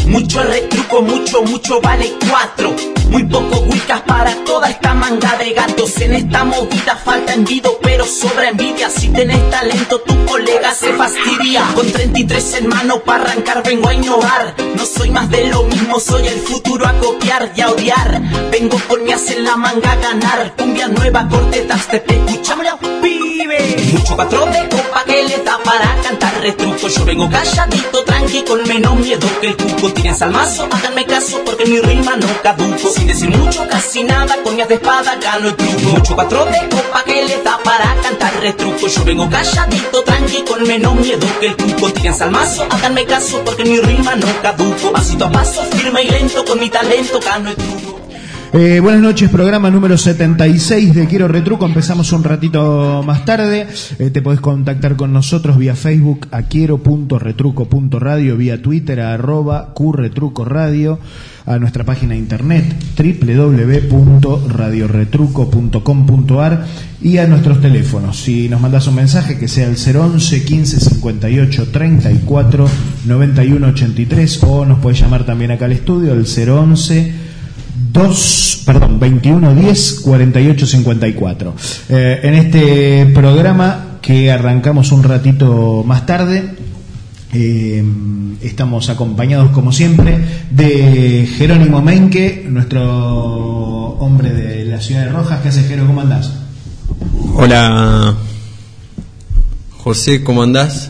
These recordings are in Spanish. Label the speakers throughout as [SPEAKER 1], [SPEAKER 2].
[SPEAKER 1] Mucho retruco, mucho vale 4. Muy poco wicas para toda esta manga de gatos. En esta movida falta envido, pero sobra envidia. Si tenés talento, tu colega se fastidia. Con 33 en mano para arrancar vengo a innovar. No soy más de lo mismo, soy el futuro a copiar y a odiar. Vengo con mi as en la manga a ganar. Cumbia nueva, cortetas, te escuchámosla, pibe. Mucho patrón de copa que le da para cantar retruco. Yo vengo calladito, tranqui, con menos miedo que el cuco. Tienes al mazo, háganme caso porque mi rima no caduco. Sin decir mucho, casi nada, con mias de espada gano el truco. Mucho patrón de copa que le da para cantar retruco. Yo vengo calladito, tranqui, con menos miedo que el cuco. Tienes al mazo, háganme caso porque mi rima no caduco. Pasito a paso, firme y lento, con mi talento gano el truco.
[SPEAKER 2] Buenas noches, programa número 76 de Quiero Retruco. Empezamos un ratito más tarde. Te podés contactar con nosotros vía Facebook a quiero.retruco.radio, vía Twitter a @qretrucoradio, a nuestra página de internet www.radioretruco.com.ar y a nuestros teléfonos. Si nos mandás un mensaje, que sea el 011 15 58 34 91 83, o nos podés llamar también acá al estudio el 011 21 10 48 54. En este programa que arrancamos un ratito más tarde, estamos acompañados como siempre de Jerónimo Menque, nuestro hombre de la ciudad de Rojas. ¿Qué haces, Jero? ¿Cómo andás?
[SPEAKER 3] Hola José, ¿cómo andás?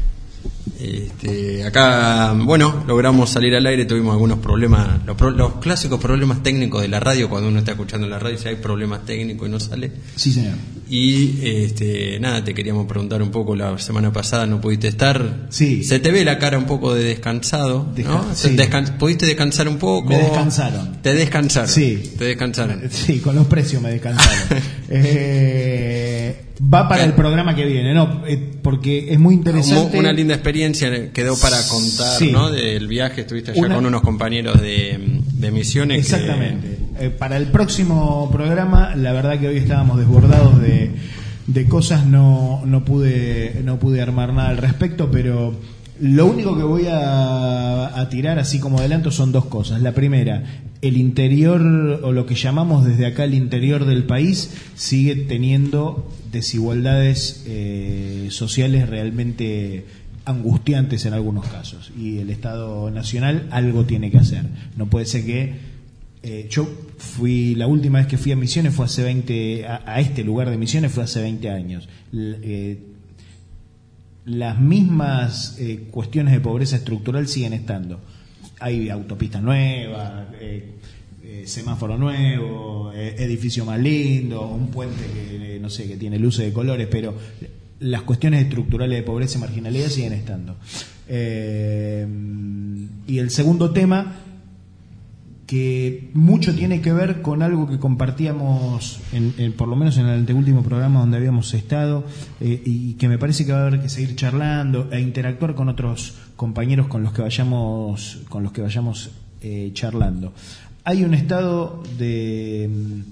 [SPEAKER 3] Acá, bueno, logramos salir al aire, tuvimos algunos problemas, los clásicos problemas técnicos de la radio, cuando uno está escuchando la radio, si hay problemas técnicos y no sale.
[SPEAKER 2] Sí, señor.
[SPEAKER 3] Y nada, te queríamos preguntar un poco, la semana pasada no pudiste estar.
[SPEAKER 2] Sí.
[SPEAKER 3] Se te ve la cara un poco de descansado, ¿no?
[SPEAKER 2] Sí.
[SPEAKER 3] ¿Pudiste descansar un poco?
[SPEAKER 2] Me descansaron.
[SPEAKER 3] ¿Te descansaron?
[SPEAKER 2] Sí.
[SPEAKER 3] ¿Te descansaron?
[SPEAKER 2] Sí, con los precios me descansaron. Va para el programa que viene, ¿no? Porque es muy interesante.
[SPEAKER 3] Una linda experiencia quedó para contar,
[SPEAKER 2] sí,
[SPEAKER 3] ¿no? Del viaje, estuviste allá con unos compañeros de Misiones.
[SPEAKER 2] Exactamente. Para el próximo programa, la verdad que hoy estábamos desbordados de cosas, no pude armar nada al respecto, pero lo único que voy a tirar así como adelanto son dos cosas. La primera, el interior, o lo que llamamos desde acá el interior del país, sigue teniendo desigualdades sociales realmente angustiantes en algunos casos, y el Estado Nacional algo tiene que hacer. No puede ser que yo la última vez que fui a Misiones fue hace 20, a este lugar de Misiones fue hace 20 años. Las mismas cuestiones de pobreza estructural siguen estando. Hay autopista nueva, semáforo nuevo, edificio más lindo, un puente que no sé, que tiene luces de colores, pero las cuestiones estructurales de pobreza y marginalidad siguen estando. Y el segundo tema, que mucho tiene que ver con algo que compartíamos por lo menos en el anteúltimo programa donde habíamos estado, y que me parece que va a haber que seguir charlando e interactuar con otros compañeros con los que vayamos charlando. Hay un estado de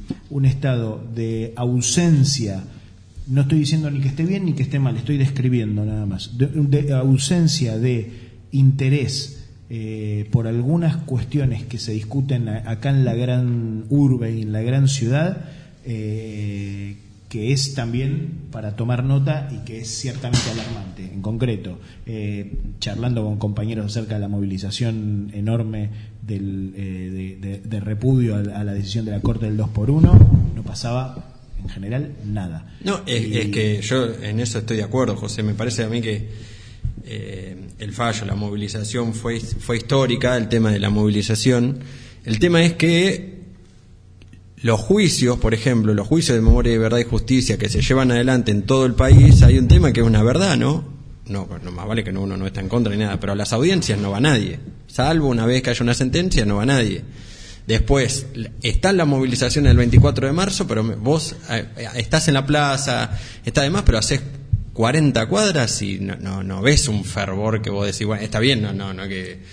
[SPEAKER 2] ausencia. No estoy diciendo ni que esté bien ni que esté mal, estoy describiendo nada más. De ausencia de interés por algunas cuestiones que se discuten acá en la gran urbe y en la gran ciudad, que es también para tomar nota y que es ciertamente alarmante. En concreto, charlando con compañeros acerca de la movilización enorme de repudio a la decisión de la Corte del 2x1, no pasaba en general nada.
[SPEAKER 3] No, es que yo en eso estoy de acuerdo, José. Me parece a mí que el fallo, la movilización fue histórica, el tema de la movilización. El tema es que los juicios, por ejemplo, los juicios de memoria de verdad y justicia que se llevan adelante en todo el país, hay un tema que es una verdad, ¿no? No más vale que uno no está en contra ni nada, pero a las audiencias no va nadie, salvo una vez que haya una sentencia, no va nadie. Después está la movilización el 24 de marzo, pero vos estás en la plaza, está de más, pero haces 40 cuadras y no ves un fervor que vos decís, bueno, está bien, no que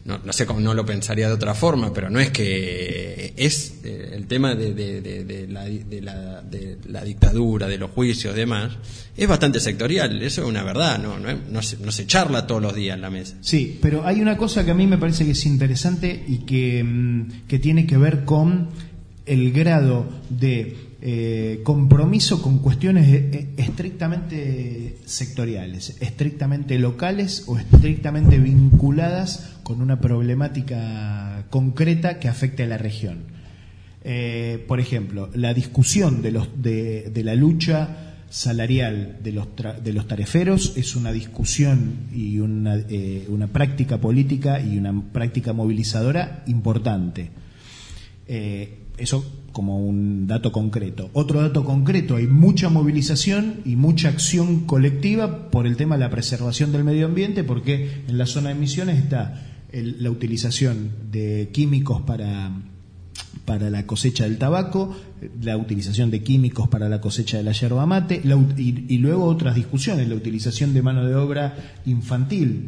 [SPEAKER 3] no sé cómo, no lo pensaría de otra forma, pero no es que es el tema de la dictadura, de los juicios y demás, es bastante sectorial, eso es una verdad, no se charla todos los días en la mesa.
[SPEAKER 2] Sí, pero hay una cosa que a mí me parece que es interesante y que tiene que ver con el grado de compromiso con cuestiones estrictamente sectoriales, estrictamente locales o estrictamente vinculadas con una problemática concreta que afecte a la región. Por ejemplo, la discusión de la lucha salarial de los tareferos es una discusión y una práctica política y una práctica movilizadora importante. Eso como un dato concreto. Otro dato concreto, hay mucha movilización y mucha acción colectiva por el tema de la preservación del medio ambiente, porque en la zona de Misiones está la utilización de químicos para la cosecha del tabaco, la utilización de químicos para la cosecha de la yerba mate, y luego otras discusiones, la utilización de mano de obra infantil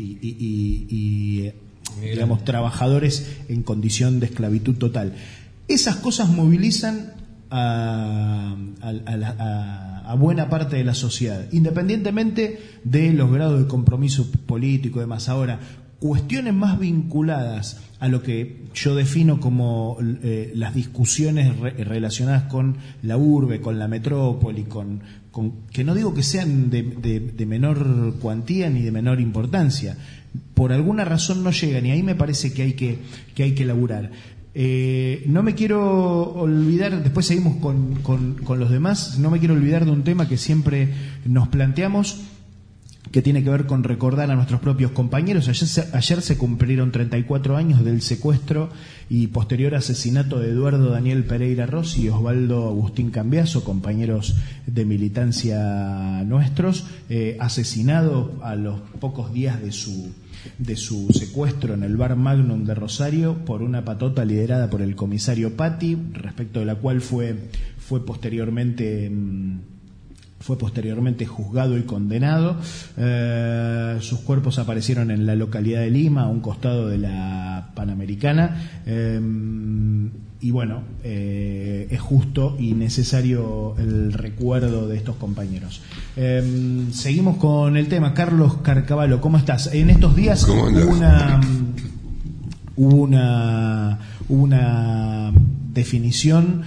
[SPEAKER 2] y digamos, trabajadores en condición de esclavitud total. Esas cosas movilizan a buena parte de la sociedad, independientemente de los grados de compromiso político y demás. Ahora, cuestiones más vinculadas a lo que yo defino como las discusiones relacionadas con la urbe, con la metrópoli, con que no digo que sean de menor cuantía ni de menor importancia, por alguna razón no llegan, y ahí me parece que hay que laburar. No me quiero olvidar, después seguimos con los demás, no me quiero olvidar de un tema que siempre nos planteamos, que tiene que ver con recordar a nuestros propios compañeros. Ayer se cumplieron 34 años del secuestro y posterior asesinato de Eduardo Daniel Pereira Rossi y Osvaldo Agustín Cambiaso, compañeros de militancia nuestros, asesinados a los pocos días de su secuestro en el bar Magnum de Rosario por una patota liderada por el comisario Patti, respecto de la cual fue posteriormente juzgado y condenado. Sus cuerpos aparecieron en la localidad de Lima, a un costado de la Panamericana, y bueno, es justo y necesario el recuerdo de estos compañeros. Seguimos con el tema. Carlos Carcavalo, ¿cómo estás? En estos días hubo una definición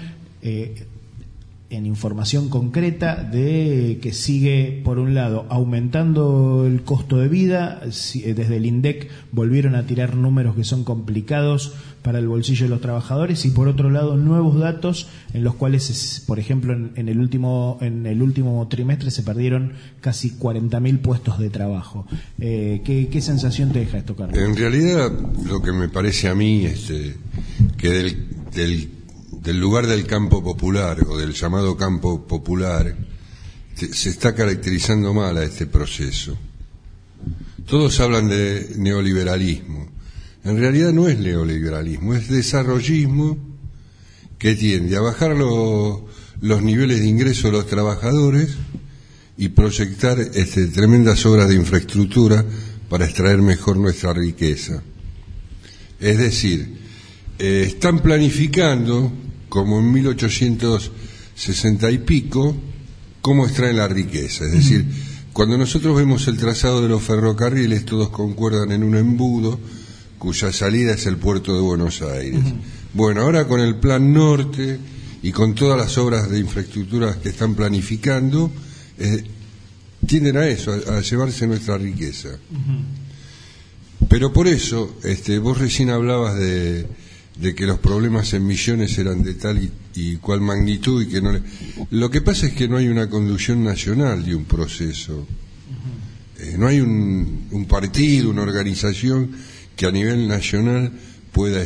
[SPEAKER 2] en información concreta de que sigue, por un lado, aumentando el costo de vida. Desde el INDEC volvieron a tirar números que son complicados para el bolsillo de los trabajadores, y por otro lado nuevos datos en los cuales, por ejemplo, en el último trimestre se perdieron casi 40.000 puestos de trabajo. ¿Qué sensación te deja esto, Carlos?
[SPEAKER 4] En realidad, lo que me parece a mí es que del lugar del campo popular, o del llamado campo popular, se está caracterizando mal a este proceso. Todos hablan de neoliberalismo. En realidad no es neoliberalismo, es desarrollismo que tiende a bajar los niveles de ingreso de los trabajadores y proyectar tremendas obras de infraestructura para extraer mejor nuestra riqueza. Es decir, están planificando, como en 1860 y pico, cómo extraen la riqueza. Es decir, cuando nosotros vemos el trazado de los ferrocarriles, todos concuerdan en un embudo cuya salida es el puerto de Buenos Aires. Bueno, ahora con el Plan Norte y con todas las obras de infraestructura que están planificando, tienden a eso, a llevarse nuestra riqueza. Pero por eso, vos recién hablabas de que los problemas en Misiones eran de tal y cual magnitud, y que no lo que pasa es que no hay una conducción nacional de un proceso. No hay un partido, una organización que a nivel nacional pueda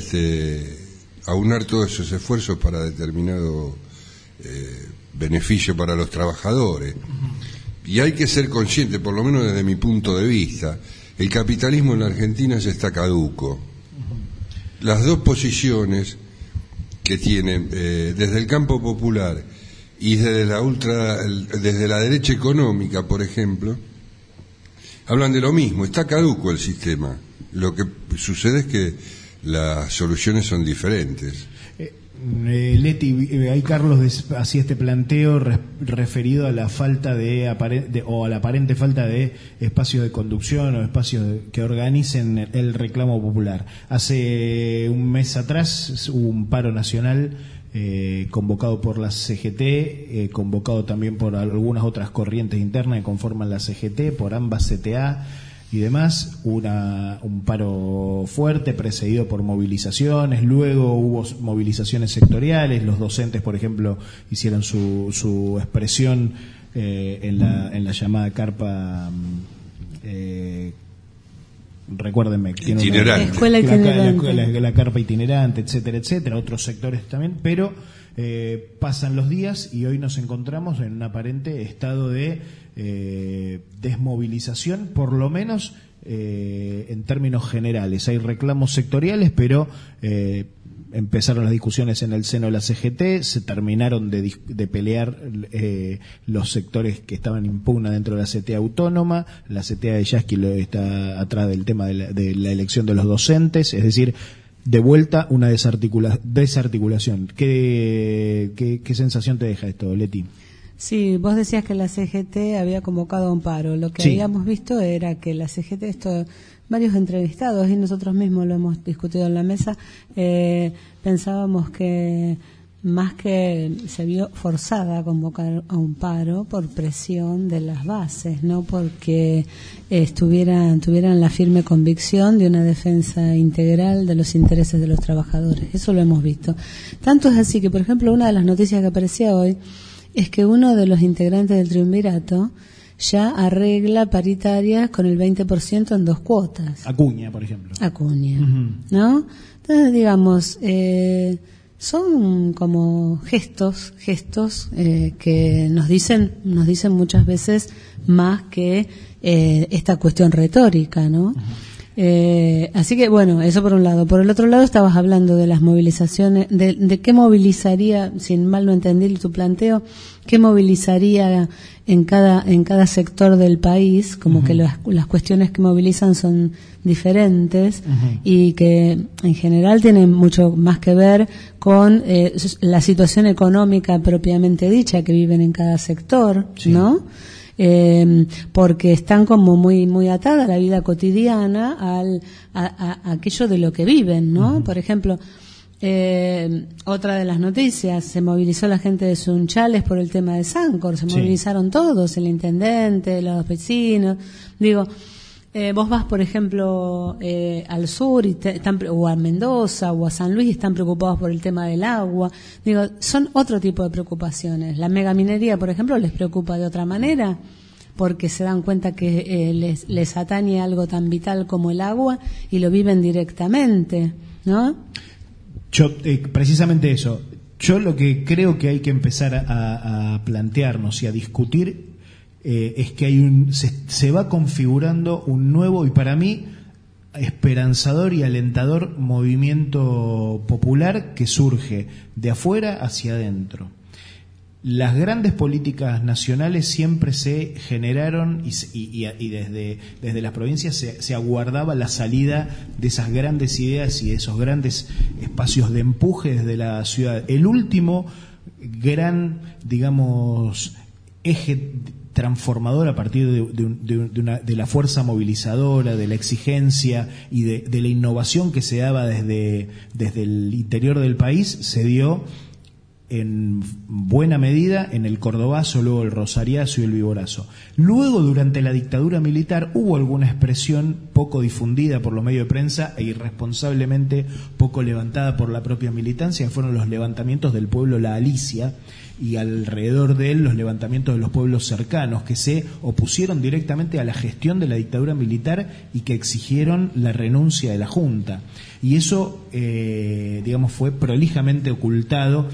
[SPEAKER 4] aunar todos esos esfuerzos para determinado beneficio para los trabajadores. Y hay que ser consciente, por lo menos desde mi punto de vista, el capitalismo en la Argentina ya está caduco. Las dos posiciones que tienen desde el campo popular y desde la derecha económica, por ejemplo, hablan de lo mismo. Está caduco el sistema. Lo que sucede es que las soluciones son diferentes.
[SPEAKER 2] Leti, ahí Carlos hacía este planteo referido a la falta o a la aparente falta de espacios de conducción o espacios que organicen el reclamo popular. Hace un mes atrás hubo un paro nacional convocado por la CGT, convocado también por algunas otras corrientes internas que conforman la CGT, por ambas CTA y demás, un paro fuerte precedido por movilizaciones, luego hubo movilizaciones sectoriales, los docentes, por ejemplo, hicieron su expresión en la llamada carpa, recuérdenme,
[SPEAKER 4] itinerante.
[SPEAKER 5] Escuela itinerante.
[SPEAKER 2] La carpa itinerante, etcétera, etcétera, otros sectores también, pero pasan los días y hoy nos encontramos en un aparente estado de desmovilización, por lo menos en términos generales. Hay reclamos sectoriales, pero empezaron las discusiones en el seno de la CGT, se terminaron de pelear los sectores que estaban en pugna dentro de la CTA autónoma, la CTA de Yasky está atrás del tema de la elección de los docentes, es decir, de vuelta una desarticulación. ¿Qué sensación te deja esto, Leti?
[SPEAKER 5] Sí, vos decías que la CGT había convocado a un paro. Lo que habíamos visto era que la CGT, varios entrevistados y nosotros mismos lo hemos discutido en la mesa, pensábamos que más que se vio forzada a convocar a un paro por presión de las bases, no porque tuvieran la firme convicción de una defensa integral de los intereses de los trabajadores. Eso lo hemos visto. Tanto es así que, por ejemplo, una de las noticias que aparecía hoy es que uno de los integrantes del triunvirato ya arregla paritarias con el 20% en 2 cuotas.
[SPEAKER 2] Acuña, por ejemplo.
[SPEAKER 5] Acuña, ¿no? Entonces, digamos, son como gestos que nos dicen muchas veces más que esta cuestión retórica, ¿no? Así que bueno, eso por un lado. Por el otro lado estabas hablando de las movilizaciones, de qué movilizaría, si mal no entendí tu planteo, qué movilizaría en cada sector del país, como que las cuestiones que movilizan son diferentes y que en general tienen mucho más que ver con la situación económica propiamente dicha que viven en cada sector, ¿no? Porque están como muy atadas a la vida cotidiana, a aquello de lo que viven, ¿no? Por ejemplo, otra de las noticias, se movilizó la gente de Sunchales por el tema de Sancor, se movilizaron todos, el intendente, los vecinos, digo, vos vas, por ejemplo, al sur o a Mendoza o a San Luis y están preocupados por el tema del agua. Digo, son otro tipo de preocupaciones. La megaminería, por ejemplo, les preocupa de otra manera porque se dan cuenta que les atañe algo tan vital como el agua y lo viven directamente, ¿no?
[SPEAKER 2] Precisamente eso. Yo lo que creo que hay que empezar a plantearnos y a discutir es que se va configurando un nuevo y para mí esperanzador y alentador movimiento popular que surge de afuera hacia adentro. Las grandes políticas nacionales siempre se generaron y desde las provincias se aguardaba la salida de esas grandes ideas y de esos grandes espacios de empuje desde la ciudad. El último gran, digamos, eje transformador a partir de la fuerza movilizadora, de la exigencia y de la innovación que se daba desde el interior del país, se dio en buena medida en el Cordobazo, luego el Rosariazo y el Viborazo. Luego, durante la dictadura militar, hubo alguna expresión poco difundida por los medios de prensa e irresponsablemente poco levantada por la propia militancia, que fueron los levantamientos del pueblo La Alicia y alrededor de él los levantamientos de los pueblos cercanos que se opusieron directamente a la gestión de la dictadura militar y que exigieron la renuncia de la Junta. Y eso, digamos, fue prolijamente ocultado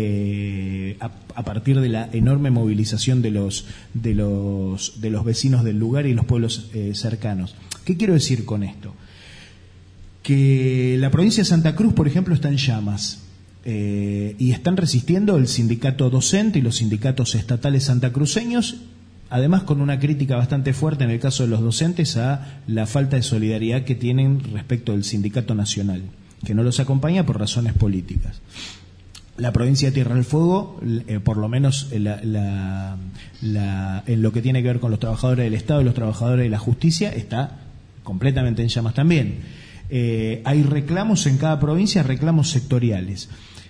[SPEAKER 2] a partir de la enorme movilización de los vecinos del lugar y los pueblos cercanos. ¿Qué quiero decir con esto? Que la provincia de Santa Cruz, por ejemplo, está en llamas. Y están resistiendo el sindicato docente y los sindicatos estatales santacruceños además con una crítica bastante fuerte en el caso de los docentes a la falta de solidaridad que tienen respecto del Sindicato Nacional, que no los acompaña por razones políticas. La provincia de Tierra del Fuego, por lo menos en lo que tiene que ver con los trabajadores del Estado y los trabajadores de la justicia, está completamente en llamas también. Hay reclamos en cada provincia, reclamos sectoriales.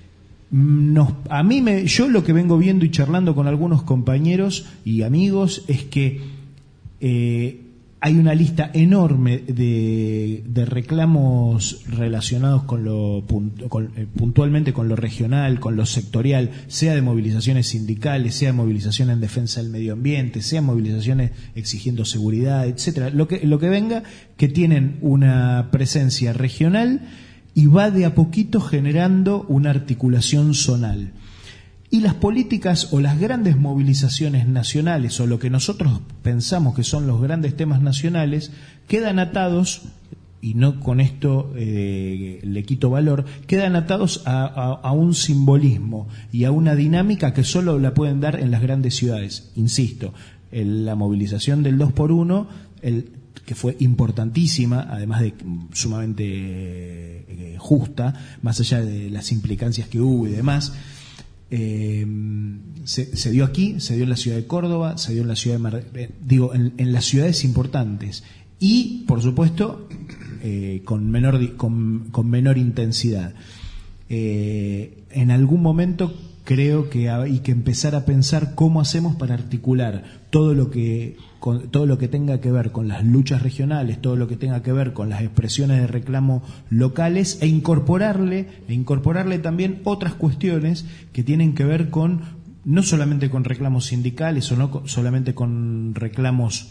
[SPEAKER 2] Yo lo que vengo viendo y charlando con algunos compañeros y amigos es que hay una lista enorme de reclamos relacionados puntualmente con lo regional, con lo sectorial, sea de movilizaciones sindicales, sea de movilizaciones en defensa del medio ambiente, sea movilizaciones exigiendo seguridad, etcétera, lo que venga, que tienen una presencia regional y va de a poquito generando una articulación zonal. Y las políticas o las grandes movilizaciones nacionales, o lo que nosotros pensamos que son los grandes temas nacionales, quedan atados, y no con esto le quito valor, quedan atados a un simbolismo y a una dinámica que solo la pueden dar en las grandes ciudades. Insisto, la movilización del 2x1, que fue importantísima, además de sumamente justa, más allá de las implicancias que hubo y demás, se dio aquí, se dio en la ciudad de Córdoba, se dio en la ciudad de en las ciudades importantes y, por supuesto, con menor intensidad. En algún momento creo que hay que empezar a pensar cómo hacemos para articular todo lo que tenga que ver con las luchas regionales, todo lo que tenga que ver con las expresiones de reclamo locales e incorporarle también otras cuestiones que tienen que ver con no solamente con reclamos sindicales o no solamente con reclamos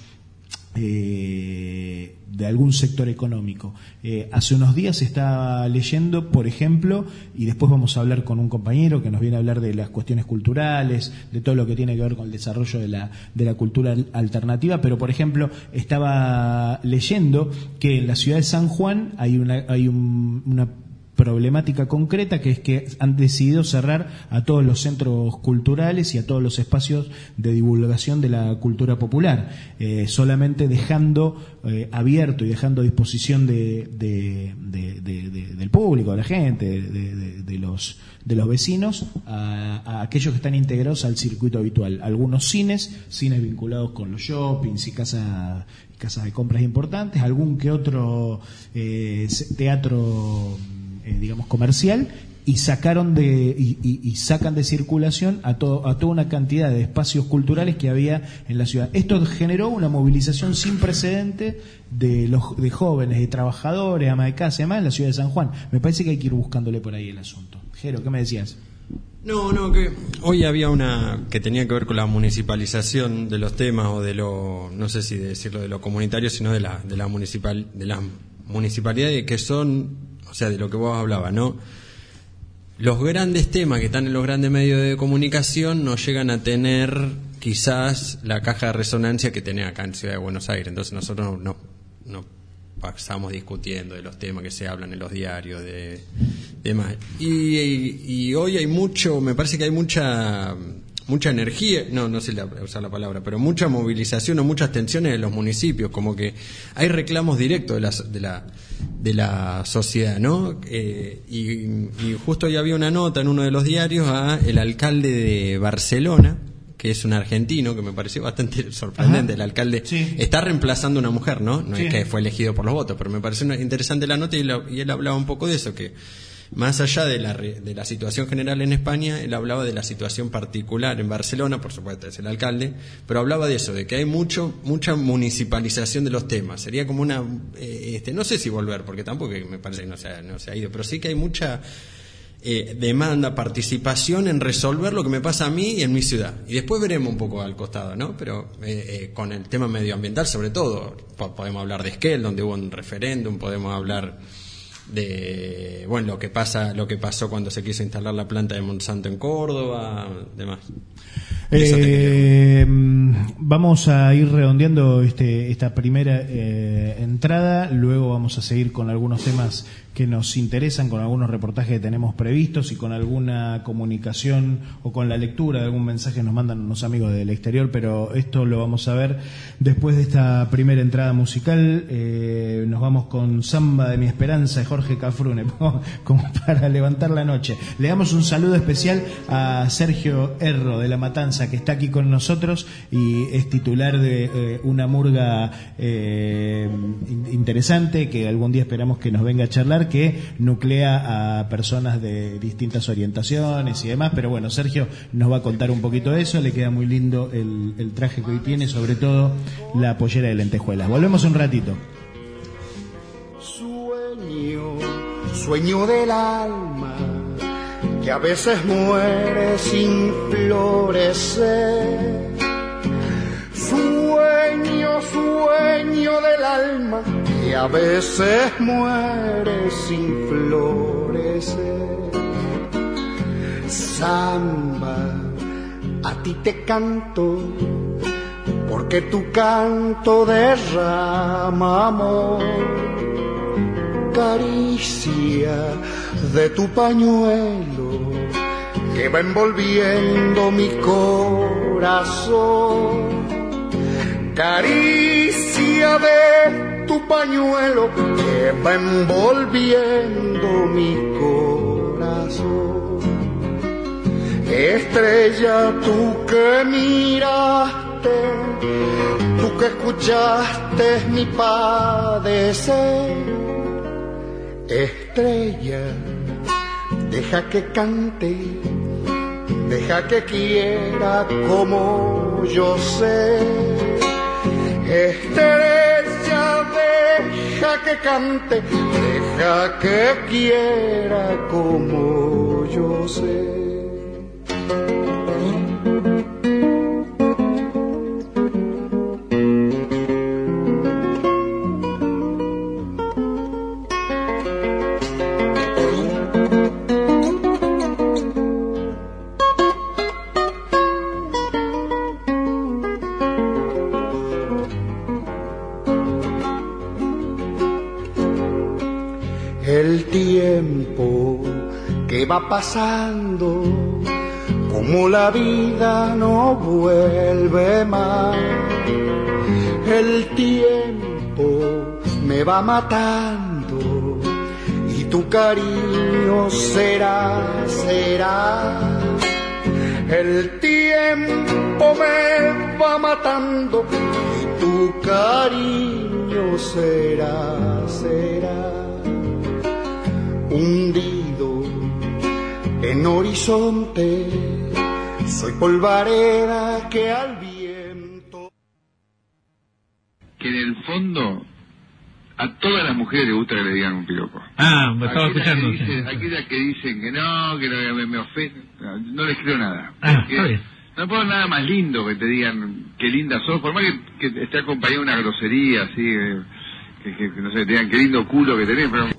[SPEAKER 2] de algún sector económico. Hace unos días estaba leyendo, por ejemplo, y después vamos a hablar con un compañero que nos viene a hablar de las cuestiones culturales, de todo lo que tiene que ver con el desarrollo de la cultura alternativa, pero por ejemplo estaba leyendo que en la ciudad de San Juan hay una problemática concreta, que es que han decidido cerrar a todos los centros culturales y a todos los espacios de divulgación de la cultura popular, solamente dejando abierto y dejando a disposición del público, de la gente, de los vecinos, a aquellos que están integrados al circuito habitual. Algunos cines vinculados con los shoppings y casas de compras importantes, algún que otro teatro digamos comercial, y sacan de circulación a toda una cantidad de espacios culturales que había en la ciudad. Esto generó una movilización sin precedente de jóvenes, de trabajadores, ama de casa y demás en la ciudad de San Juan. Me parece que hay que ir buscándole por ahí el asunto. Jero, ¿qué me decías?
[SPEAKER 3] No, que hoy había una que tenía que ver con la municipalización de los temas, o de lo, no sé si decirlo de lo comunitario, sino de las municipalidades que son, o sea, de lo que vos hablabas, ¿no? Los grandes temas que están en los grandes medios de comunicación no llegan a tener quizás la caja de resonancia que tenés acá en Ciudad de Buenos Aires. Entonces nosotros no pasamos discutiendo de los temas que se hablan en los diarios, de demás. Y hoy hay me parece que hay mucha energía, no sé usar la palabra, pero mucha movilización o muchas tensiones en los municipios, como que hay reclamos directos de la sociedad, ¿no? Y justo hoy había una nota en uno de los diarios a el alcalde de Barcelona, que es un argentino, que me pareció bastante sorprendente. Ajá. El alcalde está reemplazando a una mujer, ¿no? No es que fue elegido por los votos, pero me pareció interesante la nota, y él hablaba un poco de eso, que más allá de la situación general en España, él hablaba de la situación particular en Barcelona, por supuesto es el alcalde, pero hablaba de eso, de que hay mucha municipalización de los temas. Sería como una, no sé si volver, porque tampoco me parece que no se ha ido, pero sí que hay mucha demanda, participación en resolver lo que me pasa a mí y en mi ciudad. Y después veremos un poco al costado, ¿no? Pero con el tema medioambiental, sobre todo, podemos hablar de Esquel, donde hubo un referéndum, podemos hablar de lo que pasó cuando se quiso instalar la planta de Monsanto en Córdoba, demás.
[SPEAKER 2] Vamos a ir redondeando esta primera entrada, luego vamos a seguir con algunos temas que nos interesan, con algunos reportajes que tenemos previstos y con alguna comunicación o con la lectura de algún mensaje que nos mandan unos amigos del exterior, pero esto lo vamos a ver después de esta primera entrada musical. Nos vamos con Samba de mi Esperanza de Jorge Cafrune, como para levantar la noche. Le damos un saludo especial a Sergio Erro de La Matanza, que está aquí con nosotros y es titular de una murga interesante, que algún día esperamos que nos venga a charlar, que nuclea a personas de distintas orientaciones y demás. Pero bueno, Sergio nos va a contar un poquito de eso. Le queda muy lindo el traje que hoy tiene, sobre todo la pollera de lentejuelas. Volvemos un ratito.
[SPEAKER 6] Sueño del alma que a veces muere sin florecer. Sueño del alma que a veces muere sin florecer. Samba, a ti te canto, porque tu canto derrama amor. Caricia de tu pañuelo que va envolviendo mi corazón. Caricia de tu pañuelo que va envolviendo mi corazón. Estrella, tú que miraste, tú que escuchaste mi padecer. Estrella, deja que cante, deja que quiera como yo sé. Estrella, deja que cante, deja que quiera como yo sé. El tiempo que va pasando, como la vida no vuelve más. El tiempo me va matando y tu cariño será. El tiempo me va matando y tu cariño será. Hundido en horizonte, soy polvareda que al viento.
[SPEAKER 7] Que en el fondo a todas las mujeres les gusta que le digan un piropo.
[SPEAKER 8] Ah, me estaba escuchando.
[SPEAKER 7] Aquellas que dicen que no me ofenden, no les creo nada.
[SPEAKER 8] Ah, está bien.
[SPEAKER 7] No puedo nada más lindo que te digan qué linda sos, por más que esté acompañado de una grosería así, que no sé, te digan qué lindo culo que tenés, pero...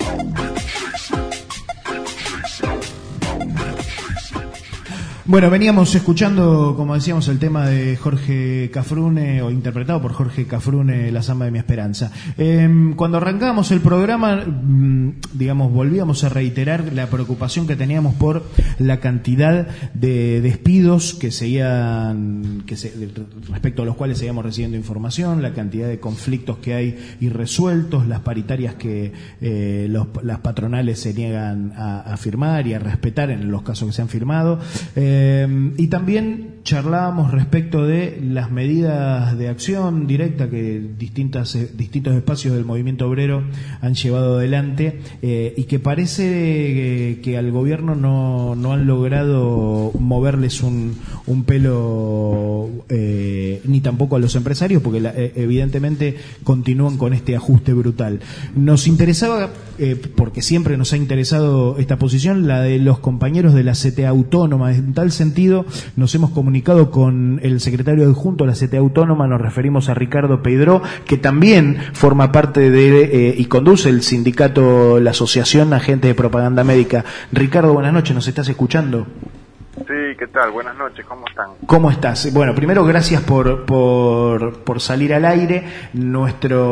[SPEAKER 2] Bueno, veníamos escuchando, como decíamos, el tema de Jorge Cafrune, o interpretado por Jorge Cafrune, La Samba de mi Esperanza. Cuando arrancábamos el programa, digamos, volvíamos a reiterar la preocupación que teníamos por la cantidad de despidos que seguían, respecto a los cuales seguíamos recibiendo información, la cantidad de conflictos que hay irresueltos, las paritarias que las patronales se niegan a firmar y a respetar en los casos que se han firmado. Y también charlábamos respecto de las medidas de acción directa que distintos espacios del movimiento obrero han llevado adelante, y que parece que al gobierno no han logrado moverles un pelo, ni tampoco a los empresarios, porque evidentemente continúan con este ajuste brutal. Nos interesaba, porque siempre nos ha interesado esta posición, la de los compañeros de la CTA Autónoma. En tal sentido, nos hemos comunicado con el secretario adjunto de la CTA Autónoma, nos referimos a Ricardo Peidró, que también forma parte y conduce el sindicato, la Asociación Agentes de Propaganda Médica. Ricardo, buenas noches, ¿nos estás escuchando?
[SPEAKER 9] Sí, ¿qué tal? Buenas noches, ¿cómo están?
[SPEAKER 2] ¿Cómo estás? Bueno, primero gracias por salir al aire. Nuestro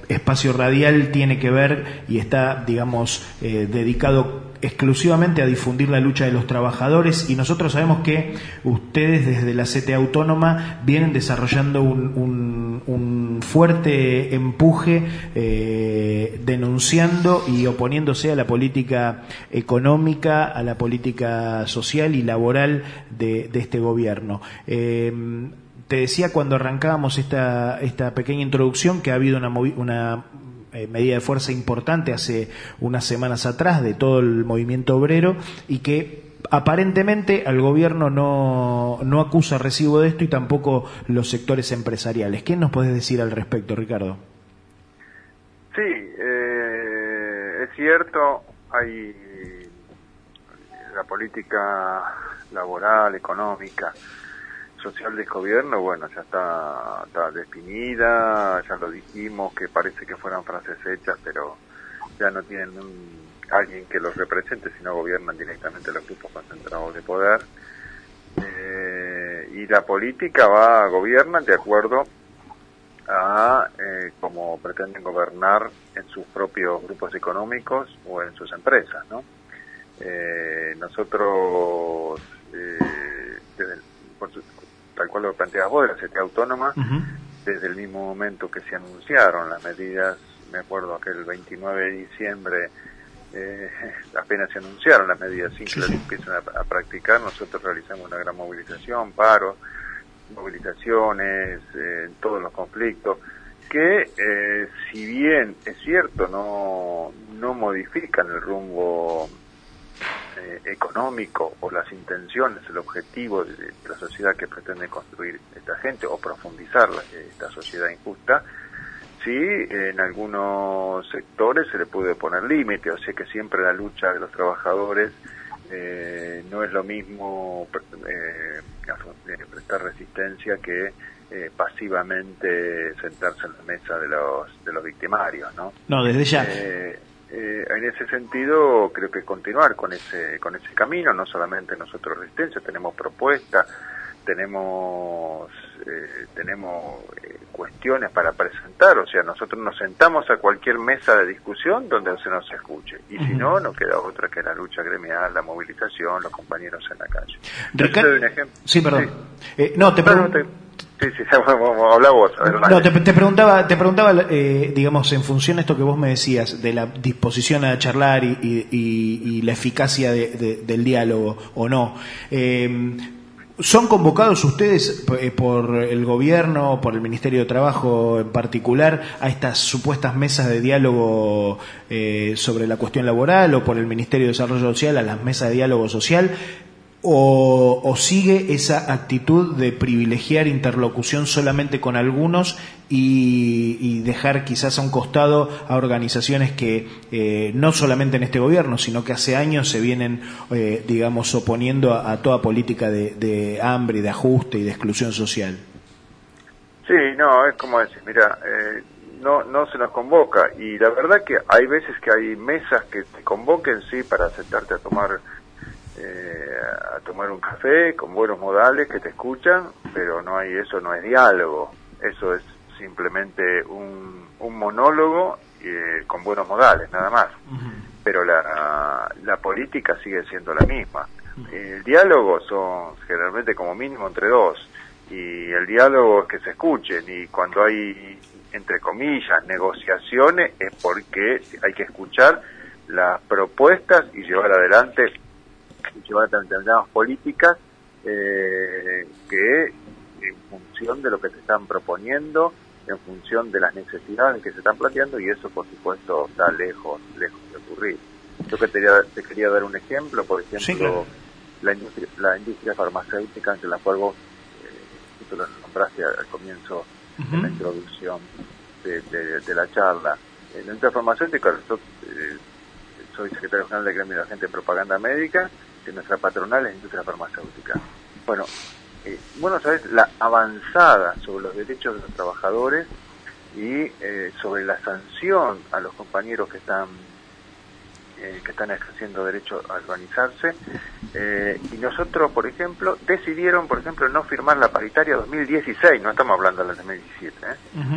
[SPEAKER 2] espacio radial tiene que ver y está, digamos, dedicado exclusivamente a difundir la lucha de los trabajadores, y nosotros sabemos que ustedes desde la CTA Autónoma vienen desarrollando un fuerte empuje denunciando y oponiéndose a la política económica, a la política social y laboral de este gobierno. Te decía cuando arrancábamos esta pequeña introducción que ha habido una medida de fuerza importante hace unas semanas atrás de todo el movimiento obrero, y que aparentemente al gobierno no acusa recibo de esto, y tampoco los sectores empresariales. ¿Qué nos podés decir al respecto, Ricardo?
[SPEAKER 9] Sí, es cierto, hay la política laboral, económica, social del gobierno, bueno, ya está definida, ya lo dijimos, que parece que fueran frases hechas, pero ya no tienen alguien que los represente, sino gobiernan directamente los grupos concentrados de poder. Y la política gobiernan de acuerdo a cómo pretenden gobernar en sus propios grupos económicos o en sus empresas, ¿no? Nosotros, tal cual lo planteas vos, de la CTA Autónoma, desde el mismo momento que se anunciaron las medidas, me acuerdo que el 29 de diciembre apenas se anunciaron las medidas sin que las empiecen a practicar, nosotros realizamos una gran movilización, paros, movilizaciones en todos los conflictos, que si bien es cierto no modifican el rumbo económico o las intenciones, el objetivo de la sociedad que pretende construir esta gente o profundizar esta sociedad injusta, sí, en algunos sectores se le puede poner límite, o sea que siempre la lucha de los trabajadores no es lo mismo prestar resistencia que pasivamente sentarse en la mesa de los victimarios, ¿no? No, desde ya. En ese sentido, creo que continuar con ese camino, no solamente nosotros Resistencia, tenemos propuestas, tenemos cuestiones para presentar, o sea, nosotros nos sentamos a cualquier mesa de discusión donde se nos escuche, y si no queda otra que la lucha gremial, la movilización, los compañeros en la calle.
[SPEAKER 2] Sí, perdón.
[SPEAKER 9] Sí. Sí, habla vos.
[SPEAKER 2] No, te preguntaba, digamos, en función de esto que vos me decías, de la disposición a charlar y la eficacia del diálogo, o no. ¿Son convocados ustedes por el gobierno, por el Ministerio de Trabajo en particular, a estas supuestas mesas de diálogo sobre la cuestión laboral, o por el Ministerio de Desarrollo Social a las mesas de diálogo social? ¿O sigue esa actitud de privilegiar interlocución solamente con algunos y dejar quizás a un costado a organizaciones que no solamente en este gobierno, sino que hace años se vienen, digamos, oponiendo a toda política de hambre, de ajuste y de exclusión social?
[SPEAKER 9] Sí, no, es como decir, mira, no se nos convoca, y la verdad que hay veces que hay mesas que te convoquen, sí, para sentarte a tomar un café con buenos modales que te escuchan, pero eso no es diálogo, eso es simplemente un monólogo con buenos modales, nada más. Pero la política sigue siendo la misma. El diálogo son generalmente como mínimo entre dos, y el diálogo es que se escuchen, y cuando hay, entre comillas, negociaciones, es porque hay que escuchar las propuestas y llevar adelante determinadas políticas que en función de lo que se están proponiendo, en función de las necesidades que se están planteando, y eso por supuesto está lejos de ocurrir. Yo que te quería dar un ejemplo, por ejemplo, sí, claro. la industria farmacéutica, entre la cual vos tú lo nombraste al comienzo de la introducción de la charla. La industria farmacéutica, soy secretario general del Gremio de Agentes de Propaganda Médica, que nuestra patronal es la industria farmacéutica. Bueno, sabes la avanzada sobre los derechos de los trabajadores y sobre la sanción a los compañeros que están ejerciendo derecho a organizarse, y nosotros, por ejemplo, decidieron, no firmar la paritaria 2016, no estamos hablando de la 2017,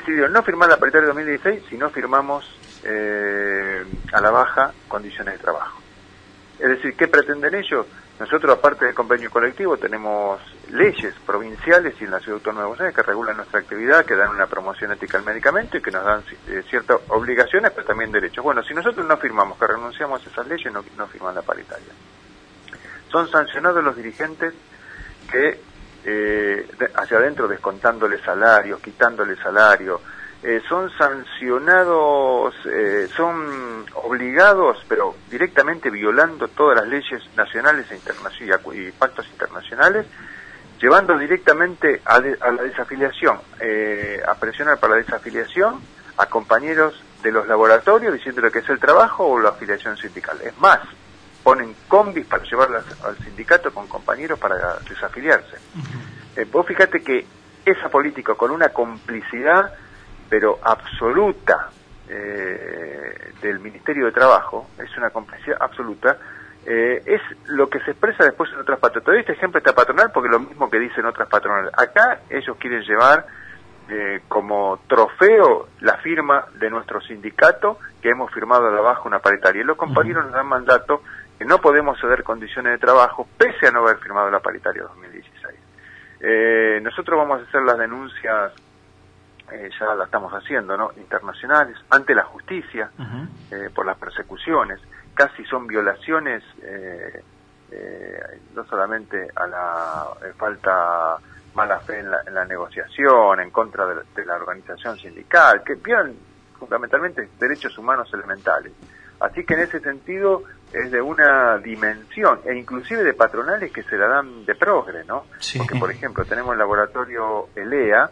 [SPEAKER 9] decidió no firmar la paritaria de 2016 si no firmamos a la baja condiciones de trabajo. Es decir, ¿qué pretenden ellos? Nosotros, aparte del convenio colectivo, tenemos leyes provinciales y en la Ciudad Autónoma de Buenos Aires que regulan nuestra actividad, que dan una promoción ética al medicamento y que nos dan ciertas obligaciones, pero también derechos. Bueno, si nosotros no firmamos, que renunciamos a esas leyes, no firman la paritaria. Son sancionados los dirigentes que hacia adentro descontándole salarios, quitándole salario, son sancionados, son obligados, pero directamente violando todas las leyes nacionales e internacionales y pactos internacionales, llevando directamente a la desafiliación, a presionar para la desafiliación a compañeros de los laboratorios diciéndole que es el trabajo o la afiliación sindical. Es más, ponen combis para llevarlas al sindicato con compañeros para desafiliarse. Vos fíjate que esa política con una complicidad pero absoluta del Ministerio de Trabajo, es una complicidad absoluta, es lo que se expresa después en otras patronales. Todavía este ejemplo está patronal porque es lo mismo que dicen otras patronales. Acá ellos quieren llevar como trofeo la firma de nuestro sindicato, que hemos firmado a la baja una paritaria. Y los compañeros nos dan mandato que no podemos ceder condiciones de trabajo pese a no haber firmado la paritaria 2016. Nosotros vamos a hacer las denuncias, ya la estamos haciendo, ¿no?, internacionales, ante la justicia, por las persecuciones. Casi son violaciones, no solamente a la falta mala fe en la negociación, en contra de la organización sindical, que violan fundamentalmente derechos humanos elementales. Así que en ese sentido es de una dimensión, e inclusive de patronales que se la dan de progre, ¿no? Sí. Porque, por ejemplo, tenemos el laboratorio ELEA,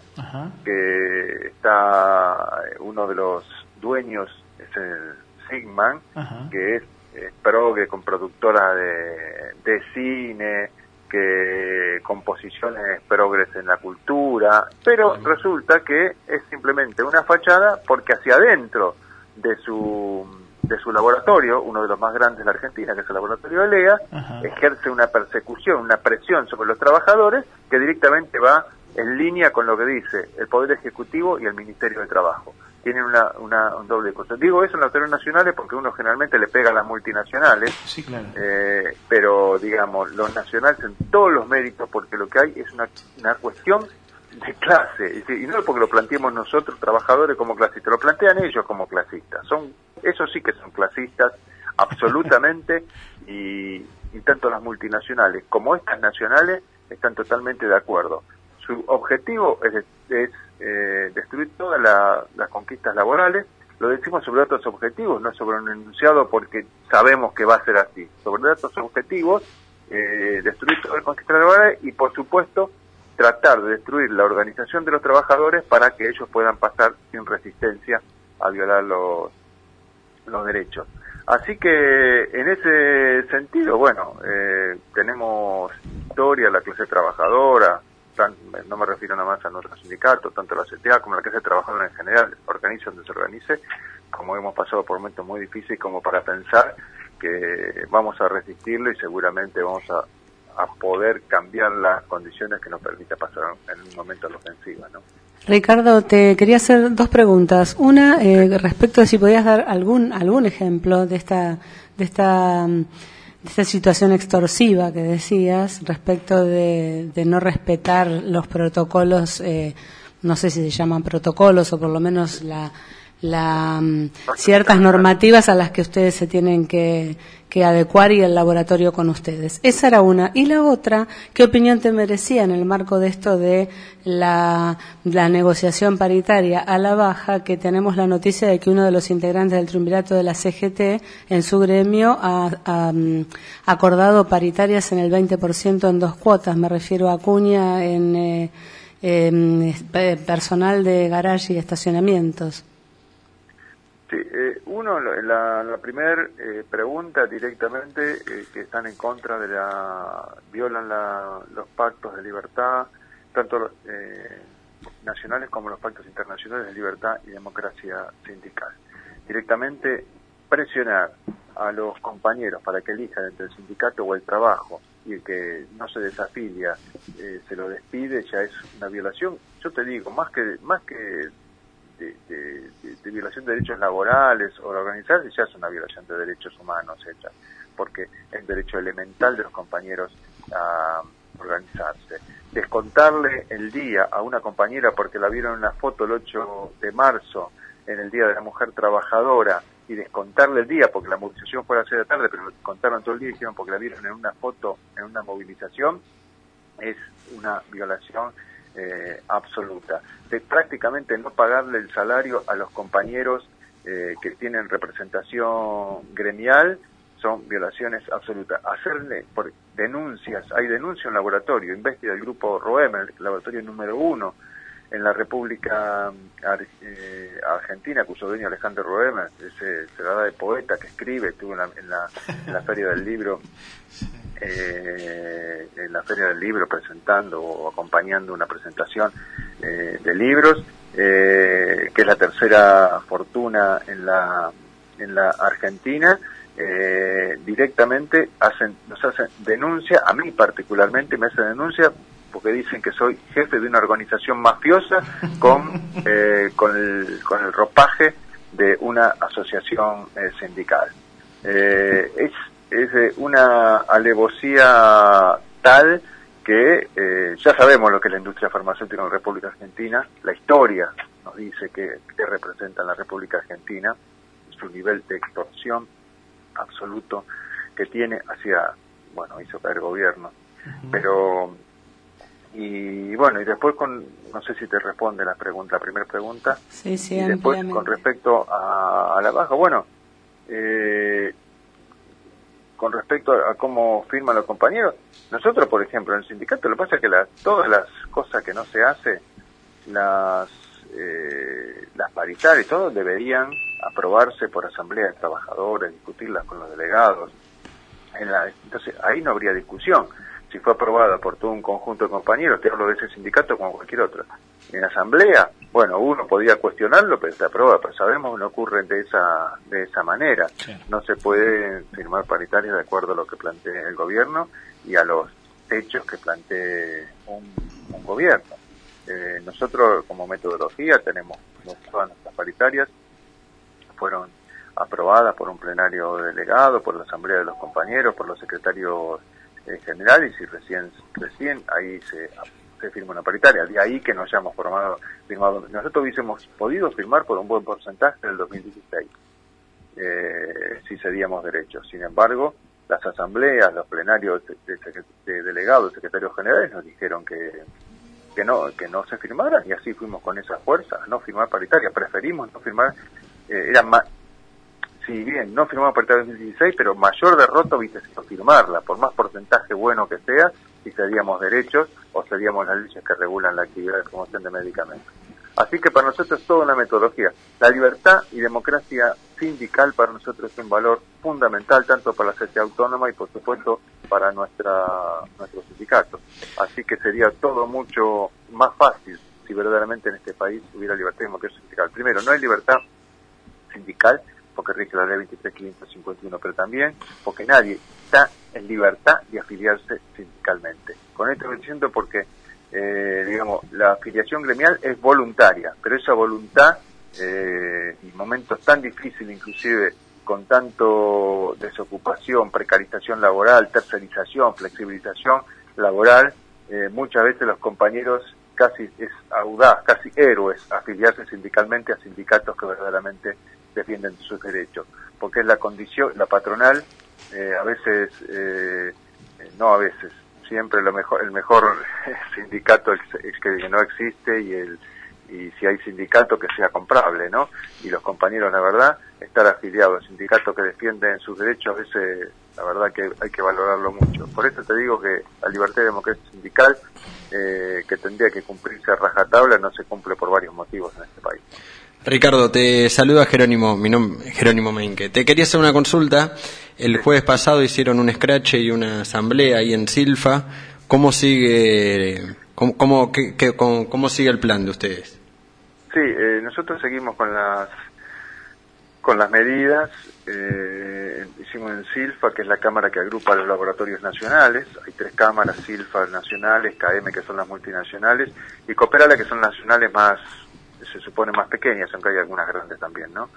[SPEAKER 9] que está, uno de los dueños es el Sigman, que es progre con productora de cine, que composiciones progres en la cultura, pero resulta que es simplemente una fachada porque hacia adentro de su laboratorio, uno de los más grandes de la Argentina, que es el laboratorio ELEA, ejerce una persecución, una presión sobre los trabajadores que directamente va en línea con lo que dice el Poder Ejecutivo y el Ministerio de Trabajo. Tienen un doble costo. Digo eso en los autoridades nacionales porque uno generalmente le pega a las multinacionales, sí, claro. Pero digamos, los nacionales en todos los méritos, porque lo que hay es una cuestión de clase, y no es porque lo planteemos nosotros trabajadores como clasistas, lo plantean ellos como clasistas. Esos sí que son clasistas absolutamente, y tanto las multinacionales como estas nacionales están totalmente de acuerdo. Su objetivo es destruir todas las conquistas laborales. Lo decimos sobre datos objetivos, no sobre un enunciado porque sabemos que va a ser así. Sobre datos objetivos, destruir todas las conquistas laborales y, por supuesto, tratar de destruir la organización de los trabajadores para que ellos puedan pasar sin resistencia a violar los derechos. Así que en ese sentido, bueno, tenemos historia, la clase trabajadora, no me refiero nada más a nuestro sindicato, tanto la CTA como la clase trabajadora en general, organice donde se organice, como hemos pasado por momentos muy difíciles como para pensar que vamos a resistirlo y seguramente vamos a poder cambiar las condiciones que nos permita pasar en un momento a la ofensiva, ¿no?
[SPEAKER 5] Ricardo, te quería hacer dos preguntas. Una, respecto de si podías dar algún ejemplo de esta situación extorsiva que decías, respecto de no respetar los protocolos, no sé si se llaman protocolos o por lo menos ciertas normativas a las que ustedes se tienen que adecuar y el laboratorio con ustedes. Esa era una. Y la otra, ¿qué opinión te merecía en el marco de esto de la negociación paritaria a la baja, que tenemos la noticia de que uno de los integrantes del triunvirato de la CGT en su gremio ha acordado paritarias en el 20% en 2 cuotas? Me refiero a Acuña en personal de garage y estacionamientos.
[SPEAKER 9] Sí, la primera pregunta directamente, que están en contra violan los pactos de libertad, tanto nacionales como los pactos internacionales de libertad y democracia sindical. Directamente presionar a los compañeros para que elijan entre el sindicato o el trabajo, y el que no se desafilia se lo despide, ya es una violación. Yo te digo, más que de violación de derechos laborales o de organizarse, ya es una violación de derechos humanos hecha, porque es derecho elemental de los compañeros a organizarse. Descontarle el día a una compañera porque la vieron en una foto el 8 de marzo, en el Día de la Mujer Trabajadora, y descontarle el día porque la movilización fue a las 6 de la tarde, pero lo descontaron todo el día y dijeron porque la vieron en una foto, en una movilización, es una violación absoluta. De prácticamente no pagarle el salario a los compañeros que tienen representación gremial, son violaciones absolutas. Hacerle por denuncias, hay denuncia en laboratorio, investiga el grupo ROEM, el laboratorio número 1 en la República Argentina, cuyo dueño Alejandro Roem, se la da de poeta, que escribe, estuvo en la Feria del Libro, presentando o acompañando una presentación de libros, que es la tercera fortuna en la Argentina. Directamente nos hacen denuncia, a mí particularmente me hacen denuncia porque dicen que soy jefe de una organización mafiosa con el ropaje de una asociación sindical. Es una alevosía tal que ya sabemos lo que es la industria farmacéutica en la República Argentina. La historia nos dice que representa en la República Argentina, su nivel de extorsión absoluto que tiene hizo caer gobierno. Pero y después no sé si te responde la primera pregunta.
[SPEAKER 5] Sí,
[SPEAKER 9] y después con respecto a la baja, con respecto a cómo firman los compañeros, nosotros por ejemplo en el sindicato, lo que pasa es que todas las cosas que no se hace, las paritarias y todo deberían aprobarse por asamblea de trabajadores, discutirlas con los delegados. Entonces ahí no habría discusión. Si fue aprobada por todo un conjunto de compañeros, te hablo de ese sindicato como cualquier otro. En asamblea, uno podía cuestionarlo, pero se aprueba, pero sabemos que no ocurre de esa manera. Sí. No se puede firmar paritarias de acuerdo a lo que plantee el gobierno y a los hechos que plantee un gobierno. Nosotros como metodología tenemos todas nuestras paritarias, fueron aprobadas por un plenario delegado, por la asamblea de los compañeros, por los secretarios generales, y recién ahí se firma una paritaria. De ahí que nos hayamos firmado. Nosotros hubiésemos podido firmar por un buen porcentaje en el 2016, si cedíamos derechos. Sin embargo, las asambleas, los plenarios de delegados, secretarios generales nos dijeron que no se firmaran, y así fuimos con esa fuerza a no firmar paritaria. Preferimos no firmar, si bien no firmamos paritaria en 2016, pero mayor derrota hubiese sido firmarla, por más porcentaje bueno que sea, si cedíamos derechos o cedíamos las leyes que regulan la actividad de promoción de medicamentos. Así que para nosotros es toda una metodología. La libertad y democracia sindical para nosotros es un valor fundamental, tanto para la sociedad autónoma y por supuesto para nuestro sindicato. Así que sería todo mucho más fácil si verdaderamente en este país hubiera libertad y democracia sindical. Primero, no hay libertad sindical porque rige la ley 23.551, pero también porque nadie está en libertad de afiliarse sindicalmente. Con esto estoy diciendo porque la afiliación gremial es voluntaria, pero esa voluntad, en momentos tan difíciles, inclusive con tanto desocupación, precarización laboral, tercerización, flexibilización laboral, muchas veces los compañeros casi es audaz, casi héroes afiliarse sindicalmente a sindicatos que verdaderamente defienden sus derechos, porque es la condición, la patronal, siempre el mejor sindicato es que no existe, y si hay sindicato que sea comprable, ¿no? Y los compañeros, la verdad, estar afiliados a sindicatos que defienden sus derechos, a veces, la verdad que hay que valorarlo mucho. Por eso te digo que la libertad y democracia sindical, que tendría que cumplirse a rajatabla, no se cumple por varios motivos en este país.
[SPEAKER 3] Ricardo, te saluda Jerónimo, mi nombre es Jerónimo Meinke. Te quería hacer una consulta. El jueves pasado hicieron un escrache y una asamblea ahí en Silfa. ¿Cómo sigue cómo sigue el plan de ustedes?
[SPEAKER 9] Sí, nosotros seguimos con las medidas. Hicimos en Silfa, que es la cámara que agrupa a los laboratorios nacionales. Hay 3 cámaras: Silfa nacionales, KM, que son las multinacionales, y Cooperala, que son nacionales más se supone más pequeñas, aunque hay algunas grandes también, ¿no?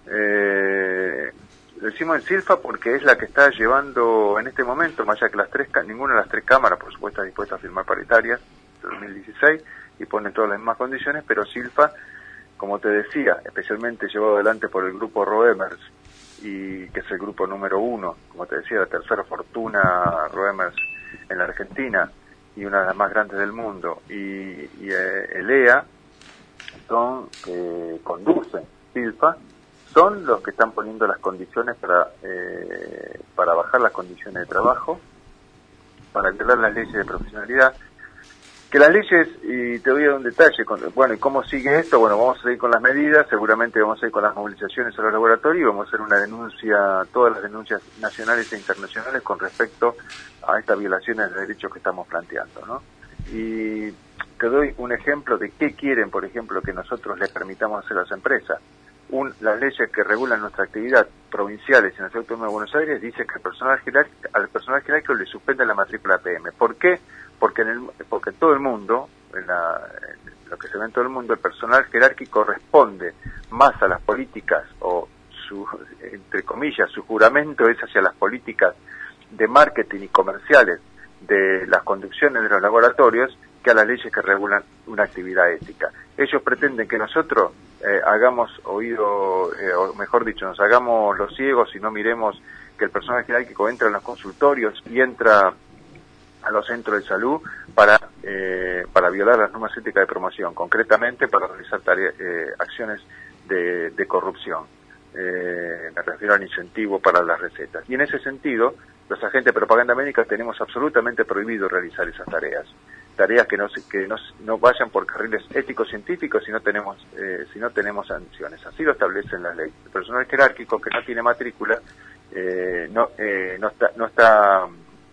[SPEAKER 9] Decimos en Silfa porque es la que está llevando en este momento, más allá que ninguna de las tres cámaras, por supuesto, está dispuesta a firmar paritarias de 2016 y ponen todas las mismas condiciones, pero Silfa, como te decía, especialmente llevado adelante por el grupo Roemers, y que es el grupo número 1, como te decía, la tercera fortuna Roemers en la Argentina y una de las más grandes del mundo, y ELEA, son que conducen Silfa, son los que están poniendo las condiciones para bajar las condiciones de trabajo, para violar las leyes de profesionalidad. Que las leyes, y te voy a dar un detalle, bueno, ¿y cómo sigue esto? Bueno, vamos a seguir con las medidas, seguramente vamos a ir con las movilizaciones a los laboratorios y vamos a hacer una denuncia, todas las denuncias nacionales e internacionales con respecto a estas violaciones de derechos que estamos planteando, ¿no? Y te doy un ejemplo de qué quieren, por ejemplo, que nosotros les permitamos hacer a las empresas. Las leyes que regulan nuestra actividad provinciales en la Ciudad Autónoma de Buenos Aires dice que al personal jerárquico le suspende la matrícula PM. ¿Por qué? Porque en todo el mundo, lo que se ve en todo el mundo, el personal jerárquico responde más a las políticas, o entre comillas, su juramento es hacia las políticas de marketing y comerciales de las conducciones de los laboratorios, que a las leyes que regulan una actividad ética. Ellos pretenden que nosotros hagamos oído, o mejor dicho, nos hagamos los ciegos y no miremos que el personal jerárquico entra en los consultorios y entra a los centros de salud para violar las normas éticas de promoción, concretamente para realizar acciones de corrupción. Me refiero al incentivo para las recetas. Y en ese sentido, los agentes de propaganda médica tenemos absolutamente prohibido realizar esas tareas que no vayan por carriles éticos-científicos si no tenemos sanciones. Así lo establece en la ley. El personal jerárquico que no tiene matrícula no está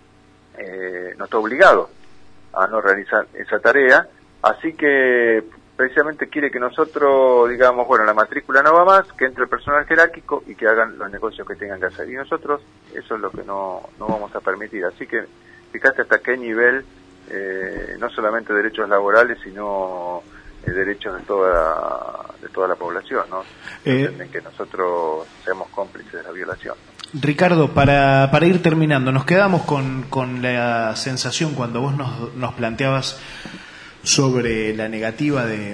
[SPEAKER 9] obligado a no realizar esa tarea, así que precisamente quiere que nosotros digamos, bueno, la matrícula no va más, que entre el personal jerárquico y que hagan los negocios que tengan que hacer. Y nosotros eso es lo que no vamos a permitir. Así que fíjate hasta qué nivel, no solamente derechos laborales, sino derechos de toda la población, ¿no? En que nosotros seamos cómplices de la violación.
[SPEAKER 2] Ricardo, para ir terminando, nos quedamos con la sensación cuando vos nos planteabas sobre la negativa de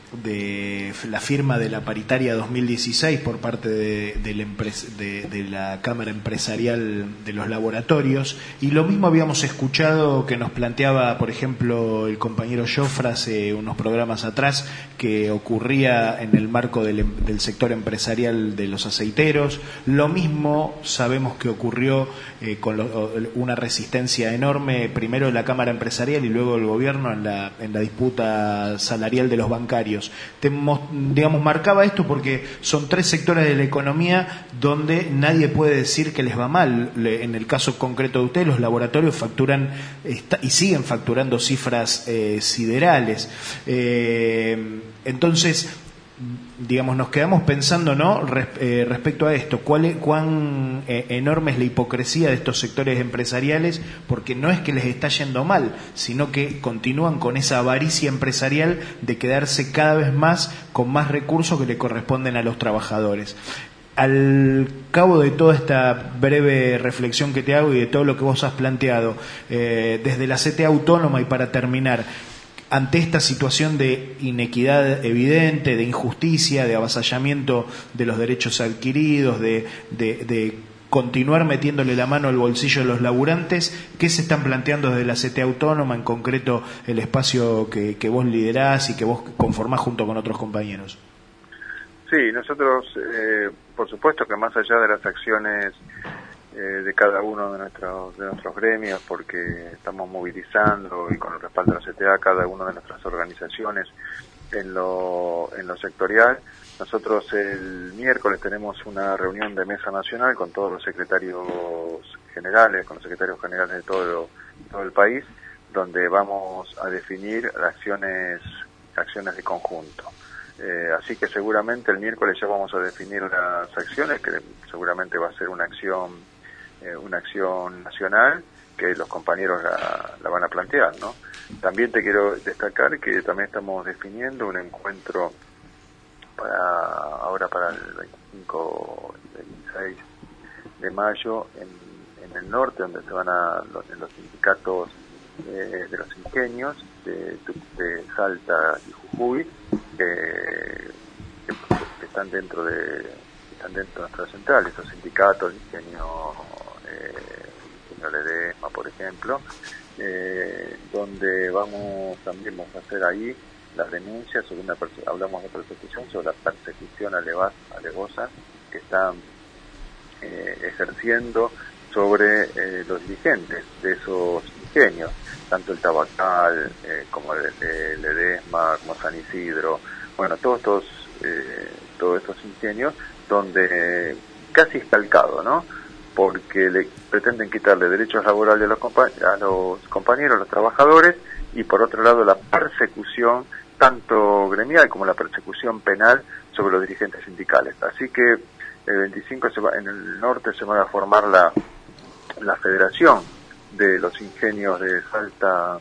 [SPEAKER 2] la firma de la paritaria 2016 por parte de la Cámara Empresarial de los Laboratorios, y lo mismo habíamos escuchado que nos planteaba, por ejemplo, el compañero Jofra hace unos programas atrás, que ocurría en el marco del sector empresarial de los aceiteros. Lo mismo sabemos que ocurrió con una resistencia enorme, primero de la Cámara Empresarial y luego del gobierno en la disputa salarial de los bancarios. Digamos, marcaba esto porque son tres sectores de la economía donde nadie puede decir que les va mal. En el caso concreto de ustedes, los laboratorios facturan y siguen facturando cifras siderales. Entonces, digamos, nos quedamos pensando, ¿no?, respecto a esto, cuán enorme es la hipocresía de estos sectores empresariales, porque no es que les está yendo mal, sino que continúan con esa avaricia empresarial de quedarse cada vez más con más recursos que le corresponden a los trabajadores. Al cabo de toda esta breve reflexión que te hago y de todo lo que vos has planteado, desde la CTA Autónoma, y para terminar, ante esta situación de inequidad evidente, de injusticia, de avasallamiento de los derechos adquiridos, de continuar metiéndole la mano al bolsillo de los laburantes, ¿qué se están planteando desde la CTA Autónoma, en concreto el espacio que vos liderás y que vos conformás junto con otros compañeros?
[SPEAKER 9] Sí, nosotros, por supuesto que más allá de las acciones de cada uno de nuestros gremios, porque estamos movilizando y con el respaldo de la CTA cada una de nuestras organizaciones en lo sectorial. Nosotros el miércoles tenemos una reunión de mesa nacional con todos los secretarios generales, con los secretarios generales de todo el país, donde vamos a definir acciones de conjunto. Así que seguramente el miércoles ya vamos a definir las acciones, que seguramente va a ser una acción nacional, que los compañeros la van a plantear, ¿no? También te quiero destacar que también estamos definiendo un encuentro ahora para el 25 y 26 de mayo en el norte, donde se van en los sindicatos de los ingenios de Salta y Jujuy, que están dentro de nuestra central, esos sindicatos, el ingenio Ledesma, por ejemplo, donde vamos a hacer ahí las denuncias sobre hablamos de persecución, sobre la persecución alevosa que están ejerciendo sobre los dirigentes de esos ingenios, tanto el Tabacal como el Ledesma, como San Isidro, bueno, todos estos ingenios, donde casi es calcado, ¿no? Porque le pretenden quitarle derechos laborales a los compañeros, a los trabajadores, y por otro lado la persecución tanto gremial como la persecución penal sobre los dirigentes sindicales. Así que el 25 en el norte se va a formar la federación de los ingenios de Salta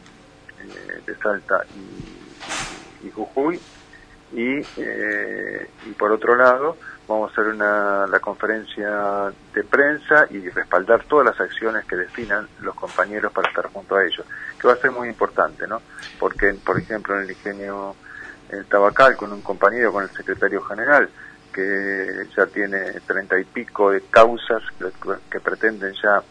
[SPEAKER 9] y Jujuy, y por otro lado vamos a hacer la conferencia de prensa y respaldar todas las acciones que definan los compañeros para estar junto a ellos, que va a ser muy importante, ¿no? Porque, por ejemplo, en el ingenio Tabacal, con un compañero, con el secretario general, que ya tiene 30 y pico de causas que pretenden ya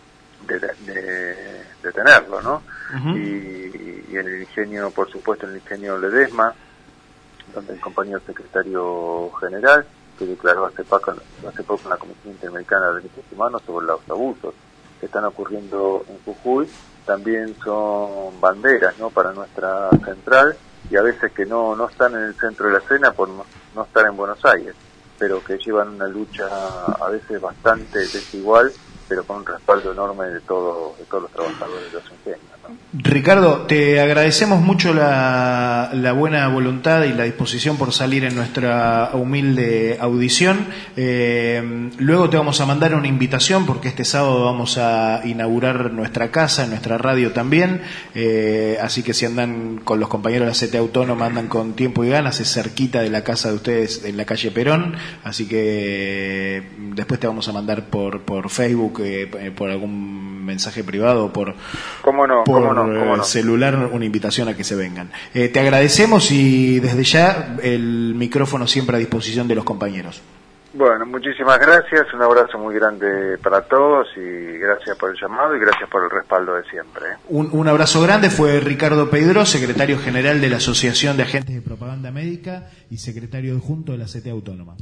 [SPEAKER 9] detenerlo, ¿no?
[SPEAKER 2] Uh-huh.
[SPEAKER 9] Y en el ingenio, por supuesto, en el ingenio Ledesma, donde el compañero secretario general, que declaró hace poco en la Comisión Interamericana de Derechos Humanos sobre los abusos que están ocurriendo en Jujuy, también son banderas, ¿no?, para nuestra central, y a veces que no están en el centro de la escena por no estar en Buenos Aires, pero que llevan una lucha a veces bastante desigual, pero con un respaldo enorme de todos los trabajadores de los ingenios, ¿no?
[SPEAKER 2] Ricardo, te agradecemos mucho la buena voluntad y la disposición por salir en nuestra humilde audición. Luego te vamos a mandar una invitación, porque este sábado vamos a inaugurar nuestra casa, nuestra radio también, así que si andan con los compañeros de la CTA Autónoma, andan con tiempo y ganas, es cerquita de la casa de ustedes, en la calle Perón, así que después te vamos a mandar por Facebook, por algún mensaje privado o por celular una invitación a que se vengan. Te agradecemos y desde ya el micrófono siempre a disposición de los compañeros.
[SPEAKER 9] Bueno, muchísimas gracias, un abrazo muy grande para todos y gracias por el llamado y gracias por el respaldo de siempre.
[SPEAKER 2] Un abrazo grande. Fue Ricardo Peidró, secretario general de la Asociación de Agentes de Propaganda Médica y secretario adjunto de la CTA Autónoma.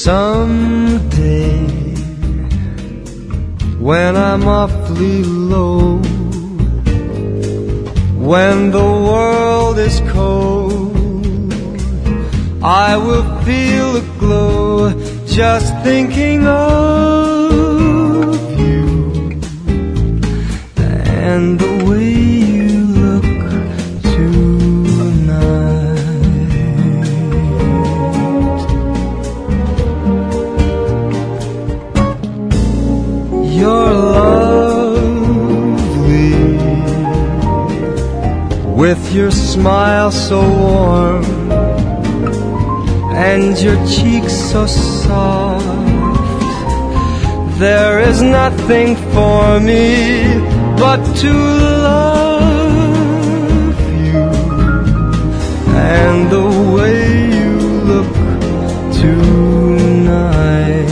[SPEAKER 8] Someday, when I'm awfully low, when the world is cold, I will feel a glow just thinking of you and the way you look tonight. You're lovely with your smile so warm and your cheeks so soft. There is nothing for me but to love you and the way you look tonight.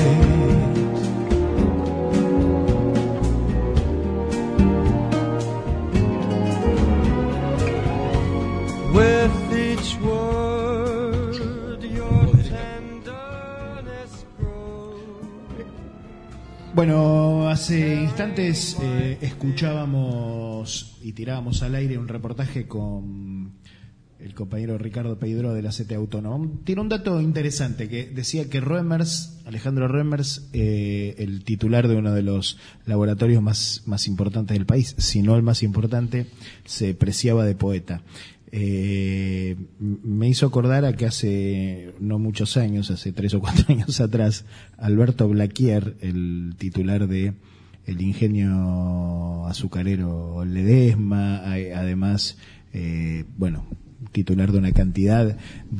[SPEAKER 8] With each word your tenderness grows.
[SPEAKER 2] Bueno, hace instantes escuchábamos y tirábamos al aire un reportaje con el compañero Ricardo Peidró de la CT Autónoma. Tiene un dato interesante que decía que Alejandro Reimers, el titular de uno de los laboratorios más importantes del país, si no el más importante, se preciaba de poeta. Me hizo acordar a que hace no muchos años, hace 3 o 4 años atrás, Alberto Blaquier, el titular de el ingenio azucarero Ledesma, además, titular de una cantidad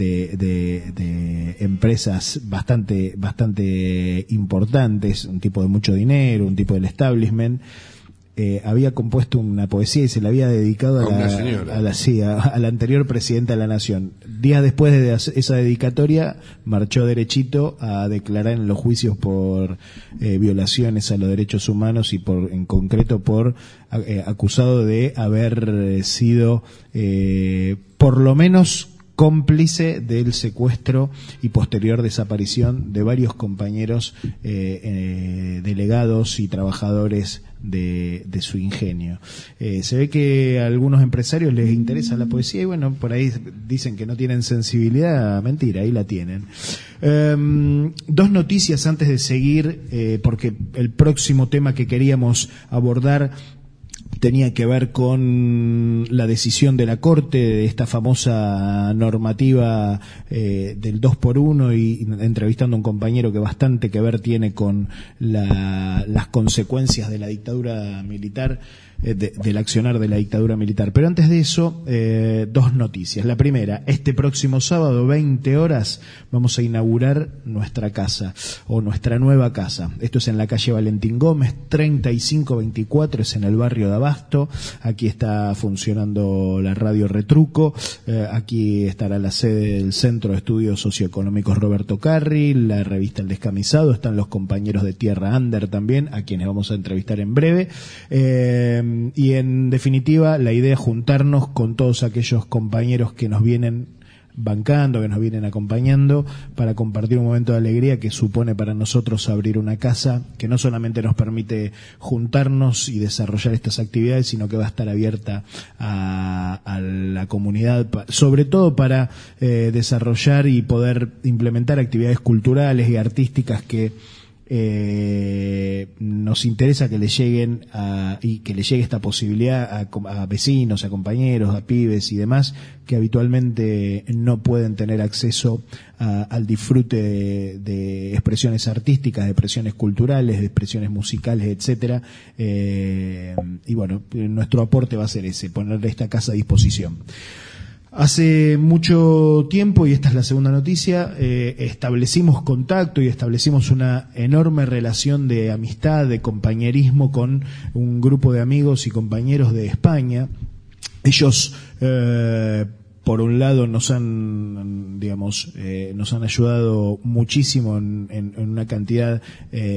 [SPEAKER 2] de empresas bastante importantes, un tipo de mucho dinero, un tipo del establishment, había compuesto una poesía y se la había dedicado a la anterior presidenta de la Nación. Días después de esa dedicatoria, marchó derechito a declarar en los juicios por violaciones a los derechos humanos y en concreto por acusado de haber sido por lo menos cómplice del secuestro y posterior desaparición de varios compañeros delegados y trabajadores de su ingenio. Se ve que a algunos empresarios les interesa la poesía y bueno, por ahí dicen que no tienen sensibilidad. Mentira, ahí la tienen. 2 noticias antes de seguir, porque el próximo tema que queríamos abordar tenía que ver con la decisión de la Corte de esta famosa normativa del 2x1 y entrevistando a un compañero que bastante que ver tiene con las consecuencias de la dictadura militar, del accionar de la dictadura militar. Pero antes de eso, 2 noticias. La primera, este próximo sábado, 20 horas, vamos a inaugurar nuestra casa, o nuestra nueva casa. Esto es en la calle Valentín Gómez, 3524, es en el barrio de Abasto. Aquí está funcionando la radio Retruco, aquí estará la sede del Centro de Estudios Socioeconómicos Roberto Carri, la revista El Descamisado, están los compañeros de Tierra Under también, a quienes vamos a entrevistar en breve. Y en definitiva, la idea es juntarnos con todos aquellos compañeros que nos vienen bancando, que nos vienen acompañando, para compartir un momento de alegría que supone para nosotros abrir una casa que no solamente nos permite juntarnos y desarrollar estas actividades, sino que va a estar abierta a la comunidad, sobre todo para desarrollar y poder implementar actividades culturales y artísticas que nos interesa que le lleguen y que le llegue esta posibilidad a vecinos, a compañeros, a pibes y demás que habitualmente no pueden tener acceso al disfrute de expresiones artísticas, de expresiones culturales, de expresiones musicales, etcétera. Y bueno, nuestro aporte va a ser ese, ponerle esta casa a disposición. Hace mucho tiempo, y esta es la segunda noticia, establecimos contacto y establecimos una enorme relación de amistad, de compañerismo con un grupo de amigos y compañeros de España. Ellos, por un lado, nos han ayudado muchísimo en una cantidad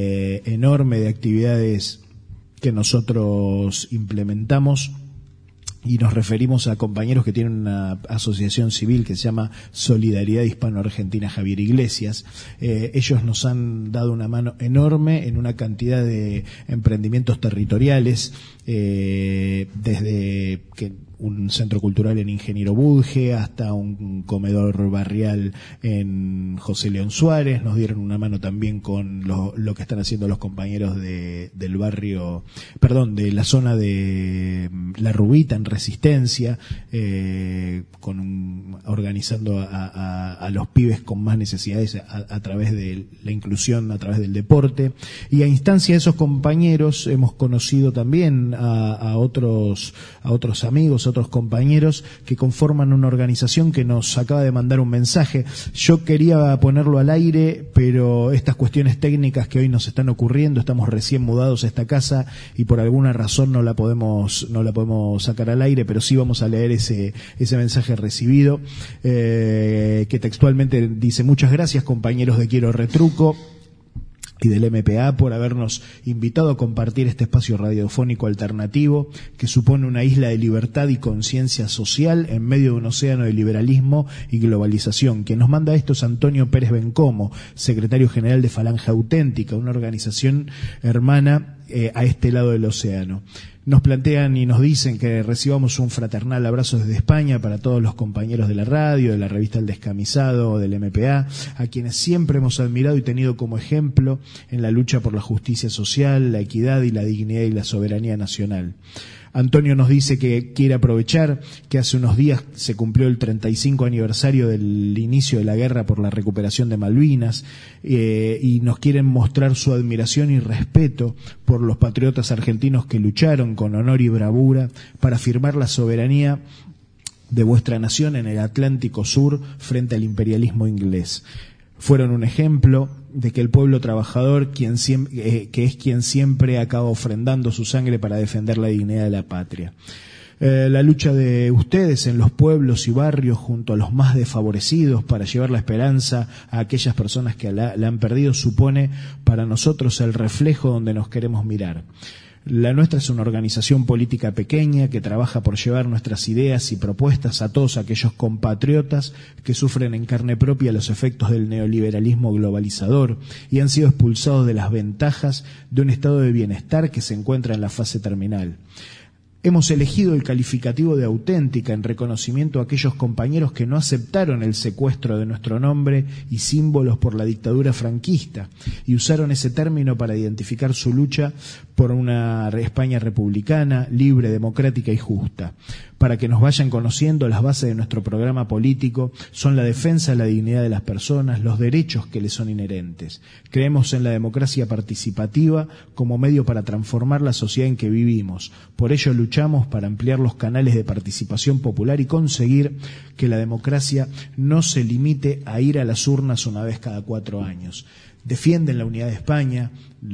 [SPEAKER 2] enorme de actividades que nosotros implementamos. y nos referimos a compañeros que tienen una asociación civil que se llama Solidaridad Hispano-Argentina Javier Iglesias. Ellos nos han dado una mano enorme en una cantidad de emprendimientos territoriales, desde un centro cultural en Ingeniero Budge hasta un comedor barrial en José León Suárez. Nos dieron una mano también con lo que están haciendo los compañeros del barrio, de la zona de La Rubita en Resistencia, organizando a los pibes con más necesidades a través de la inclusión, a través del deporte. Y a instancia de esos compañeros hemos conocido también a otros amigos, otros compañeros que conforman una organización que nos acaba de mandar un mensaje. Yo quería ponerlo al aire, pero estas cuestiones técnicas que hoy nos están ocurriendo, estamos recién mudados a esta casa y por alguna razón no la podemos sacar al aire, pero sí vamos a leer ese mensaje recibido, que textualmente dice: muchas gracias, compañeros de Quiero Retruco y del MPA, por habernos invitado a compartir este espacio radiofónico alternativo que supone una isla de libertad y conciencia social en medio de un océano de liberalismo y globalización. Quien nos manda esto es Antonio Pérez Bencomo, secretario general de Falange Auténtica, una organización hermana a este lado del océano. Nos plantean y nos dicen que recibamos un fraternal abrazo desde España para todos los compañeros de la radio, de la revista El Descamisado, del MPA, a quienes siempre hemos admirado y tenido como ejemplo en la lucha por la justicia social, la equidad y la dignidad y la soberanía nacional. Antonio nos dice que quiere aprovechar que hace unos días se cumplió el 35 aniversario del inicio de la guerra por la recuperación de Malvinas, y nos quieren mostrar su admiración y respeto por los patriotas argentinos que lucharon con honor y bravura para afirmar la soberanía de vuestra nación en el Atlántico Sur frente al imperialismo inglés. Fueron un ejemplo de que el pueblo trabajador, que es quien siempre acaba ofrendando su sangre para defender la dignidad de la patria. La lucha de ustedes en los pueblos y barrios junto a los más desfavorecidos para llevar la esperanza a aquellas personas que la han perdido supone para nosotros el reflejo donde nos queremos mirar. La nuestra es una organización política pequeña que trabaja por llevar nuestras ideas y propuestas a todos aquellos compatriotas que sufren en carne propia los efectos del neoliberalismo globalizador y han sido expulsados de las ventajas de un estado de bienestar que se encuentra en la fase terminal. Hemos elegido el calificativo de auténtica en reconocimiento a aquellos compañeros que no aceptaron el secuestro de nuestro nombre y símbolos por la dictadura franquista y usaron ese término para identificar su lucha por una España republicana, libre, democrática y justa. Para que nos vayan conociendo, las bases de nuestro programa político son la defensa de la dignidad de las personas, los derechos que les son inherentes. Creemos en la democracia participativa como medio para transformar la sociedad en que vivimos. Por ello luchamos para ampliar los canales de participación popular y conseguir que la democracia no se limite a ir a las urnas una vez cada 4 años. Defienden la unidad de España,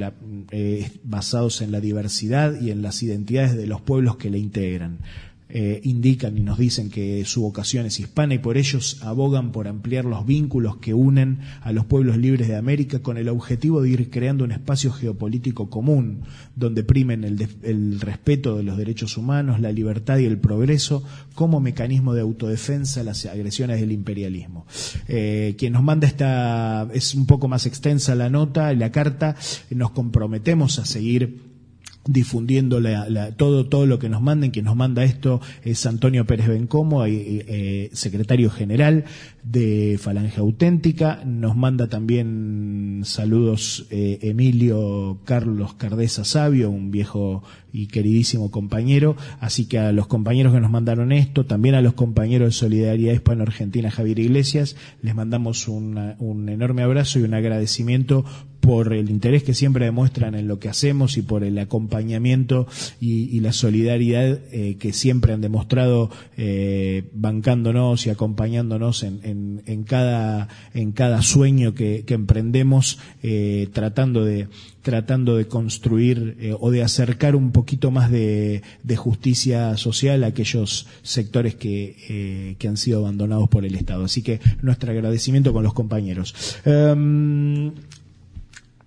[SPEAKER 2] basados en la diversidad y en las identidades de los pueblos que la integran. Indican y nos dicen que su vocación es hispana y por ellos abogan por ampliar los vínculos que unen a los pueblos libres de América con el objetivo de ir creando un espacio geopolítico común donde primen el respeto de los derechos humanos, la libertad y el progreso como mecanismo de autodefensa a las agresiones del imperialismo. Quien nos manda es un poco más extensa la nota, la carta. Nos comprometemos a seguir difundiendo todo lo que nos manden. Quien nos manda esto es Antonio Pérez Bencomo, secretario general de Falange Auténtica. Nos manda también saludos Emilio Carlos Cardesa Sabio, un viejo y queridísimo compañero. Así que a los compañeros que nos mandaron esto, también a los compañeros de Solidaridad Hispano-Argentina Javier Iglesias, les mandamos un enorme abrazo y un agradecimiento por el interés que siempre demuestran en lo que hacemos y por el acompañamiento y la solidaridad que siempre han demostrado, bancándonos y acompañándonos en cada sueño que emprendemos, tratando de construir o de acercar un poquito más de justicia social a aquellos sectores que han sido abandonados por el Estado. Así que nuestro agradecimiento con los compañeros.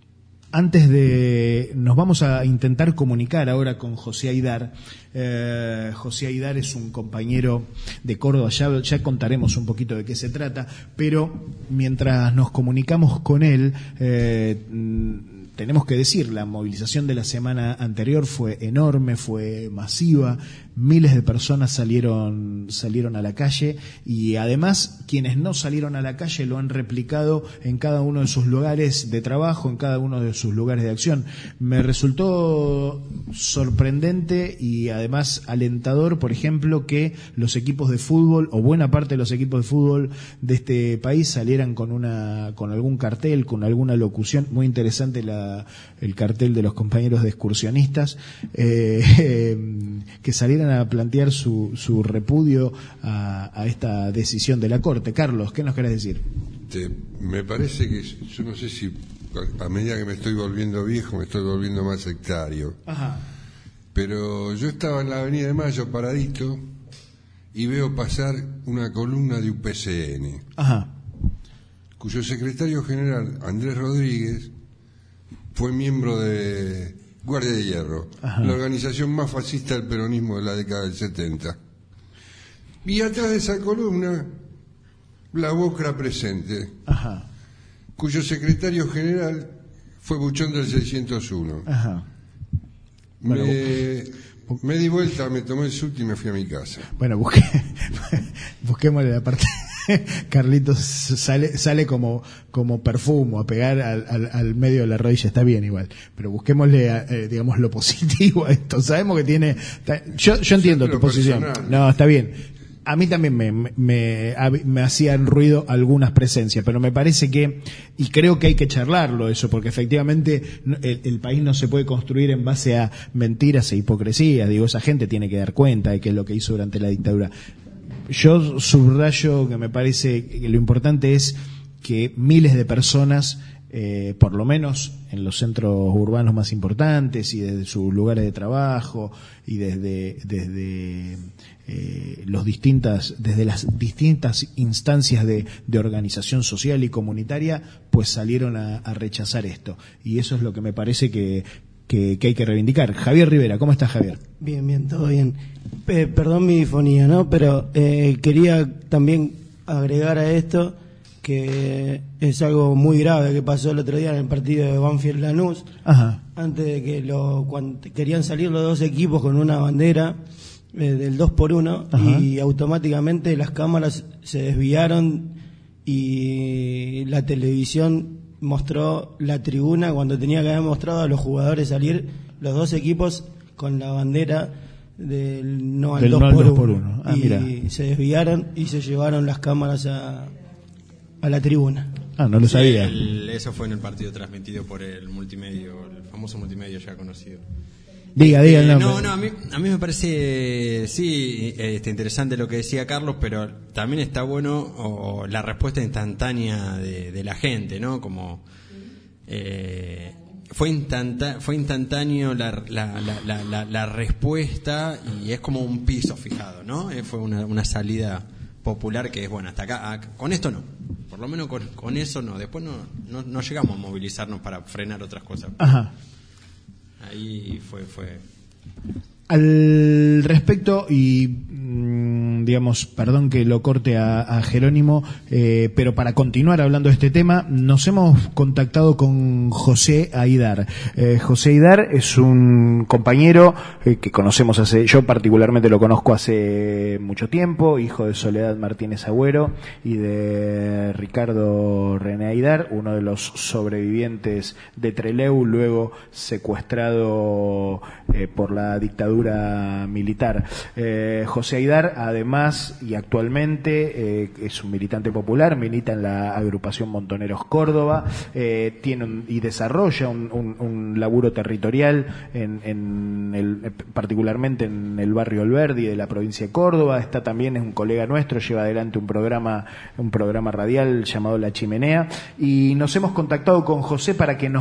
[SPEAKER 2] Nos vamos a intentar comunicar ahora con José Aidar. José Aidar es un compañero de Córdoba, ya contaremos un poquito de qué se trata, pero mientras nos comunicamos con él, tenemos que decir, la movilización de la semana anterior fue enorme, fue masiva, miles de personas salieron a la calle, y además quienes no salieron a la calle lo han replicado en cada uno de sus lugares de trabajo, en cada uno de sus lugares de acción. Me resultó sorprendente y además alentador, por ejemplo, que los equipos de fútbol, o buena parte de los equipos de fútbol de este país, salieran con algún cartel, con alguna locución. Muy interesante el cartel de los compañeros de excursionistas, que salieran a plantear su repudio a esta decisión de la Corte. Carlos, ¿qué nos querés decir?
[SPEAKER 4] Me parece que, yo no sé si a medida que me estoy volviendo viejo me estoy volviendo más sectario.
[SPEAKER 2] Ajá.
[SPEAKER 4] Pero yo estaba en la Avenida de Mayo paradito y veo pasar una columna de UPCN,
[SPEAKER 2] ajá,
[SPEAKER 4] cuyo secretario general, Andrés Rodríguez, fue miembro de Guardia de Hierro,
[SPEAKER 2] ajá,
[SPEAKER 4] la organización más fascista del peronismo de la década del 70. Y atrás de esa columna, la Bocra Presente,
[SPEAKER 2] ajá,
[SPEAKER 4] cuyo secretario general fue Buchón del 601.
[SPEAKER 2] ajá. Bueno,
[SPEAKER 4] me di vuelta, me tomé el subte y me fui a mi casa.
[SPEAKER 2] Bueno, busquémosle la parte. Carlitos sale como perfumo a pegar al medio de la rodilla, está bien igual, pero busquémosle digamos lo positivo a esto. Sabemos que tiene, yo entiendo tu posición. No, está bien. A mí también me hacían ruido algunas presencias, pero me parece que, y creo que hay que charlarlo eso, porque efectivamente el país no se puede construir en base a mentiras e hipocresías. Digo, esa gente tiene que dar cuenta de qué es lo que hizo durante la dictadura. Yo subrayo que me parece que lo importante es que miles de personas, por lo menos en los centros urbanos más importantes y desde sus lugares de trabajo y desde las distintas instancias de organización social y comunitaria, pues salieron a rechazar esto. Y eso es lo que me parece que hay que reivindicar. Javier Rivera, ¿cómo estás, Javier?
[SPEAKER 10] Bien, todo bien. Perdón mi difonía, ¿no? Pero quería también agregar a esto que es algo muy grave que pasó el otro día en el partido de Banfield Lanús.
[SPEAKER 2] Ajá.
[SPEAKER 10] Antes de que cuando querían salir los dos equipos con una bandera del 2x1,
[SPEAKER 2] ajá,
[SPEAKER 10] y automáticamente las cámaras se desviaron y la televisión mostró la tribuna cuando tenía que haber mostrado a los jugadores salir los dos equipos con la bandera del no al 2x1.
[SPEAKER 2] Ah,
[SPEAKER 10] y
[SPEAKER 2] mira,
[SPEAKER 10] se desviaron y se llevaron las cámaras a la tribuna.
[SPEAKER 2] Ah, no lo sabía.
[SPEAKER 3] Eso fue en el partido transmitido por el multimedio, el famoso multimedio ya conocido.
[SPEAKER 2] Diga el nombre.
[SPEAKER 3] No, a mí me parece, sí, interesante lo que decía Carlos, pero también está bueno la respuesta instantánea de la gente, ¿no? Como fue instantáneo la respuesta, y es como un piso fijado, ¿no? Fue una salida popular que es, bueno, hasta acá, con esto no, por lo menos con eso no, después no llegamos a movilizarnos para frenar otras cosas.
[SPEAKER 2] Ajá.
[SPEAKER 3] Ahí fue.
[SPEAKER 2] Al respecto, y digamos, perdón que lo corte a Jerónimo, pero para continuar hablando de este tema, nos hemos contactado con José Aidar. José Aidar es un compañero que conocemos yo particularmente lo conozco hace mucho tiempo, hijo de Soledad Martínez Agüero y de Ricardo René Aidar, uno de los sobrevivientes de Trelew, luego secuestrado por la dictadura militar. José Aidar, además y actualmente, es un militante popular, milita en la agrupación Montoneros Córdoba, tiene y desarrolla un laburo territorial particularmente en el barrio Alberdi de la provincia de Córdoba. Está también, es un colega nuestro, lleva adelante un programa radial llamado La Chimenea, y nos hemos contactado con José para que nos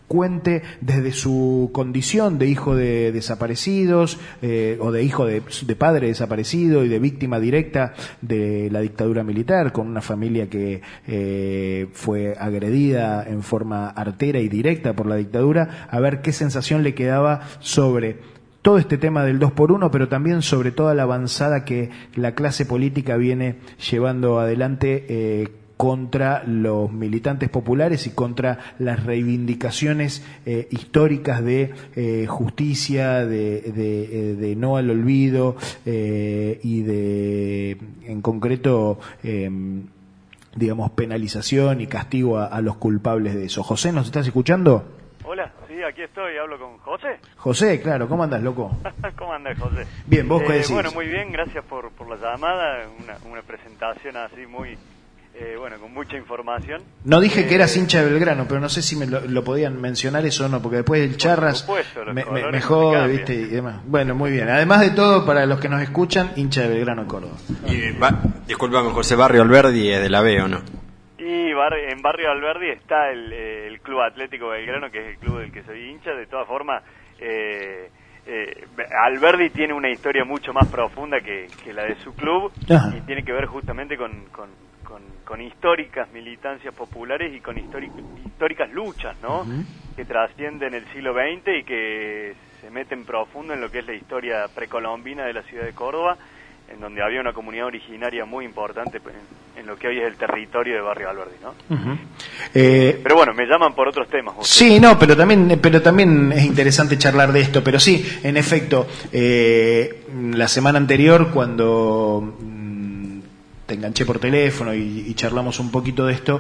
[SPEAKER 2] cuente desde su condición de hijo de desaparecidos o de hijo de padre desaparecido y de víctima directa de la dictadura militar, con una familia que fue agredida en forma artera y directa por la dictadura, a ver qué sensación le quedaba sobre todo este tema del 2x1, pero también sobre toda la avanzada que la clase política viene llevando adelante contra los militantes populares y contra las reivindicaciones históricas de justicia, de no al olvido y de, en concreto, digamos, penalización y castigo a los culpables de eso. José, ¿nos estás escuchando?
[SPEAKER 11] Hola, sí, aquí estoy, hablo con José.
[SPEAKER 2] José, claro, ¿cómo andás, loco?
[SPEAKER 11] ¿Cómo andás, José?
[SPEAKER 2] Bien, ¿vos qué decís?
[SPEAKER 11] Bueno, muy bien, gracias por la llamada, una presentación así muy... bueno, con mucha información.
[SPEAKER 2] No dije que eras hincha de Belgrano, pero no sé si me lo podían mencionar eso o no, porque después el Charras me jode, ¿viste? Y demás. Bueno, muy bien. Además de todo, para los que nos escuchan, hincha de Belgrano Córdoba.
[SPEAKER 3] Disculpame, José, Barrio Alberdi es de la B, ¿o no?
[SPEAKER 11] Y en Barrio Alberdi está el Club Atlético Belgrano, que es el club del que soy hincha. De todas formas, Alberdi tiene una historia mucho más profunda que la de su club. Ajá. Y tiene que ver justamente con históricas militancias populares y con históricas luchas, ¿no? Uh-huh. Que trascienden el siglo XX y que se meten profundo en lo que es la historia precolombina de la ciudad de Córdoba, en donde había una comunidad originaria muy importante en lo que hoy es el territorio de Barrio Alberdi, ¿no? Uh-huh. Pero bueno, me llaman por otros temas.
[SPEAKER 2] Sí, no, pero también es interesante charlar de esto. Pero sí, en efecto, la semana anterior, cuando te enganché por teléfono y charlamos un poquito de esto,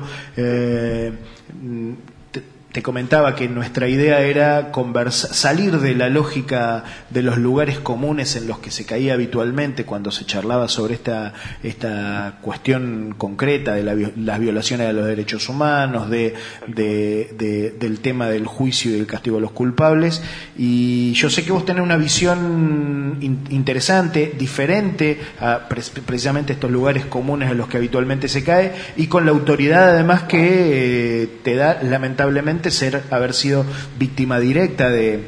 [SPEAKER 2] te comentaba que nuestra idea era salir de la lógica de los lugares comunes en los que se caía habitualmente cuando se charlaba sobre esta cuestión concreta de las violaciones de los derechos humanos, del tema del juicio y del castigo a los culpables. Y yo sé que vos tenés una visión interesante, diferente a precisamente estos lugares comunes en los que habitualmente se cae, y con la autoridad además que te da, lamentablemente, haber sido víctima directa de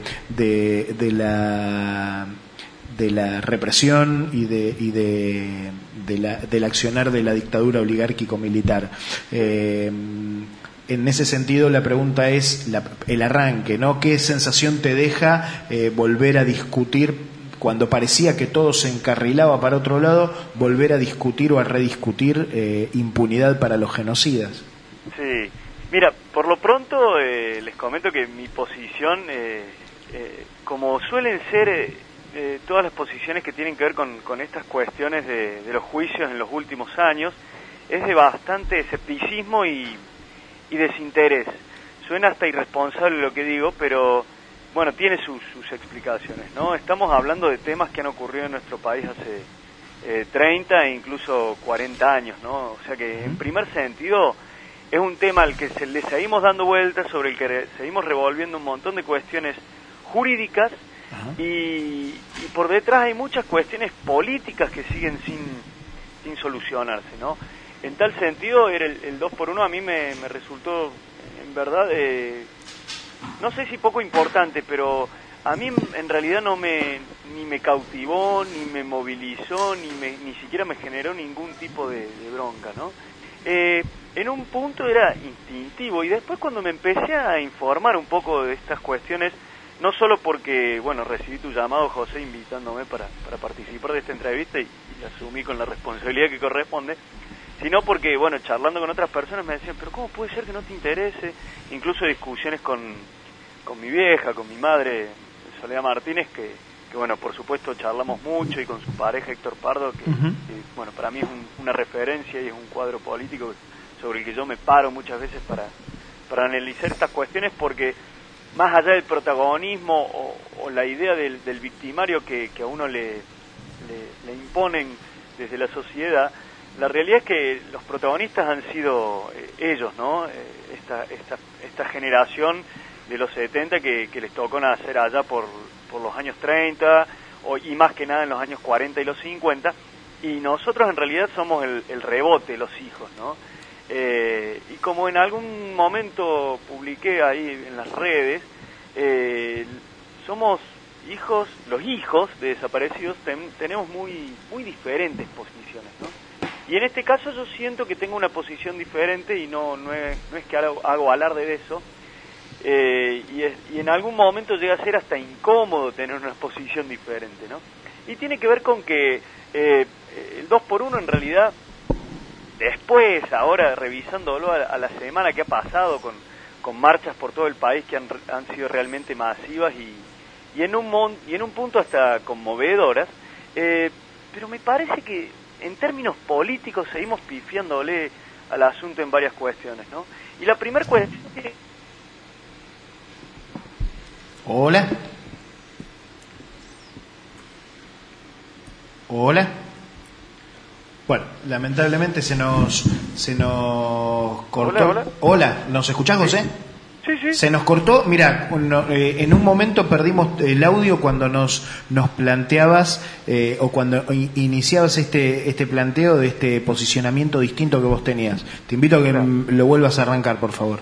[SPEAKER 2] la represión y del accionar de la dictadura oligárquico-militar. En ese sentido, la pregunta es el arranque, ¿no? ¿Qué sensación te deja volver a discutir, cuando parecía que todo se encarrilaba para otro lado, volver a discutir o a rediscutir impunidad para los genocidas?
[SPEAKER 11] Sí. Mira, por lo pronto les comento que mi posición, como suelen ser todas las posiciones que tienen que ver con estas cuestiones de los juicios en los últimos años, es de bastante escepticismo y desinterés. Suena hasta irresponsable lo que digo, pero bueno, tiene sus explicaciones, ¿no? Estamos hablando de temas que han ocurrido en nuestro país hace 30 e incluso 40 años, ¿no? O sea que en primer sentido es un tema al que le seguimos dando vueltas, sobre el que seguimos revolviendo un montón de cuestiones jurídicas. Uh-huh. y por detrás hay muchas cuestiones políticas que siguen sin solucionarse, ¿no? En tal sentido, el 2x1 a mí me resultó, en verdad, no sé si poco importante, pero a mí en realidad ni me cautivó, ni me movilizó, ni siquiera me generó ningún tipo de bronca, ¿no? En un punto era instintivo, y después cuando me empecé a informar un poco de estas cuestiones, no solo porque, bueno, recibí tu llamado, José, invitándome para participar de esta entrevista y asumí con la responsabilidad que corresponde, sino porque, bueno, charlando con otras personas me decían, pero ¿cómo puede ser que no te interese? Incluso discusiones con mi vieja, con mi madre, Soledad Martínez, que bueno, por supuesto charlamos mucho, y con su pareja Héctor Pardo, que bueno, para mí es una referencia y es un cuadro político sobre el que yo me paro muchas veces para analizar estas cuestiones, porque más allá del protagonismo o la idea del victimario que a uno le imponen desde la sociedad, la realidad es que los protagonistas han sido ellos, ¿no? Esta generación de los 70 que les tocó nacer allá por los años 30 y más que nada en los años 40 y los 50, y nosotros en realidad somos el rebote, los hijos, ¿no? Y como en algún momento publiqué ahí en las redes, somos los hijos de desaparecidos tenemos muy diferentes posiciones, ¿no? Y en este caso yo siento que tengo una posición diferente y no es que hago alarde de eso, y en algún momento llega a ser hasta incómodo tener una posición diferente, ¿no? Y tiene que ver con que el 2x1 en realidad, después, ahora revisándolo a la semana que ha pasado con marchas por todo el país que han sido realmente masivas y en un punto hasta conmovedoras, pero me parece que en términos políticos seguimos pifiándole al asunto en varias cuestiones, ¿no? Y la primera cuestión es...
[SPEAKER 2] Hola. Hola. Bueno, lamentablemente se nos cortó. Hola, ¿nos escuchás, José?
[SPEAKER 11] Sí.
[SPEAKER 2] Se nos cortó. Mira, en un momento perdimos el audio cuando nos planteabas o cuando iniciabas este planteo de este posicionamiento distinto que vos tenías. Te invito a que lo vuelvas a arrancar, por favor.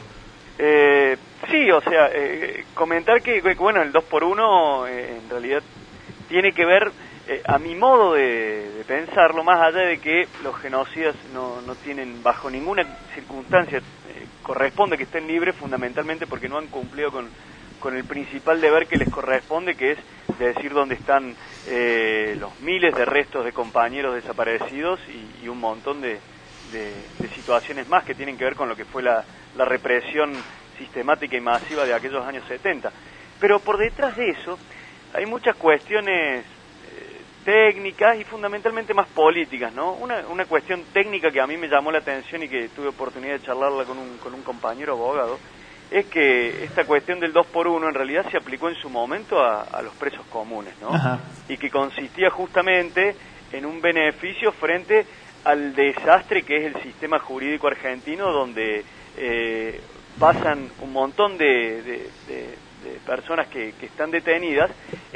[SPEAKER 11] Sí, o sea, comentar que bueno, el 2x1 en realidad tiene que ver, a mi modo de pensarlo, más allá de que los genocidas no tienen bajo ninguna circunstancia, corresponde que estén libres fundamentalmente porque no han cumplido con el principal deber que les corresponde, que es decir dónde están los miles de restos de compañeros desaparecidos y un montón de situaciones más que tienen que ver con lo que fue la represión sistemática y masiva de aquellos años 70. Pero por detrás de eso hay muchas cuestiones técnicas y fundamentalmente más políticas, ¿no? Una cuestión técnica que a mí me llamó la atención y que tuve oportunidad de charlarla con un compañero abogado, es que esta cuestión del 2x1 en realidad se aplicó en su momento a los presos comunes, ¿no? Ajá. Y que consistía justamente en un beneficio frente al desastre que es el sistema jurídico argentino, donde pasan un montón de personas que están detenidas,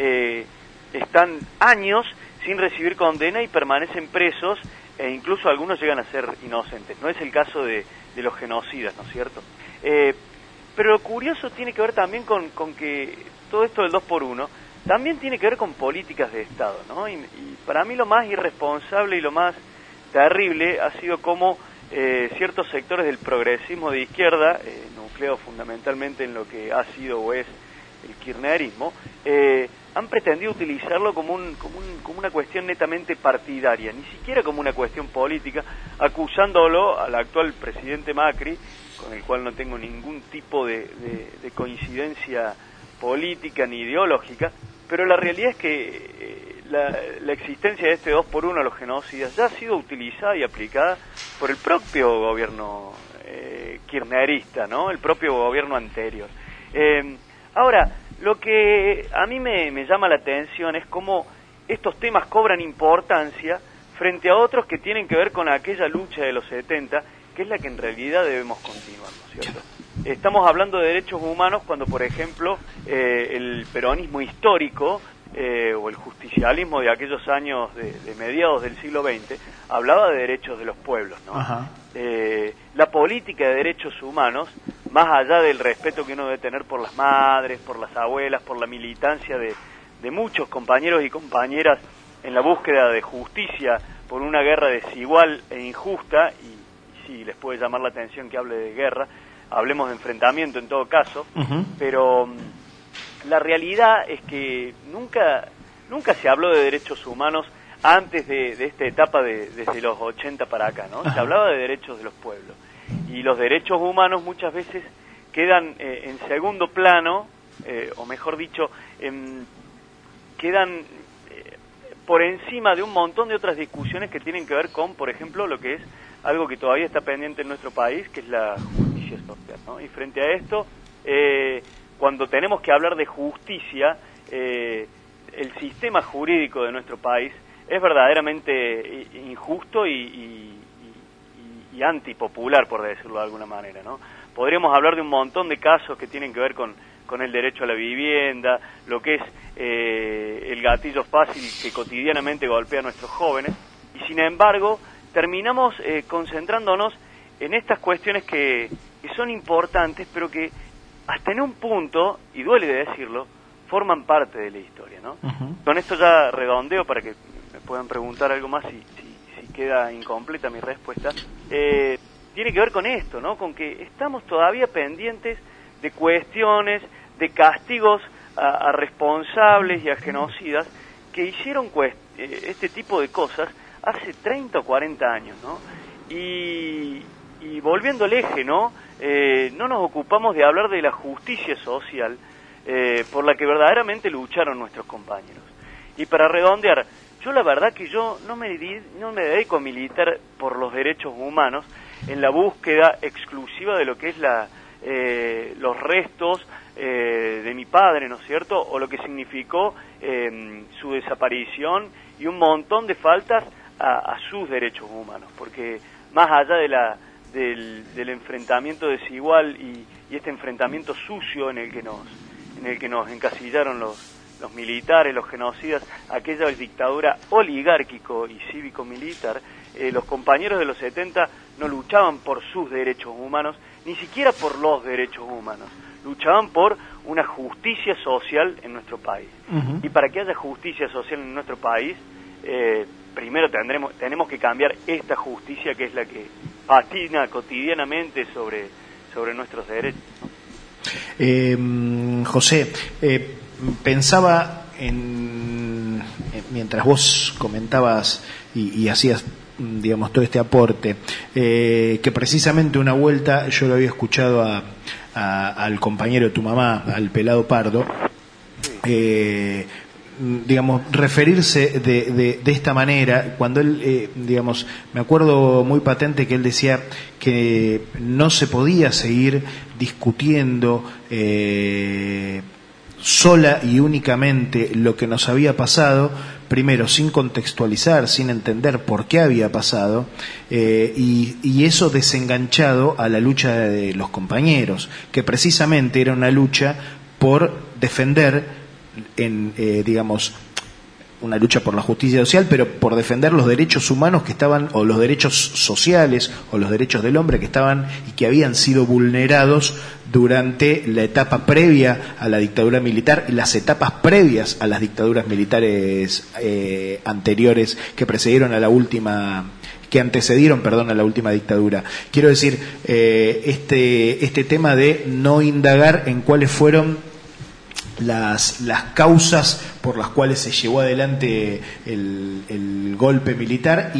[SPEAKER 11] están años sin recibir condena y permanecen presos, e incluso algunos llegan a ser inocentes. No es el caso de los genocidas, ¿no es cierto? Pero lo curioso tiene que ver también con que todo esto del 2x1 también tiene que ver con políticas de Estado, ¿no? Y para mí lo más irresponsable y lo más terrible ha sido cómo ciertos sectores del progresismo de izquierda, nucleado fundamentalmente en lo que ha sido o es el kirchnerismo, han pretendido utilizarlo como una cuestión netamente partidaria, ni siquiera como una cuestión política, acusándolo al actual presidente Macri, con el cual no tengo ningún tipo de coincidencia política ni ideológica, pero la realidad es que la existencia de este 2x1 a los genocidas ya ha sido utilizada y aplicada por el propio gobierno kirchnerista, ¿no? El propio gobierno anterior. Ahora, lo que a mí me llama la atención es cómo estos temas cobran importancia frente a otros que tienen que ver con aquella lucha de los 70, que es la que en realidad debemos continuar, ¿no es cierto? Estamos hablando de derechos humanos cuando, por ejemplo, el peronismo histórico o el justicialismo de aquellos años de mediados del siglo XX hablaba de derechos de los pueblos, ¿no? Ajá. La política de derechos humanos, más allá del respeto que uno debe tener por las madres, por las abuelas, por la militancia de muchos compañeros y compañeras en la búsqueda de justicia por una guerra desigual e injusta, y sí, les puede llamar la atención que hable de guerra, hablemos de enfrentamiento en todo caso, pero la realidad es que nunca se habló de derechos humanos antes de esta etapa desde los 80 para acá, ¿no? Se hablaba de derechos de los pueblos. Y los derechos humanos muchas veces quedan en segundo plano, o mejor dicho, quedan por encima de un montón de otras discusiones que tienen que ver con, por ejemplo, lo que es algo que todavía está pendiente en nuestro país, que es la justicia social, ¿no? Y frente a esto, cuando tenemos que hablar de justicia, el sistema jurídico de nuestro país es verdaderamente injusto y antipopular, por decirlo de alguna manera, ¿no? Podríamos hablar de un montón de casos que tienen que ver con el derecho a la vivienda, lo que es el gatillo fácil que cotidianamente golpea a nuestros jóvenes, y sin embargo terminamos concentrándonos en estas cuestiones que son importantes, pero que hasta en un punto, y duele de decirlo, forman parte de la historia, ¿no? Con esto ya redondeo para que me puedan preguntar algo más si queda incompleta mi respuesta. Tiene que ver con esto, ¿no? Con que estamos todavía pendientes de cuestiones, de castigos a responsables y a genocidas que hicieron este tipo de cosas hace 30 o 40 años, ¿no? Y volviendo al eje, ¿no? No nos ocupamos de hablar de la justicia social por la que verdaderamente lucharon nuestros compañeros. Y para redondear, yo la verdad que yo no me dedico a militar por los derechos humanos en la búsqueda exclusiva de lo que es los restos de mi padre, ¿no es cierto? O lo que significó su desaparición y un montón de faltas a sus derechos humanos, porque más allá del enfrentamiento desigual y este enfrentamiento sucio en el que nos encasillaron los militares, los genocidas, aquella dictadura oligárquico y cívico-militar, los compañeros de los 70 no luchaban por sus derechos humanos, ni siquiera por los derechos humanos, luchaban por una justicia social en nuestro país. Y para que haya justicia social en nuestro país, primero tenemos que cambiar esta justicia que es la que patina cotidianamente sobre nuestros derechos.
[SPEAKER 2] José, pensaba mientras vos comentabas y hacías, digamos, todo este aporte, que precisamente una vuelta yo lo había escuchado al compañero de tu mamá, al Pelado Pardo, digamos, referirse de esta manera, cuando él, digamos, me acuerdo muy patente que él decía que no se podía seguir discutiendo sola y únicamente lo que nos había pasado, primero sin contextualizar, sin entender por qué había pasado, y eso desenganchado a la lucha de los compañeros, que precisamente era una lucha por defender digamos, una lucha por la justicia social, pero por defender los derechos humanos que estaban, o los derechos sociales, o los derechos del hombre que estaban y que habían sido vulnerados durante la etapa previa a la dictadura militar y las etapas previas a las dictaduras militares anteriores que antecedieron a la última dictadura. Quiero decir, este tema de no indagar en cuáles fueron las causas por las cuales se llevó adelante el golpe militar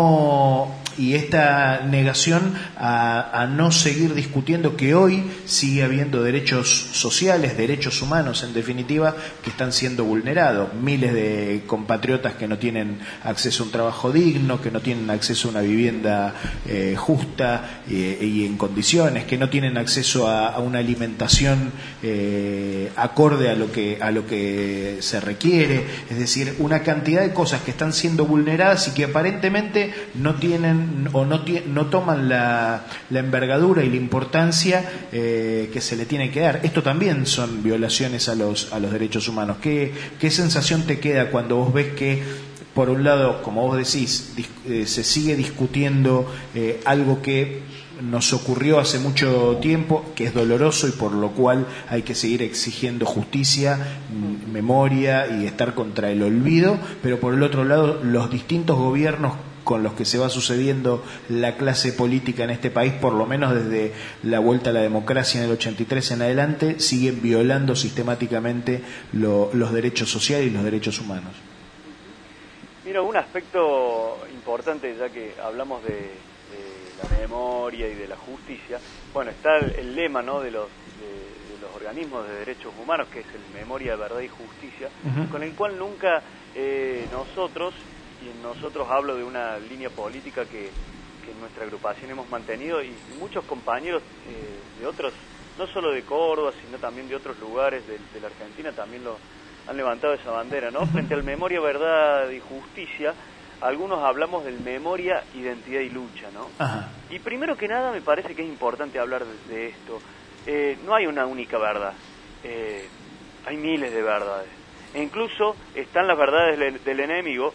[SPEAKER 2] y esta negación a no seguir discutiendo que hoy sigue habiendo derechos sociales, derechos humanos en definitiva, que están siendo vulnerados. Miles de compatriotas que no tienen acceso a un trabajo digno, que no tienen acceso a una vivienda justa y en condiciones, que no tienen acceso a una alimentación acorde a lo que se requiere, es decir, una cantidad de cosas que están siendo vulneradas y que aparentemente no tienen o no toman la envergadura y la importancia que se le tiene que dar. Esto también son violaciones a los derechos humanos. ¿Qué sensación te queda cuando vos ves que, por un lado, como vos decís, se sigue discutiendo algo que nos ocurrió hace mucho tiempo, que es doloroso y por lo cual hay que seguir exigiendo justicia, memoria y estar contra el olvido, pero por el otro lado los distintos gobiernos con los que se va sucediendo la clase política en este país, por lo menos desde la vuelta a la democracia en el 83 en adelante, siguen violando sistemáticamente los derechos sociales y los derechos humanos?
[SPEAKER 11] Mira, un aspecto importante, ya que hablamos de la memoria y de la justicia, bueno, está el lema, ¿no?, de los organismos de derechos humanos, que es el Memoria, Verdad y Justicia, con el cual nunca nosotros, y en nosotros hablo de una línea política que en nuestra agrupación hemos mantenido, y muchos compañeros de otros, no solo de Córdoba, sino también de otros lugares de la Argentina, también han levantado esa bandera, ¿no? Frente al Memoria, Verdad y Justicia, algunos hablamos del memoria, identidad y lucha, ¿no? Ajá. Y primero que nada me parece que es importante hablar de esto. No hay una única verdad, hay miles de verdades. E incluso están las verdades del enemigo,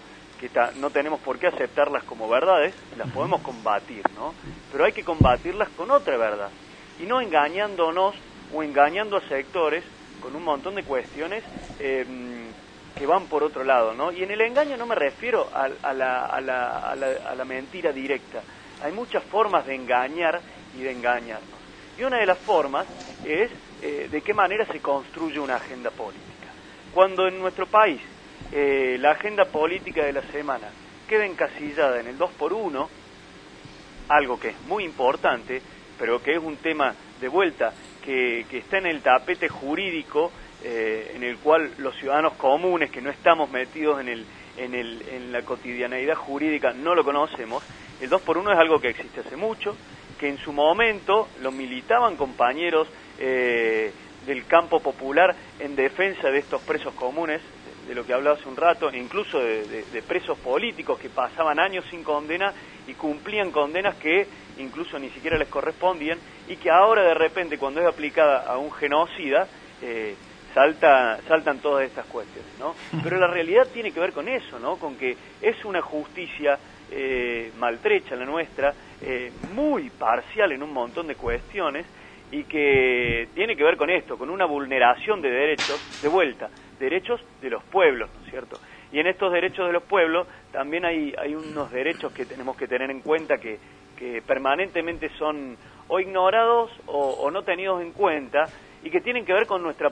[SPEAKER 11] no tenemos por qué aceptarlas como verdades, las podemos combatir, ¿no? Pero hay que combatirlas con otra verdad, y no engañándonos o engañando a sectores con un montón de cuestiones que van por otro lado, ¿no? Y en el engaño no me refiero a la mentira directa. Hay muchas formas de engañar y de engañarnos. Y una de las formas es de qué manera se construye una agenda política. Cuando en nuestro país la agenda política de la semana queda encasillada en el 2x1, algo que es muy importante, pero que es un tema de vuelta, que está en el tapete jurídico, en el cual los ciudadanos comunes que no estamos metidos en la cotidianeidad jurídica no lo conocemos. El 2x1 es algo que existe hace mucho, que en su momento lo militaban compañeros del campo popular en defensa de estos presos comunes, de lo que hablaba hace un rato, e incluso de presos políticos que pasaban años sin condena y cumplían condenas que incluso ni siquiera les correspondían, y que ahora de repente, cuando es aplicada a un genocida, saltan todas estas cuestiones, ¿no? Pero la realidad tiene que ver con eso, ¿no? Con que es una justicia maltrecha la nuestra, muy parcial en un montón de cuestiones, y que tiene que ver con esto, con una vulneración de derechos, de vuelta, derechos de los pueblos, ¿no es cierto? Y en estos derechos de los pueblos también hay unos derechos que tenemos que tener en cuenta que permanentemente son o ignorados o no tenidos en cuenta, y que tienen que ver con nuestra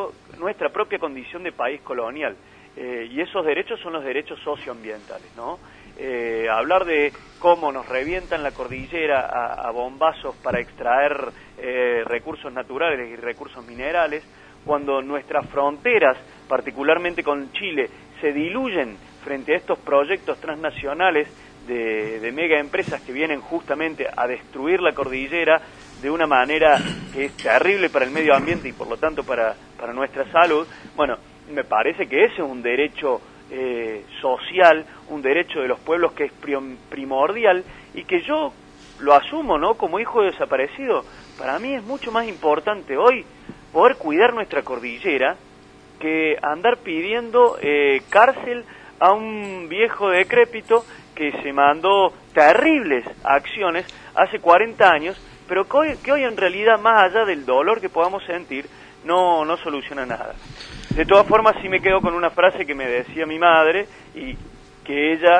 [SPEAKER 11] propia condición de país colonial. Y esos derechos son los derechos socioambientales, ¿no? Hablar de cómo nos revientan la cordillera a bombazos para extraer recursos naturales y recursos minerales, cuando nuestras fronteras, particularmente con Chile, se diluyen frente a estos proyectos transnacionales de mega empresas que vienen justamente a destruir la cordillera de una manera que es terrible para el medio ambiente y por lo tanto para nuestra salud. Bueno, me parece que ese es un derecho social, un derecho de los pueblos que es primordial, y que yo lo asumo, ¿no?, como hijo de desaparecido. Para mí es mucho más importante hoy poder cuidar nuestra cordillera que andar pidiendo cárcel a un viejo decrépito que se mandó terribles acciones hace 40 años, pero que hoy en realidad, más allá del dolor que podamos sentir, no soluciona nada. De todas formas, sí me quedo con una frase que me decía mi madre, y que ella,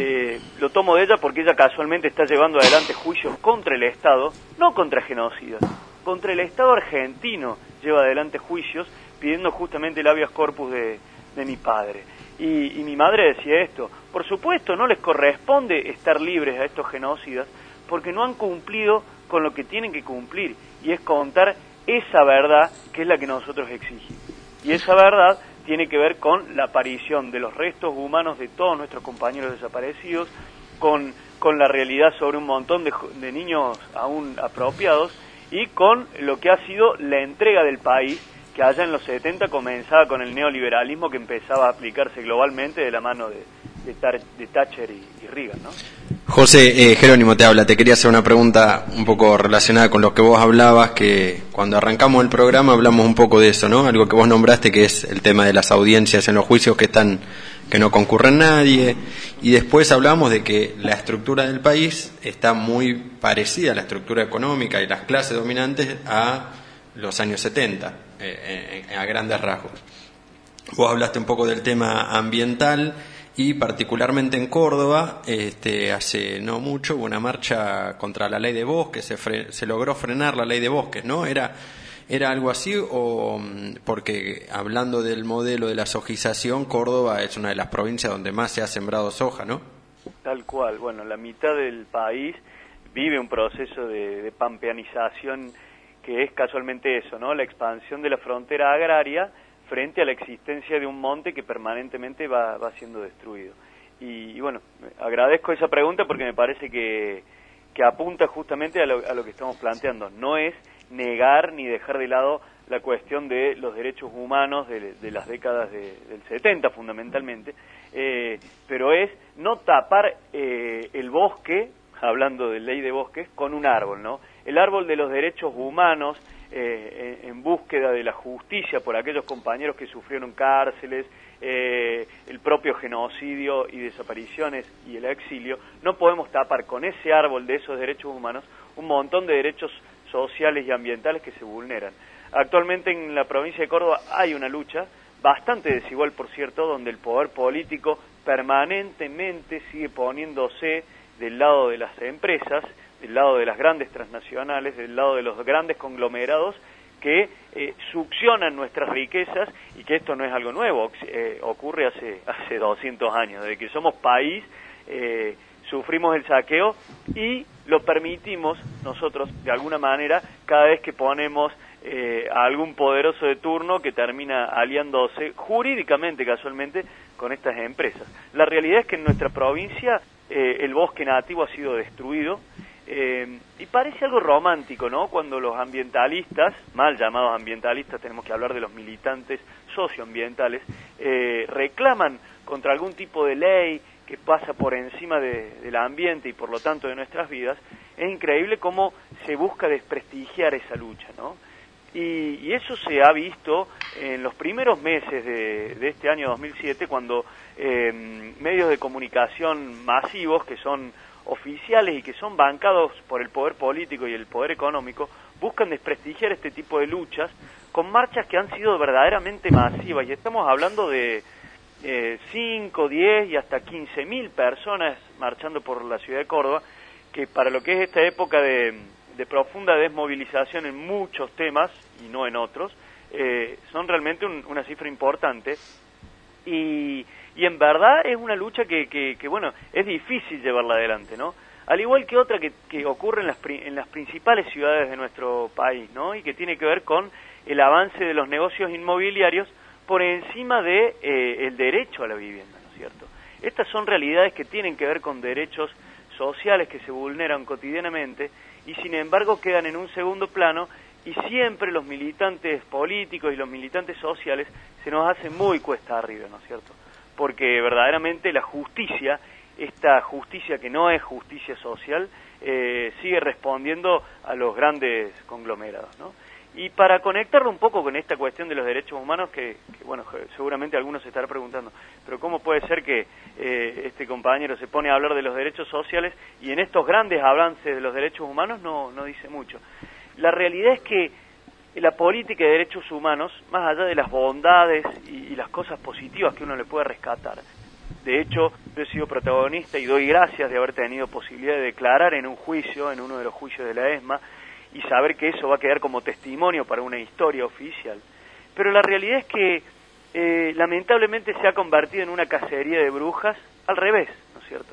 [SPEAKER 11] lo tomo de ella porque ella casualmente está llevando adelante juicios contra el Estado, no contra genocidas, contra el Estado argentino lleva adelante juicios pidiendo justamente el habeas corpus de mi padre. Y mi madre decía esto: por supuesto no les corresponde estar libres a estos genocidas porque no han cumplido con lo que tienen que cumplir, y es contar esa verdad que es la que nosotros exigimos. Y esa verdad tiene que ver con la aparición de los restos humanos de todos nuestros compañeros desaparecidos, con la realidad sobre un montón de niños aún apropiados, y con lo que ha sido la entrega del país, que allá en los 70 comenzaba con el neoliberalismo que empezaba a aplicarse globalmente de la mano de Thatcher y Reagan, ¿no?
[SPEAKER 3] José, Jerónimo te habla. Te quería hacer una pregunta un poco relacionada con lo que vos hablabas, que cuando arrancamos el programa hablamos un poco de eso, ¿no? Algo que vos nombraste, que es el tema de las audiencias en los juicios que no concurre nadie, y después hablamos de que la estructura del país está muy parecida a la estructura económica y las clases dominantes a los años 70, a grandes rasgos. Vos hablaste un poco del tema ambiental, y particularmente en Córdoba, hace no mucho hubo una marcha contra la ley de bosques, se logró frenar la ley de bosques, ¿no? ¿Era algo así? O porque hablando del modelo de la sojización, Córdoba es una de las provincias donde más se ha sembrado soja, ¿no?
[SPEAKER 11] Tal cual. Bueno, la mitad del país vive un proceso de pampeanización, que es casualmente eso, ¿no? La expansión de la frontera agraria frente a la existencia de un monte que permanentemente va siendo destruido. Y bueno, agradezco esa pregunta porque me parece que apunta justamente a lo que estamos planteando. No es negar ni dejar de lado la cuestión de los derechos humanos de las décadas del 70 fundamentalmente, pero es no tapar el bosque, hablando de ley de bosques, con un árbol, ¿no? El árbol de los derechos humanos, en búsqueda de la justicia por aquellos compañeros que sufrieron cárceles, el propio genocidio y desapariciones y el exilio, no podemos tapar con ese árbol de esos derechos humanos un montón de derechos sociales y ambientales que se vulneran. Actualmente en la provincia de Córdoba hay una lucha bastante desigual, por cierto, donde el poder político permanentemente sigue poniéndose del lado de las empresas, del lado de las grandes transnacionales, del lado de los grandes conglomerados que succionan nuestras riquezas, y que esto no es algo nuevo, ocurre hace 200 años, desde que somos país sufrimos el saqueo y lo permitimos nosotros de alguna manera cada vez que ponemos a algún poderoso de turno que termina aliándose jurídicamente, casualmente, con estas empresas. La realidad es que en nuestra provincia el bosque nativo ha sido destruido, y parece algo romántico, ¿no? Cuando los ambientalistas, mal llamados ambientalistas, tenemos que hablar de los militantes socioambientales, reclaman contra algún tipo de ley que pasa por encima del ambiente y por lo tanto de nuestras vidas. Es increíble cómo se busca desprestigiar esa lucha, ¿no? Y eso se ha visto en los primeros meses de este año 2007, cuando medios de comunicación masivos, que son oficiales y que son bancados por el poder político y el poder económico, buscan desprestigiar este tipo de luchas con marchas que han sido verdaderamente masivas, y estamos hablando de 5, 10 y hasta 15.000 personas marchando por la ciudad de Córdoba, que para lo que es esta época de profunda desmovilización en muchos temas y no en otros, son realmente una cifra importante, y en verdad es una lucha que bueno, es difícil llevarla adelante, ¿no? Al igual que otra que ocurre en las principales ciudades de nuestro país, ¿no? Y que tiene que ver con el avance de los negocios inmobiliarios por encima de el derecho a la vivienda, ¿no es cierto? Estas son realidades que tienen que ver con derechos sociales que se vulneran cotidianamente y sin embargo quedan en un segundo plano, y siempre los militantes políticos y los militantes sociales se nos hace muy cuesta arriba, ¿no es cierto? Porque verdaderamente la justicia, esta justicia que no es justicia social, sigue respondiendo a los grandes conglomerados, ¿no? Y para conectarlo un poco con esta cuestión de los derechos humanos, que bueno, seguramente algunos se estarán preguntando, pero ¿cómo puede ser que este compañero se pone a hablar de los derechos sociales y en estos grandes avances de los derechos humanos no dice mucho? La realidad es que la política de derechos humanos, más allá de las bondades y las cosas positivas que uno le puede rescatar, de hecho, yo he sido protagonista y doy gracias de haber tenido posibilidad de declarar en un juicio, en uno de los juicios de la ESMA, y saber que eso va a quedar como testimonio para una historia oficial. Pero la realidad es que lamentablemente se ha convertido en una cacería de brujas al revés, ¿no es cierto?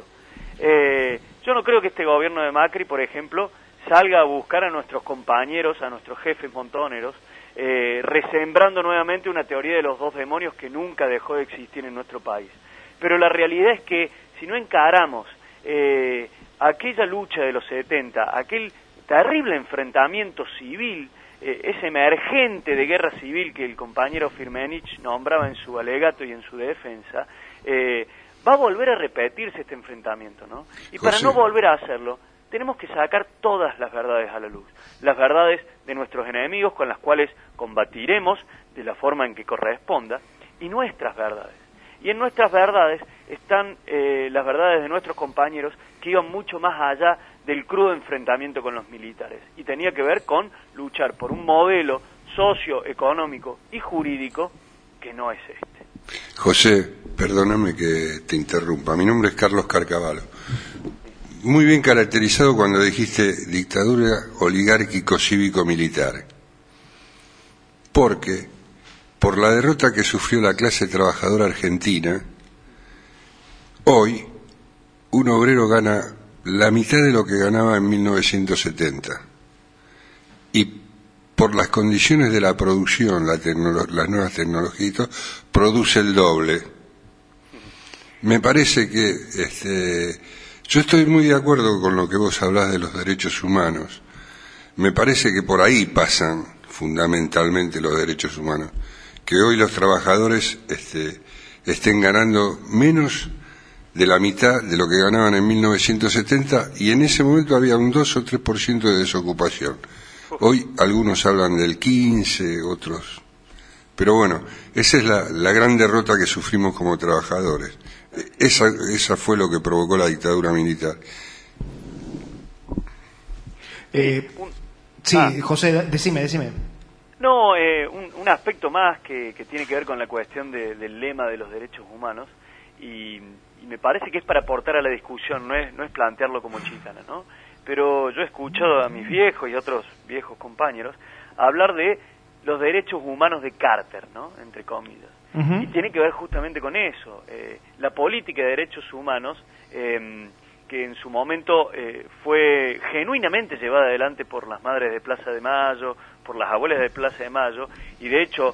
[SPEAKER 11] Yo no creo que este gobierno de Macri, por ejemplo, salga a buscar a nuestros compañeros, a nuestros jefes montoneros, resembrando nuevamente una teoría de los dos demonios que nunca dejó de existir en nuestro país. Pero la realidad es que si no encaramos aquella lucha de los 70, aquel terrible enfrentamiento civil, ese emergente de guerra civil que el compañero Firmenich nombraba en su alegato y en su defensa, va a volver a repetirse este enfrentamiento, ¿no? Y para no volver a hacerlo, tenemos que sacar todas las verdades a la luz, las verdades de nuestros enemigos con las cuales combatiremos de la forma en que corresponda, y nuestras verdades. Y en nuestras verdades están las verdades de nuestros compañeros que iban mucho más allá del crudo enfrentamiento con los militares, y tenía que ver con luchar por un modelo socioeconómico y jurídico que no es este.
[SPEAKER 4] José, perdóname que te interrumpa, mi nombre es Carlos Carcavalo. Muy bien caracterizado cuando dijiste dictadura oligárquico-cívico-militar, porque por la derrota que sufrió la clase trabajadora argentina, hoy un obrero gana la mitad de lo que ganaba en 1970, y por las condiciones de la producción, las nuevas tecnologías, produce el doble. Me parece que yo estoy muy de acuerdo con lo que vos hablás de los derechos humanos. Me parece que por ahí pasan fundamentalmente los derechos humanos, que hoy los trabajadores estén ganando menos de la mitad de lo que ganaban en 1970, y en ese momento había un 2 o 3% de desocupación. Hoy algunos hablan del 15, otros... Pero bueno, esa es la gran derrota que sufrimos como trabajadores. Esa fue lo que provocó la dictadura militar.
[SPEAKER 2] Sí, José, decime.
[SPEAKER 11] No, un aspecto más que tiene que ver con la cuestión del lema de los derechos humanos, y me parece que es para aportar a la discusión, no es plantearlo como chicana, ¿no? Pero yo he escuchado a mis viejos y otros viejos compañeros hablar de los derechos humanos de Carter, ¿no? Entre comillas. Uh-huh. Y tiene que ver justamente con eso. La política de derechos humanos, que en su momento fue genuinamente llevada adelante por las madres de Plaza de Mayo, por las abuelas de Plaza de Mayo, y de hecho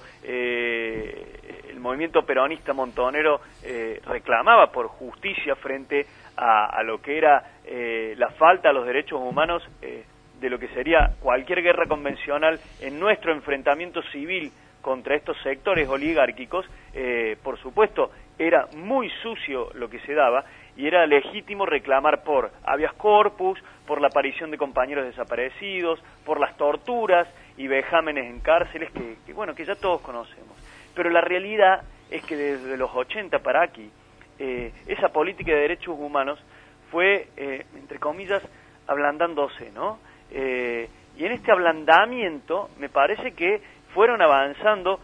[SPEAKER 11] el movimiento peronista montonero reclamaba por justicia frente a lo que era la falta a los derechos humanos de lo que sería cualquier guerra convencional en nuestro enfrentamiento civil contra estos sectores oligárquicos. Por supuesto, era muy sucio lo que se daba, y era legítimo reclamar por habeas corpus, por la aparición de compañeros desaparecidos, por las torturas y vejámenes en cárceles que ya todos conocemos. Pero la realidad es que desde los 80 para aquí, esa política de derechos humanos fue, entre comillas, ablandándose, ¿no? Y en este ablandamiento me parece que fueron avanzando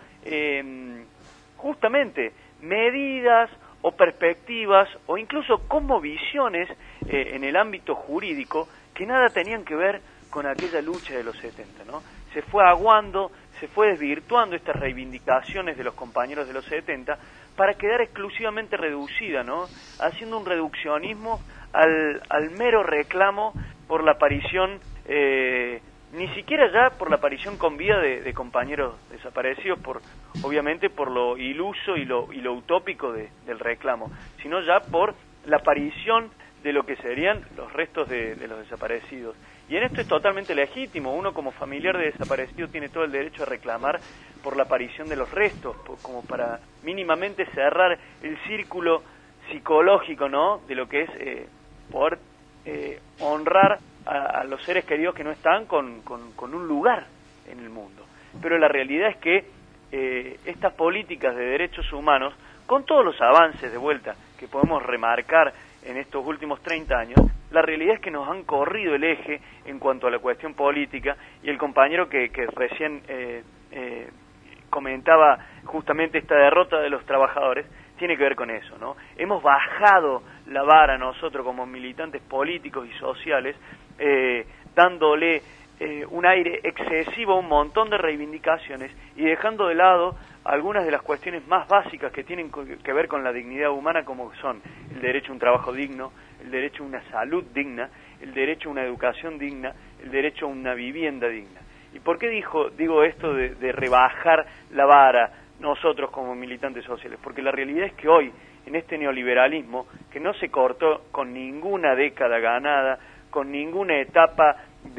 [SPEAKER 11] justamente medidas o perspectivas o incluso cosmovisiones en el ámbito jurídico que nada tenían que ver con aquella lucha de los 70, ¿no? Se fue aguando, se fue desvirtuando estas reivindicaciones de los compañeros de los 70 para quedar exclusivamente reducida, ¿no? Haciendo un reduccionismo al mero reclamo por la aparición, ni siquiera ya por la aparición con vida de compañeros desaparecidos, obviamente por lo iluso y lo utópico del reclamo, sino ya por la aparición de lo que serían los restos de los desaparecidos. Y en esto es totalmente legítimo. Uno como familiar de desaparecido tiene todo el derecho a reclamar por la aparición de los restos, como para mínimamente cerrar el círculo psicológico, ¿no?, de lo que es poder honrar a los seres queridos que no están con un lugar en el mundo. Pero la realidad es que estas políticas de derechos humanos, con todos los avances de vuelta que podemos remarcar en estos últimos 30 años, la realidad es que nos han corrido el eje en cuanto a la cuestión política, y el compañero que recién comentaba justamente esta derrota de los trabajadores tiene que ver con eso, ¿no? Hemos bajado la vara nosotros como militantes políticos y sociales, dándole un aire excesivo a un montón de reivindicaciones y dejando de lado algunas de las cuestiones más básicas que tienen que ver con la dignidad humana, como son el derecho a un trabajo digno, el derecho a una salud digna, el derecho a una educación digna, el derecho a una vivienda digna. ¿Y por qué digo esto de rebajar la vara nosotros como militantes sociales? Porque la realidad es que hoy, en este neoliberalismo, que no se cortó con ninguna década ganada, con ninguna etapa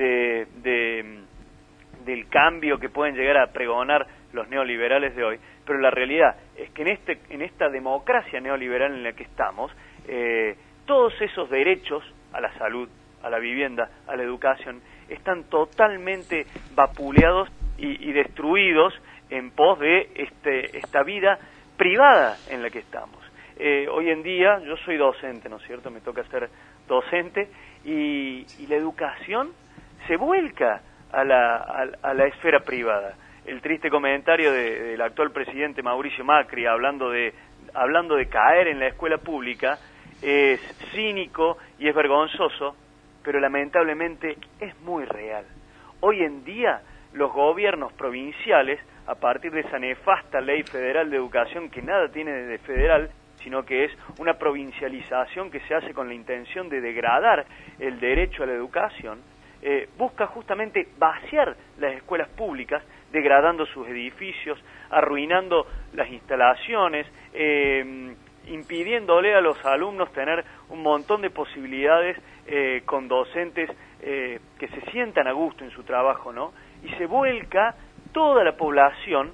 [SPEAKER 11] del cambio que pueden llegar a pregonar los neoliberales de hoy, pero la realidad es que en esta democracia neoliberal en la que estamos, todos esos derechos a la salud, a la vivienda, a la educación, están totalmente vapuleados y destruidos en pos de esta vida privada en la que estamos. Hoy en día yo soy docente, ¿no es cierto? Me toca ser docente, y la educación se vuelca a la esfera privada. El triste comentario del actual presidente Mauricio Macri hablando de caer en la escuela pública es cínico y es vergonzoso, pero lamentablemente es muy real. Hoy en día los gobiernos provinciales, a partir de esa nefasta ley federal de educación que nada tiene de federal, sino que es una provincialización que se hace con la intención de degradar el derecho a la educación, busca justamente vaciar las escuelas públicas, degradando sus edificios, arruinando las instalaciones, impidiéndole a los alumnos tener un montón de posibilidades con docentes que se sientan a gusto en su trabajo, ¿no? Y se vuelca toda la población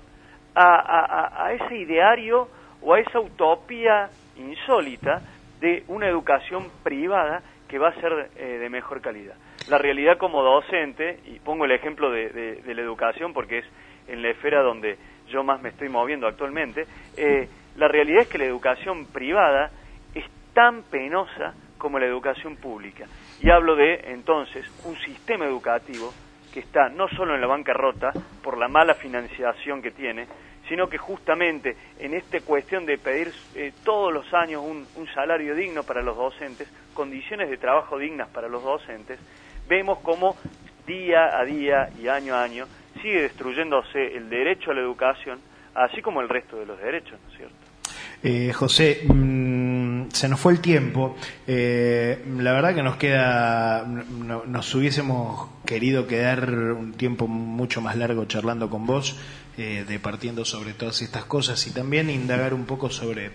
[SPEAKER 11] a ese ideario o a esa utopía insólita de una educación privada que va a ser de mejor calidad. la realidad como docente, y pongo el ejemplo de la educación porque es en la esfera donde yo más me estoy moviendo actualmente, la realidad es que la educación privada es tan penosa como la educación pública. Y hablo de, entonces, un sistema educativo que está no solo en la bancarrota por la mala financiación que tiene, sino que justamente en esta cuestión de pedir todos los años un salario digno para los docentes, condiciones de trabajo dignas para los docentes, vemos cómo día a día y año a año sigue destruyéndose el derecho a la educación, así como el resto de los derechos, ¿no es cierto?
[SPEAKER 2] José, se nos fue el tiempo. La verdad que nos queda, nos hubiésemos querido quedar un tiempo mucho más largo charlando con vos, departiendo sobre todas estas cosas y también indagar un poco sobre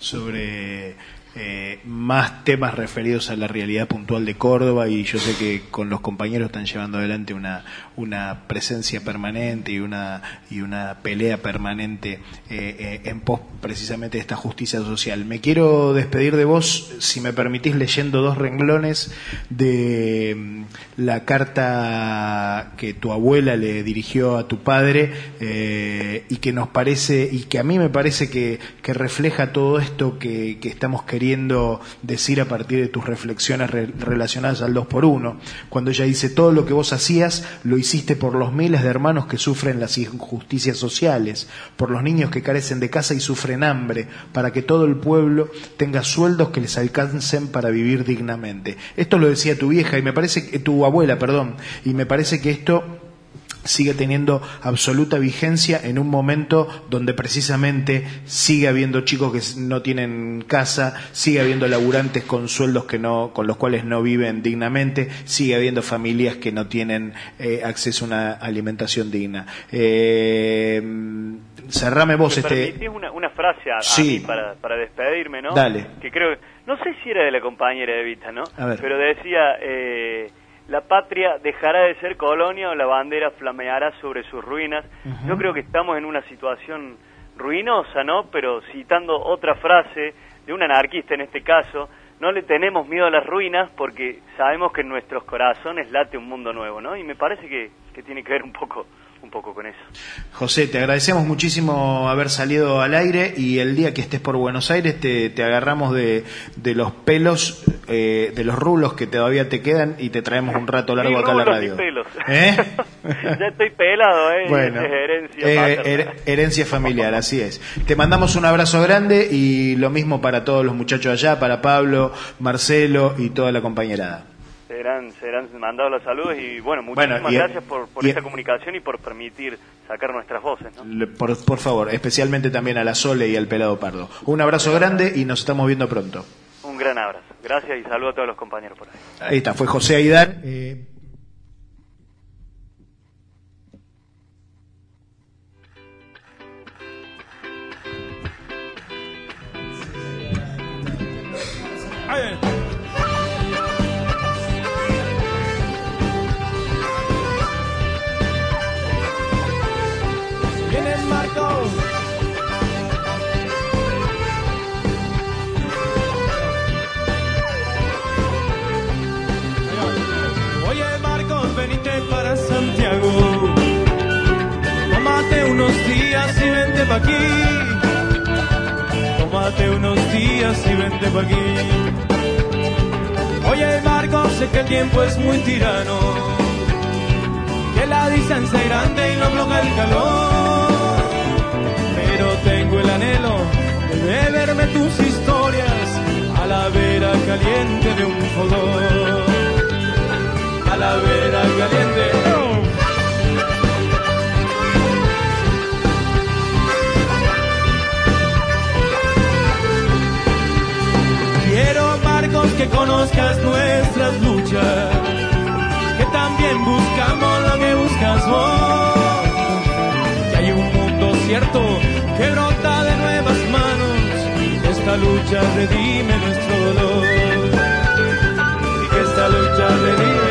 [SPEAKER 2] más temas referidos a la realidad puntual de Córdoba, y yo sé que con los compañeros están llevando adelante una presencia permanente y una pelea permanente en pos precisamente de esta justicia social. Me quiero despedir de vos, si me permitís, leyendo 2 renglones de la carta que tu abuela le dirigió a tu padre, y que nos parece, y que a mí me parece que refleja todo esto que estamos queriendo decir a partir de tus reflexiones relacionadas al 2x1, cuando ella dice: todo lo que vos hacías lo hiciste por los miles de hermanos que sufren las injusticias sociales, por los niños que carecen de casa y sufren hambre, para que todo el pueblo tenga sueldos que les alcancen para vivir dignamente. Esto lo decía tu vieja, y me parece que tu abuela, perdón, y me parece que esto sigue teniendo absoluta vigencia en un momento donde precisamente sigue habiendo chicos que no tienen casa, sigue habiendo laburantes con sueldos con los cuales no viven dignamente, sigue habiendo familias que no tienen acceso a una alimentación digna. Cerrame vos.
[SPEAKER 11] ¿Me permitís una frase a mí para despedirme, ¿no?
[SPEAKER 2] Dale.
[SPEAKER 11] Que creo, no sé si era de la compañera Evita, ¿no? Pero decía: la patria dejará de ser colonia o la bandera flameará sobre sus ruinas. Uh-huh. Yo creo que estamos en una situación ruinosa, ¿no? Pero citando otra frase de un anarquista en este caso: no le tenemos miedo a las ruinas porque sabemos que en nuestros corazones late un mundo nuevo, ¿no? Y me parece que tiene que ver un poco con eso.
[SPEAKER 2] José, te agradecemos muchísimo haber salido al aire, y el día que estés por Buenos Aires te agarramos de los pelos, de los rulos que todavía te quedan, y te traemos un rato largo acá a la radio.
[SPEAKER 11] Pelos. Ya estoy pelado,
[SPEAKER 2] Bueno,
[SPEAKER 11] es
[SPEAKER 2] herencia familiar, así es. Te mandamos un abrazo grande, y lo mismo para todos los muchachos allá, para Pablo, Marcelo y toda la compañerada.
[SPEAKER 11] Serán mandados los saludos, y bueno, muchísimas gracias por esta comunicación y por permitir sacar nuestras voces, ¿no?
[SPEAKER 2] Por favor, especialmente también a la Sole y al Pelado Pardo. Un abrazo grande y nos estamos viendo pronto.
[SPEAKER 11] Un gran abrazo. Gracias y saludo a todos los compañeros por ahí.
[SPEAKER 2] Ahí está, fue José Aidar.
[SPEAKER 12] Oye Marcos, venite para Santiago, tómate unos días y vente pa' aquí, tómate unos días y vente pa' aquí. Oye Marcos, sé que el tiempo es muy tirano, que la distancia es grande y no bloquea el calor, pero tengo el anhelo de verme tus historias a la vera caliente de un fogón, a la vera caliente. Quiero, Marcos, que conozcas nuestras luchas, que también buscamos lo que buscas vos, que hay un mundo cierto que brota de nuevas manos, que esta lucha redime nuestro dolor, y que esta lucha redime.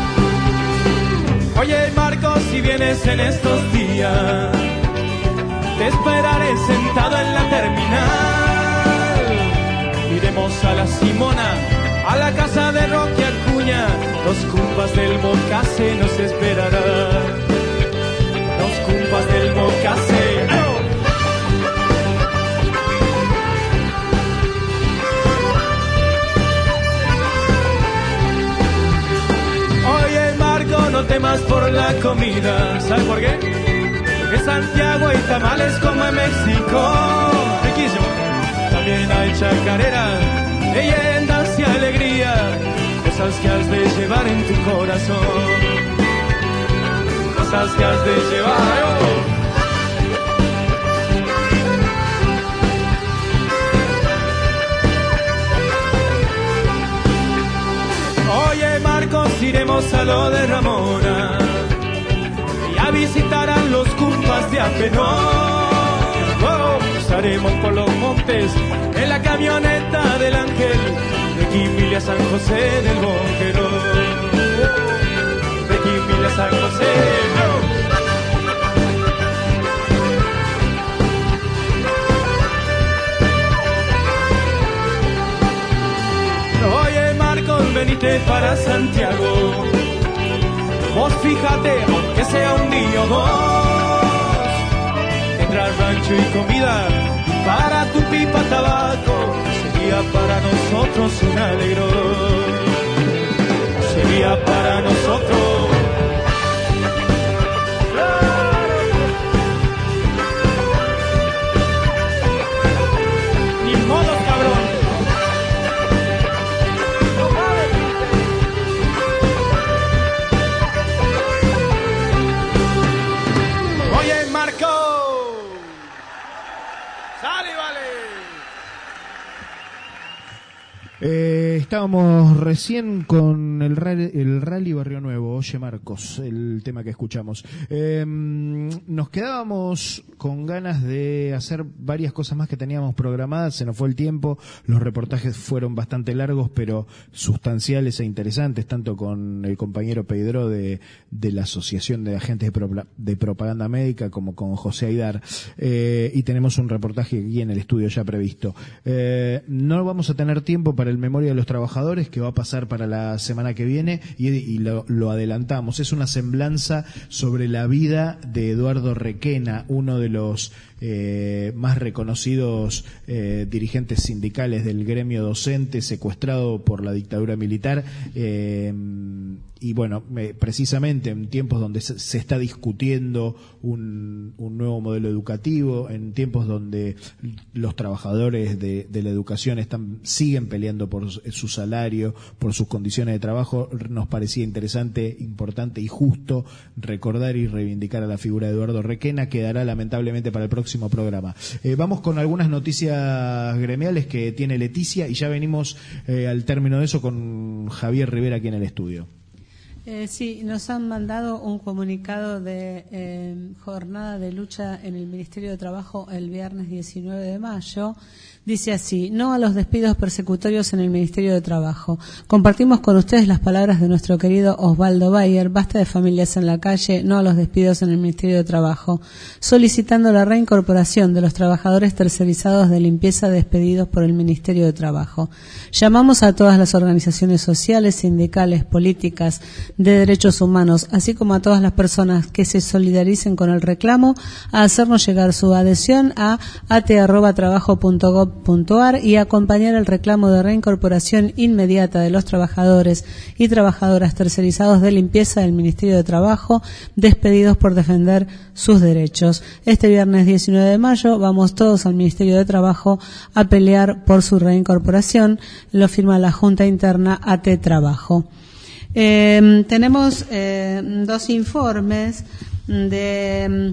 [SPEAKER 12] Oye Marcos, si vienes en estos días, te esperaré sentado en la terminal. Iremos a la Simona, a la casa de Roque Acuña, los cumpas del Mocase nos esperarán. Los cumpas del Mocase. Oye Marco, no temas por la comida. ¿Sabes por qué? Porque en Santiago hay tamales como en México. Riquísimo. También hay chacarera, leyendas y alegría, cosas que has de llevar en tu corazón, cosas que has de llevar. Oye Marcos, iremos a lo de Ramona y a visitar a los cumpas de Apenón. Pasaremos por los montes en la camioneta del Ángel, de Quimil a San José del Boquerón, de Quimil a San José. Oye Marcos, venite para Santiago, vos fíjate, aunque sea un día o dos, tendrás rancho y comida para tu pipa tabaco, sería para nosotros un alegrón, sería para nosotros. Ni modo, cabrón. Oye, Marco. ¡Sale, vale!
[SPEAKER 2] Estábamos recién con el Rally Barrio Nuevo, Oye Marcos, el tema que escuchamos. Nos quedábamos con ganas de hacer varias cosas más que teníamos programadas, se nos fue el tiempo, los reportajes fueron bastante largos pero sustanciales e interesantes, tanto con el compañero Pedro de la Asociación de Agentes de Propaganda Médica como con José Aidar, y tenemos un reportaje aquí en el estudio ya previsto. No vamos a tener tiempo para el Memoria de los Trabajadores, que va a pasar para la semana que viene, y lo adelantamos. Es una semblanza sobre la vida de Eduardo Requena, uno de los más reconocidos dirigentes sindicales del gremio docente, secuestrado por la dictadura militar, y bueno, precisamente en tiempos donde se está discutiendo un nuevo modelo educativo, en tiempos donde los trabajadores de la educación siguen peleando por su salario, por sus condiciones de trabajo, nos parecía interesante, importante y justo recordar y reivindicar a la figura de Eduardo Requena. Quedará lamentablemente para el próximo programa. Vamos con algunas noticias gremiales que tiene Leticia y ya venimos al término de eso con Javier Rivera aquí en el estudio.
[SPEAKER 5] Sí, nos han mandado un comunicado de jornada de lucha en el Ministerio de Trabajo el viernes 19 de mayo. Dice así: no a los despidos persecutorios en el Ministerio de Trabajo. Compartimos con ustedes las palabras de nuestro querido Osvaldo Bayer. Basta de familias en la calle, no a los despidos en el Ministerio de Trabajo. Solicitando la reincorporación de los trabajadores tercerizados de limpieza despedidos por el Ministerio de Trabajo. Llamamos a todas las organizaciones sociales, sindicales, políticas, de derechos humanos, así como a todas las personas que se solidaricen con el reclamo, a hacernos llegar su adhesión a ate@trabajo.gov.ar y acompañar el reclamo de reincorporación inmediata de los trabajadores y trabajadoras tercerizados de limpieza del Ministerio de Trabajo, despedidos por defender sus derechos. Este viernes 19 de mayo vamos todos al Ministerio de Trabajo a pelear por su reincorporación. Lo firma la Junta Interna AT Trabajo. Tenemos dos informes de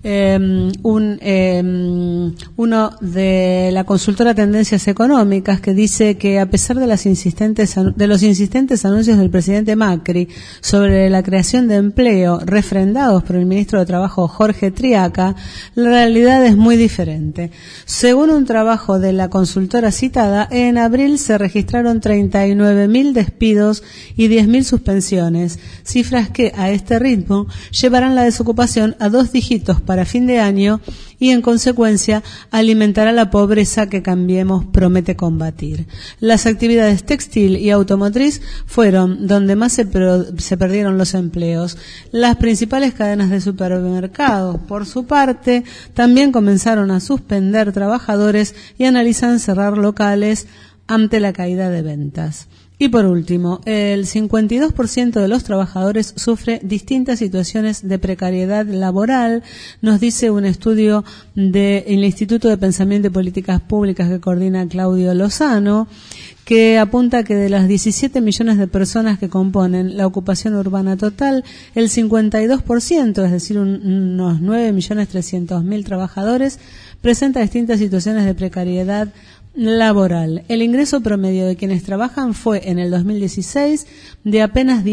[SPEAKER 5] uno de la consultora Tendencias Económicas, que dice que a pesar de los insistentes anuncios del presidente Macri sobre la creación de empleo refrendados por el ministro de Trabajo Jorge Triaca, la realidad es muy diferente. Según un trabajo de la consultora citada, en abril se registraron 39.000 despidos y 10.000 suspensiones, cifras que a este ritmo llevarán la desocupación a 2 dígitos para para fin de año y, en consecuencia, alimentará la pobreza que Cambiemos promete combatir. Las actividades textil y automotriz fueron donde más se perdieron los empleos. Las principales cadenas de supermercados, por su parte, también comenzaron a suspender trabajadores y analizan cerrar locales ante la caída de ventas. Y por último, el 52% de los trabajadores sufre distintas situaciones de precariedad laboral, nos dice un estudio del Instituto de Pensamiento y Políticas Públicas que coordina Claudio Lozano, que apunta que de las 17 millones de personas que componen la ocupación urbana total, el 52%, es decir, unos 9.300.000 trabajadores, presenta distintas situaciones de precariedad laboral. El ingreso promedio de quienes trabajan fue en el 2016 de apenas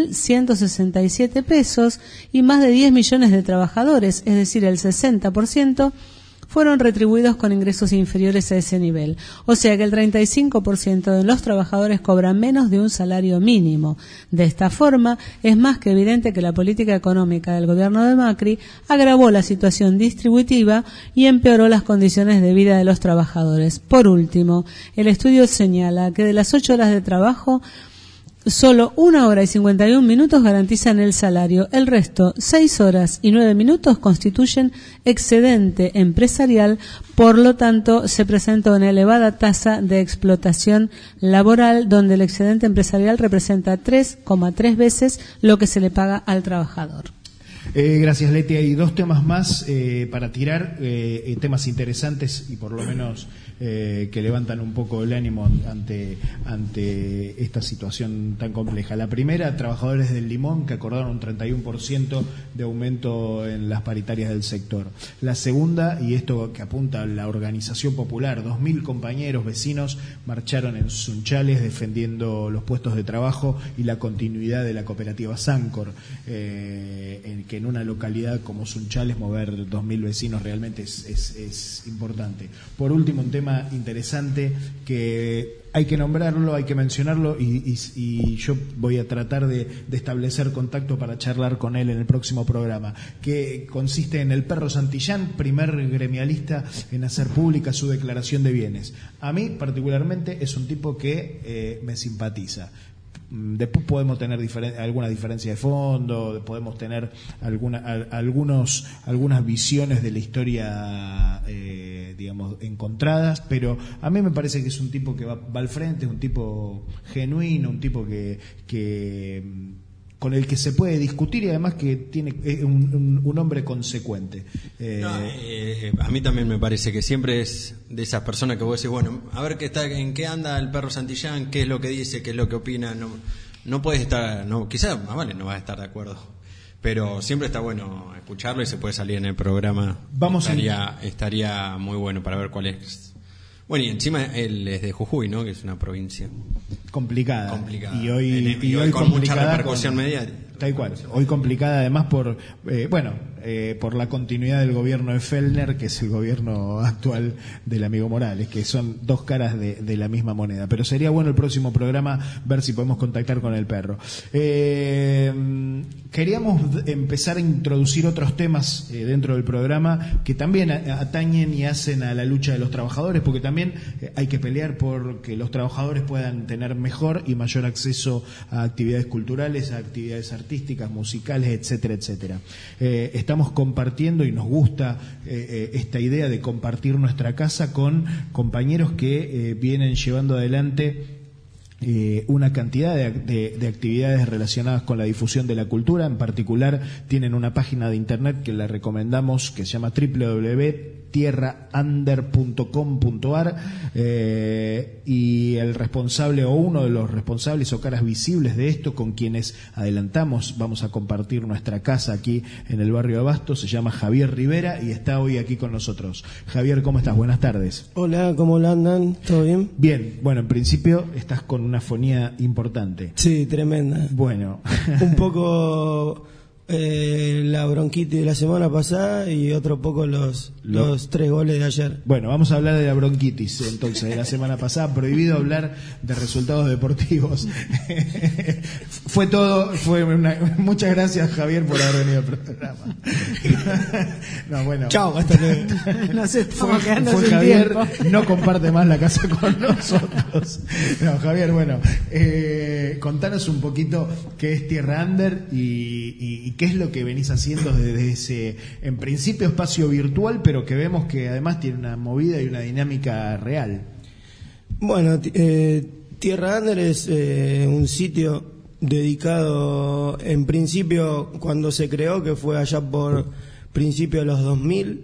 [SPEAKER 5] 10.167 pesos y más de 10 millones de trabajadores, es decir, el 60%, fueron retribuidos con ingresos inferiores a ese nivel. O sea que el 35% de los trabajadores cobran menos de un salario mínimo. De esta forma, es más que evidente que la política económica del gobierno de Macri agravó la situación distributiva y empeoró las condiciones de vida de los trabajadores. Por último, el estudio señala que de las 8 horas de trabajo, solo 1 hora y 51 minutos garantizan el salario. El resto, 6 horas y 9 minutos, constituyen excedente empresarial. Por lo tanto, se presenta una elevada tasa de explotación laboral, donde el excedente empresarial representa 3,3 veces lo que se le paga al trabajador.
[SPEAKER 2] Gracias, Leti. Hay 2 temas más para tirar, temas interesantes y por lo menos que levantan un poco el ánimo ante esta situación tan compleja. La primera, trabajadores del limón que acordaron un 31% de aumento en las paritarias del sector. La segunda, y esto que apunta a la organización popular, 2.000 compañeros vecinos marcharon en Sunchales defendiendo los puestos de trabajo y la continuidad de la cooperativa Sancor, que en una localidad como Sunchales mover 2.000 vecinos realmente es importante. Por último, un tema interesante que hay que nombrarlo, hay que mencionarlo y yo voy a tratar de establecer contacto para charlar con él en el próximo programa, que consiste en el Perro Santillán, primer gremialista en hacer pública su declaración de bienes. A mí particularmente es un tipo que me simpatiza. Después podemos tener alguna diferencia de fondo, podemos tener algunas visiones de la historia, digamos, encontradas, pero a mí me parece que es un tipo que va al frente, es un tipo genuino, un tipo que con el que se puede discutir y además que tiene un hombre consecuente.
[SPEAKER 3] A mí también me parece que siempre es de esas personas que vos decís, bueno, a ver en qué anda el Perro Santillán, qué es lo que dice, qué es lo que opina. No puedes estar, quizás más vale no vas a estar de acuerdo, pero siempre está bueno escucharlo y se puede salir en el programa. Estaría muy bueno para ver cuál es. Bueno, y encima él es de Jujuy, ¿no? Que es una provincia
[SPEAKER 2] complicada.
[SPEAKER 3] Y hoy con mucha repercusión mediática.
[SPEAKER 2] Tal cual. Hoy complicada además por la continuidad del gobierno de Fellner, que es el gobierno actual del amigo Morales, que son 2 caras de la misma moneda. Pero sería bueno el próximo programa ver si podemos contactar con el Perro. Queríamos empezar a introducir otros temas dentro del programa que también atañen y hacen a la lucha de los trabajadores, porque también hay que pelear por que los trabajadores puedan tener mejor y mayor acceso a actividades culturales, a actividades artísticas, musicales, etcétera, etcétera. Estamos compartiendo y nos gusta esta idea de compartir nuestra casa con compañeros que vienen llevando adelante una cantidad de actividades relacionadas con la difusión de la cultura. En particular tienen una página de internet que la recomendamos, que se llama www.tierraunder.com.ar, y el responsable o uno de los responsables o caras visibles de esto, con quienes adelantamos vamos a compartir nuestra casa aquí en el barrio Abasto, se llama Javier Rivera y está hoy aquí con nosotros. Javier, ¿cómo estás? Buenas tardes.
[SPEAKER 10] Hola, ¿cómo la andan? ¿Todo bien?
[SPEAKER 2] Bien, bueno, en principio estás con una fonía importante.
[SPEAKER 10] Sí, tremenda.
[SPEAKER 2] Bueno.
[SPEAKER 10] Un poco la bronquitis de la semana pasada y otro poco los los 3 goles de ayer.
[SPEAKER 2] Bueno, vamos a hablar de la bronquitis, entonces, de la semana pasada. Prohibido hablar de resultados deportivos. Fue todo, muchas gracias, Javier, por haber venido al programa. No, bueno.
[SPEAKER 10] Chao, hasta luego.
[SPEAKER 5] Nos estamos quedando
[SPEAKER 2] fue
[SPEAKER 5] sin
[SPEAKER 2] Javier,
[SPEAKER 5] tiempo.
[SPEAKER 2] no comparte más la casa con nosotros. No, Javier, bueno, contanos un poquito qué es Tierra Under y qué es lo que venís haciendo desde ese, en principio, espacio virtual, pero que vemos que además tiene una movida y una dinámica real.
[SPEAKER 10] Bueno, Tierra Under es un sitio dedicado, en principio, cuando se creó, que fue allá por principios de los 2000,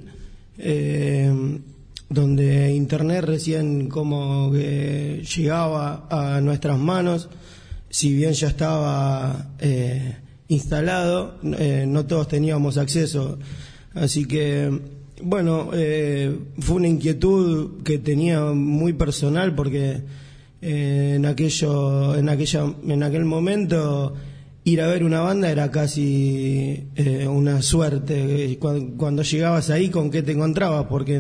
[SPEAKER 10] donde Internet recién como que llegaba a nuestras manos, si bien ya estaba instalado, no todos teníamos acceso. Aquí que, bueno, fue una inquietud que tenía muy personal, porque en aquel momento ir a ver una banda era casi una suerte. Cuando llegabas ahí, ¿con qué te encontrabas? Porque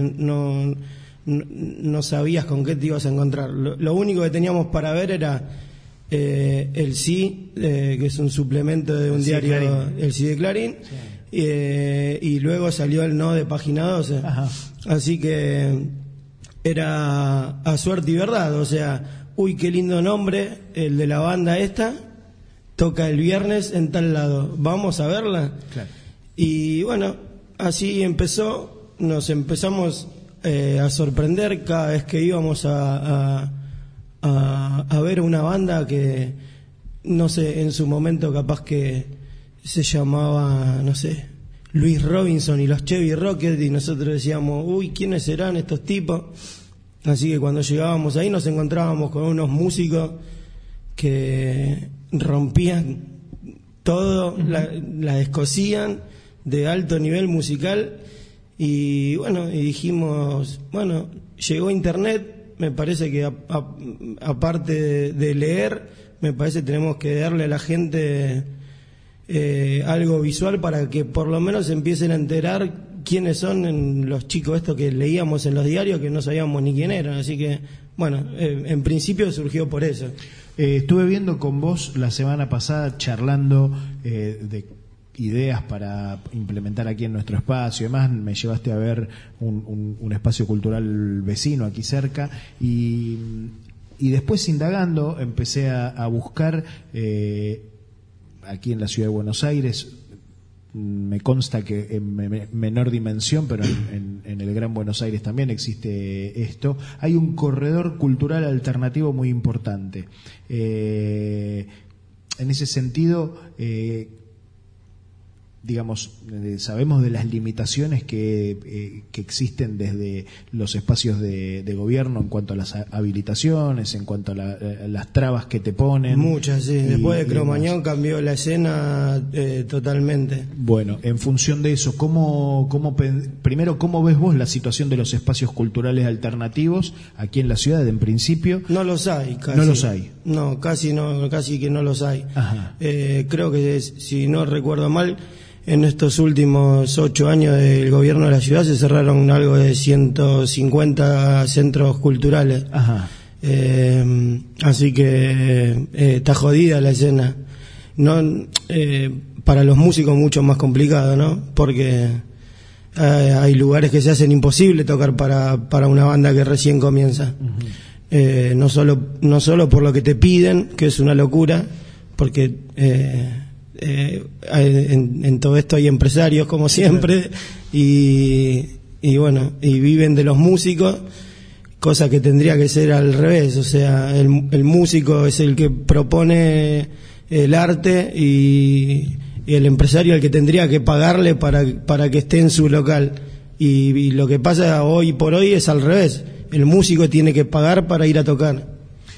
[SPEAKER 10] no sabías con qué te ibas a encontrar. Lo único que teníamos para ver era el Sí, que es un suplemento de un diario, Clarín. El Sí de Clarín, sí. Y luego salió el No de Página 12. Ajá. Así que era a suerte y verdad, o sea, uy, qué lindo nombre, el de la banda esta, toca el viernes en tal lado, vamos a verla. Claro. Y bueno, así empezó, nos empezamos a sorprender cada vez que íbamos a ver una banda que, no sé, en su momento capaz que se llamaba, no sé, Luis Robinson y los Chevy Rockets, y nosotros decíamos, uy, ¿quiénes serán estos tipos? Así que cuando llegábamos ahí nos encontrábamos con unos músicos que rompían todo, la descosían de alto nivel musical, y bueno, y dijimos, bueno, llegó Internet. Me parece que aparte de leer, me parece que tenemos que darle a la gente algo visual para que por lo menos empiecen a enterar quiénes son los chicos estos que leíamos en los diarios, que no sabíamos ni quién eran. Así que, bueno, en principio surgió por eso.
[SPEAKER 2] Estuve viendo con vos la semana pasada charlando de ideas para implementar aquí en nuestro espacio. Además, me llevaste a ver un espacio cultural vecino aquí cerca, y después, indagando, empecé a buscar aquí en la ciudad de Buenos Aires. Me consta que en menor dimensión, pero en el Gran Buenos Aires también existe esto. Hay un corredor cultural alternativo muy importante. En ese sentido, digamos, sabemos de las limitaciones que existen desde los espacios de gobierno en cuanto a las habilitaciones, en cuanto a las trabas que te ponen.
[SPEAKER 10] Muchas, sí. Después de Cromañón cambió la escena totalmente.
[SPEAKER 2] Bueno, en función de eso, primero, ¿cómo ves vos la situación de los espacios culturales alternativos aquí en la ciudad, en principio?
[SPEAKER 10] No los hay, casi.
[SPEAKER 2] No los hay.
[SPEAKER 10] No, casi que no los hay.
[SPEAKER 2] Ajá.
[SPEAKER 10] Creo que, si no recuerdo mal, en estos últimos 8 años del gobierno de la ciudad se cerraron algo de 150 centros culturales.
[SPEAKER 2] Ajá.
[SPEAKER 10] Así que está jodida la escena. No, para los músicos mucho más complicado, ¿no? Porque hay lugares que se hacen imposible tocar para una banda que recién comienza. Uh-huh. No solo por lo que te piden, que es una locura, porque en todo esto hay empresarios como siempre, y bueno, y viven de los músicos, cosa que tendría que ser al revés. O sea, el músico es el que propone el arte, y el empresario el que tendría que pagarle para que esté en su local, y lo que pasa hoy por hoy es al revés. El músico tiene que pagar para ir a tocar.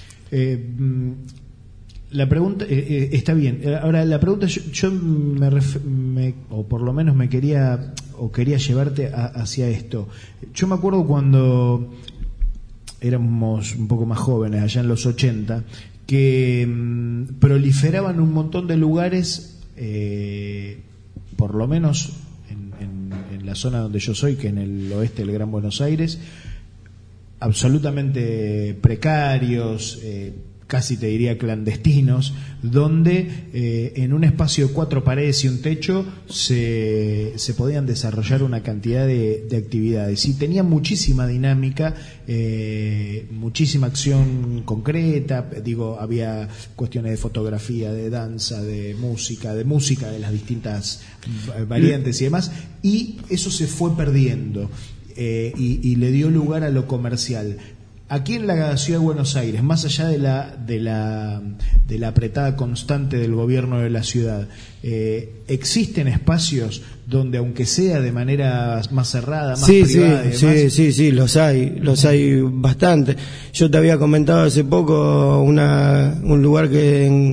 [SPEAKER 2] La pregunta está bien. Ahora, la pregunta, yo o por lo menos quería llevarte hacia esto. Yo me acuerdo cuando éramos un poco más jóvenes, allá en los 80, que proliferaban un montón de lugares, por lo menos en la zona donde yo soy, que en el oeste del Gran Buenos Aires, absolutamente precarios, casi te diría clandestinos, donde en un espacio de 4 paredes y un techo se podían desarrollar una cantidad de actividades, y tenía muchísima dinámica, muchísima acción concreta. Digo, había cuestiones de fotografía, de danza, de música de las distintas variantes y demás, y eso se fue perdiendo y le dio lugar a lo comercial. Aquí en la ciudad de Buenos Aires, más allá de la apretada constante del gobierno de la ciudad, existen espacios donde, aunque sea de manera más cerrada, más privada y demás.
[SPEAKER 10] Sí, los hay bastante. Yo te había comentado hace poco un lugar que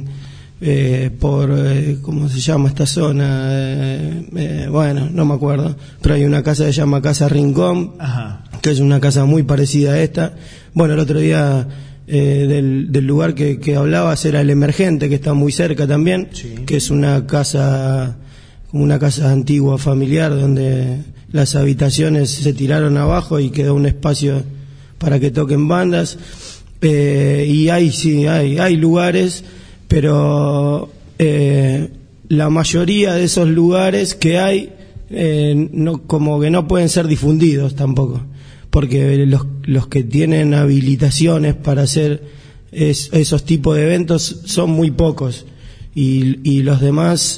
[SPEAKER 10] ¿cómo se llama esta zona? Bueno, no me acuerdo, pero hay una casa que se llama Casa Rincón. Ajá. Que es una casa muy parecida a esta. Bueno, el otro día del lugar que hablabas era el Emergente, que está muy cerca también, sí. Que es una casa, como una casa antigua familiar, donde las habitaciones se tiraron abajo y quedó un espacio para que toquen bandas. Y hay lugares, pero la mayoría de esos lugares que hay como que no pueden ser difundidos tampoco, porque los que tienen habilitaciones para hacer esos tipos de eventos son muy pocos, y los demás,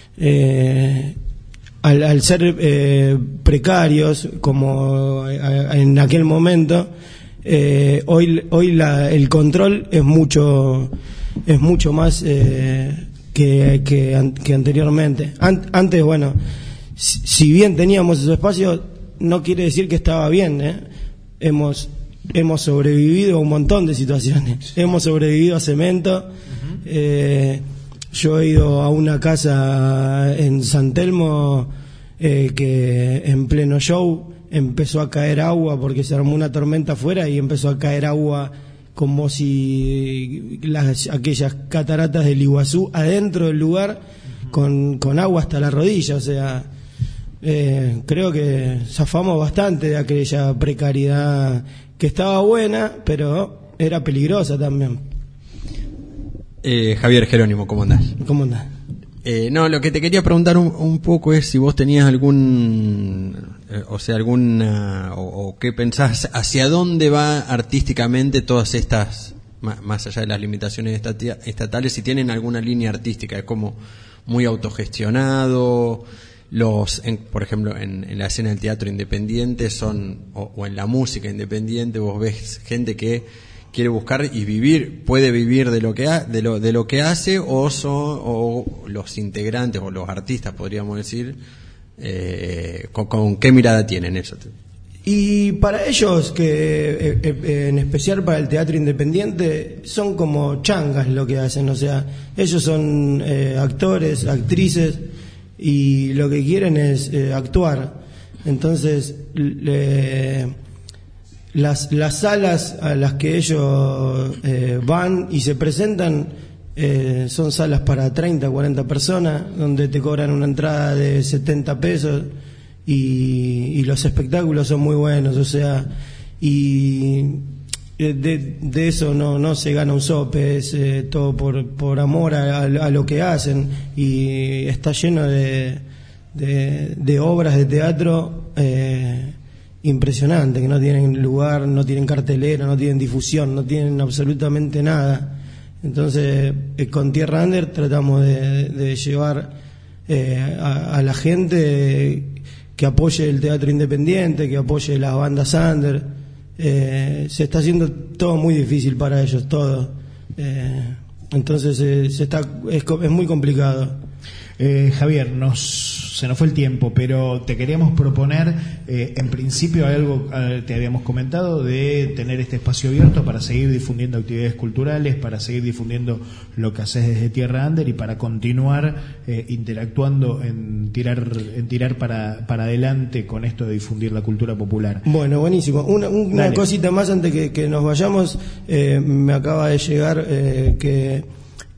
[SPEAKER 10] al ser precarios, como en aquel momento, hoy el control es mucho más que anteriormente. Antes, bueno, si bien teníamos esos espacios, no quiere decir que estaba bien, Hemos sobrevivido a un montón de situaciones. Hemos sobrevivido a cemento. Yo he ido a una casa en San Telmo que en pleno show empezó a caer agua porque se armó una tormenta afuera y empezó a caer agua como si aquellas cataratas del Iguazú adentro del lugar, con agua hasta la rodilla. O sea, creo que zafamos bastante de aquella precariedad que estaba buena, pero era peligrosa también.
[SPEAKER 3] Javier Jerónimo, ¿cómo andás?
[SPEAKER 10] ¿Cómo andás?
[SPEAKER 3] No, lo que te quería preguntar un poco es si vos tenías o qué pensás, hacia dónde va artísticamente todas estas, más allá de las limitaciones estatales, si tienen alguna línea artística. Es como muy autogestionado. Por ejemplo, en la escena del teatro independiente o en la música independiente, vos ves gente que quiere buscar y puede vivir de lo que hace, o los integrantes o los artistas, podríamos decir, con qué mirada tienen eso.
[SPEAKER 10] Y para ellos, que en especial para el teatro independiente, son como changas lo que hacen. O sea, ellos son actores, actrices, y lo que quieren es actuar. Entonces, las salas a las que ellos van y se presentan son salas para 30, 40 personas, donde te cobran una entrada de 70 pesos, y los espectáculos son muy buenos. O sea, y de eso no se gana un sope, es todo por amor a lo que hacen, y está lleno de obras de teatro impresionantes, que no tienen lugar, no tienen cartelera, no tienen difusión, no tienen absolutamente nada. Entonces, con Tierra Under tratamos de llevar a la gente que apoye el teatro independiente, que apoye las bandas under. Se está haciendo todo muy difícil para ellos, todo. Entonces es muy complicado.
[SPEAKER 2] Javier, se nos fue el tiempo, pero te queríamos proponer, en principio, algo te habíamos comentado, de tener este espacio abierto para seguir difundiendo actividades culturales, para seguir difundiendo lo que haces desde Tierra Under, y para continuar interactuando en tirar para adelante con esto de difundir la cultura popular.
[SPEAKER 10] Bueno, buenísimo. Una cosita más antes que nos vayamos. Me acaba de llegar que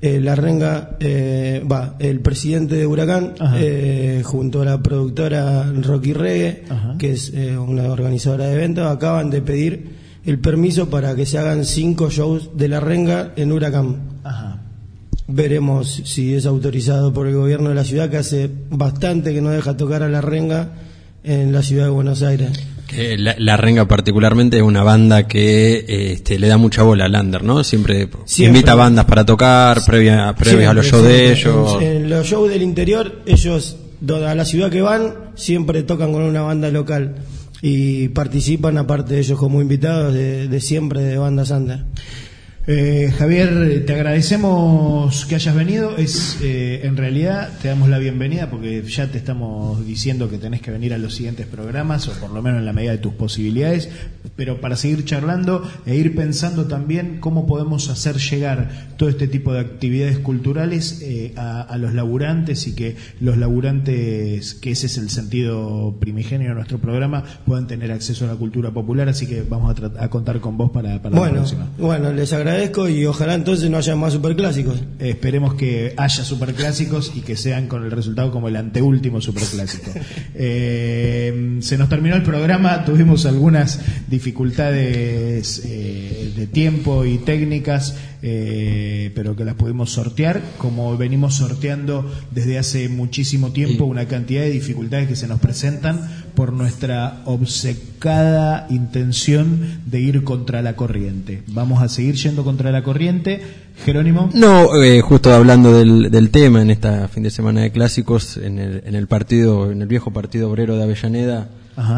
[SPEAKER 10] La Renga, el presidente de Huracán, junto a la productora Rocky Reggae, que es una organizadora de eventos, acaban de pedir el permiso para que se hagan 5 shows de La Renga en Huracán. Veremos si es autorizado por el gobierno de la ciudad, que hace bastante que no deja tocar a La Renga en la ciudad de Buenos Aires.
[SPEAKER 3] Que la Renga particularmente es una banda que le da mucha bola al under, ¿no? Siempre invita bandas para tocar, previas a los shows de ellos.
[SPEAKER 10] En los shows del interior, ellos a la ciudad que van siempre tocan con una banda local y participan, aparte de ellos como invitados, de siempre de bandas under.
[SPEAKER 2] Javier, te agradecemos que hayas venido. En realidad te damos la bienvenida porque ya te estamos diciendo que tenés que venir a los siguientes programas, o por lo menos en la medida de tus posibilidades, pero para seguir charlando e ir pensando también cómo podemos hacer llegar todo este tipo de actividades culturales a los laburantes, y que los laburantes, que ese es el sentido primigenio de nuestro programa, puedan tener acceso a la cultura popular. Así que vamos a contar con vos para la próxima.
[SPEAKER 10] Bueno, les agradezco y ojalá entonces no haya más superclásicos.
[SPEAKER 2] Esperemos que haya superclásicos y que sean con el resultado como el anteúltimo superclásico. Se nos terminó el programa, tuvimos algunas dificultades de tiempo y técnicas, pero que las pudimos sortear, como venimos sorteando desde hace muchísimo tiempo una cantidad de dificultades que se nos presentan por nuestra obcecada intención de ir contra la corriente. Vamos a seguir yendo contra la corriente. Jerónimo.
[SPEAKER 3] No, justo hablando del tema, en esta fin de semana de clásicos, en el viejo partido obrero de Avellaneda,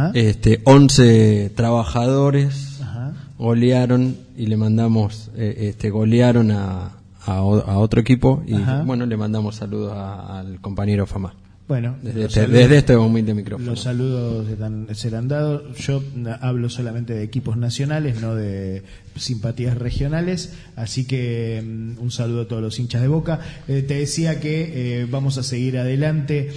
[SPEAKER 3] 11 trabajadores golearon y le mandamos, golearon a otro equipo, y bueno, le mandamos saludos al compañero Fama.
[SPEAKER 2] Bueno,
[SPEAKER 3] desde este humilde micrófono.
[SPEAKER 2] Los saludos serán dados. Yo hablo solamente de equipos nacionales, no de simpatías regionales, así que un saludo a todos los hinchas de Boca. Te decía que vamos a seguir adelante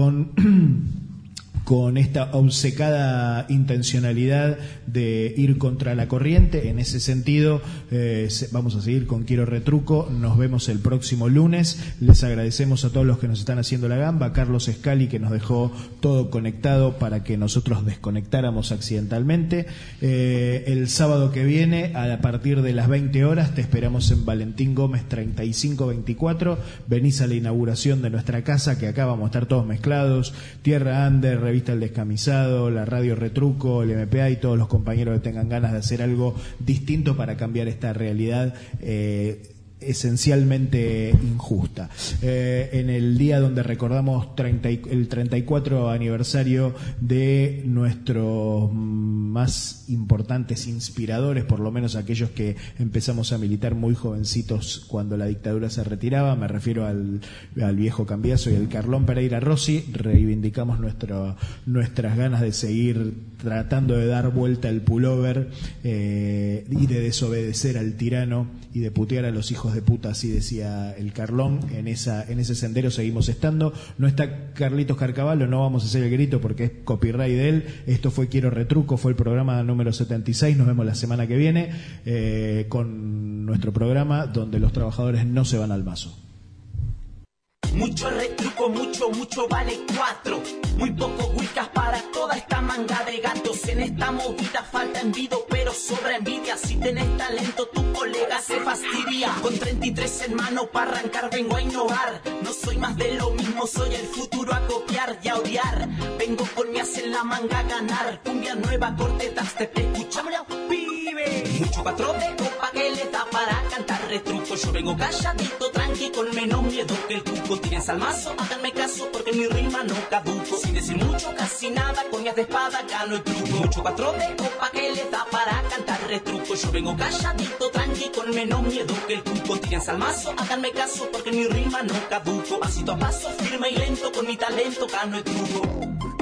[SPEAKER 2] con esta obcecada intencionalidad de ir contra la corriente. En ese sentido, vamos a seguir con Quiero Retruco. Nos vemos el próximo lunes. Les agradecemos a todos los que nos están haciendo la gamba, a Carlos Scali, que nos dejó todo conectado para que nosotros desconectáramos accidentalmente. El sábado que viene, a partir de las 20 horas, te esperamos en Valentín Gómez 3524. Venís a la inauguración de nuestra casa, que acá vamos a estar todos mezclados: Tierra Under, Revista El Descamisado, la Radio Retruco, el MPA y todos los compañeros que tengan ganas de hacer algo distinto para cambiar esta realidad esencialmente injusta. En el día donde recordamos el 34 aniversario de nuestros más importantes inspiradores, por lo menos aquellos que empezamos a militar muy jovencitos cuando la dictadura se retiraba, me refiero al viejo Cambiaso y al Carlón Pereira Rossi. Reivindicamos nuestras ganas de seguir tratando de dar vuelta al pullover y de desobedecer al tirano y de putear a los hijos de puta, así decía el Carlón. En ese sendero seguimos estando. No está Carlitos Carcavallo, no vamos a hacer el grito porque es copyright de él. Esto fue Quiero Retruco, fue el programa número 76. Nos vemos la semana que viene con nuestro programa donde los trabajadores no se van al mazo.
[SPEAKER 1] Mucho retruco, mucho vale 4. Muy poco wicas para toda esta manga de gatos. En esta movida falta envido, pero sobra envidia. Si tenés talento, tu colega se fastidia. Con 33 en mano para arrancar vengo a innovar. No soy más de lo mismo, soy el futuro a copiar y a odiar. Vengo con mi as en la manga a ganar. Cumbia nueva, corte, dubstep, escuchámosla, pibe. Mucho patrón de copa que le da para cantar retruco. Yo vengo calladito, tranqui, con menos miedo que el cuco. Tírense al mazo, háganme caso porque mi rima no caduco. Sin decir mucho, casi nada, coñas de espada, gano el truco. Mucho patrón de copa que le da para cantar retruco. Yo vengo calladito, tranqui, con menos miedo que el cuco. Tírense al mazo, háganme caso porque mi rima no caduco. Pasito a paso, firme y lento, con mi talento gano el truco.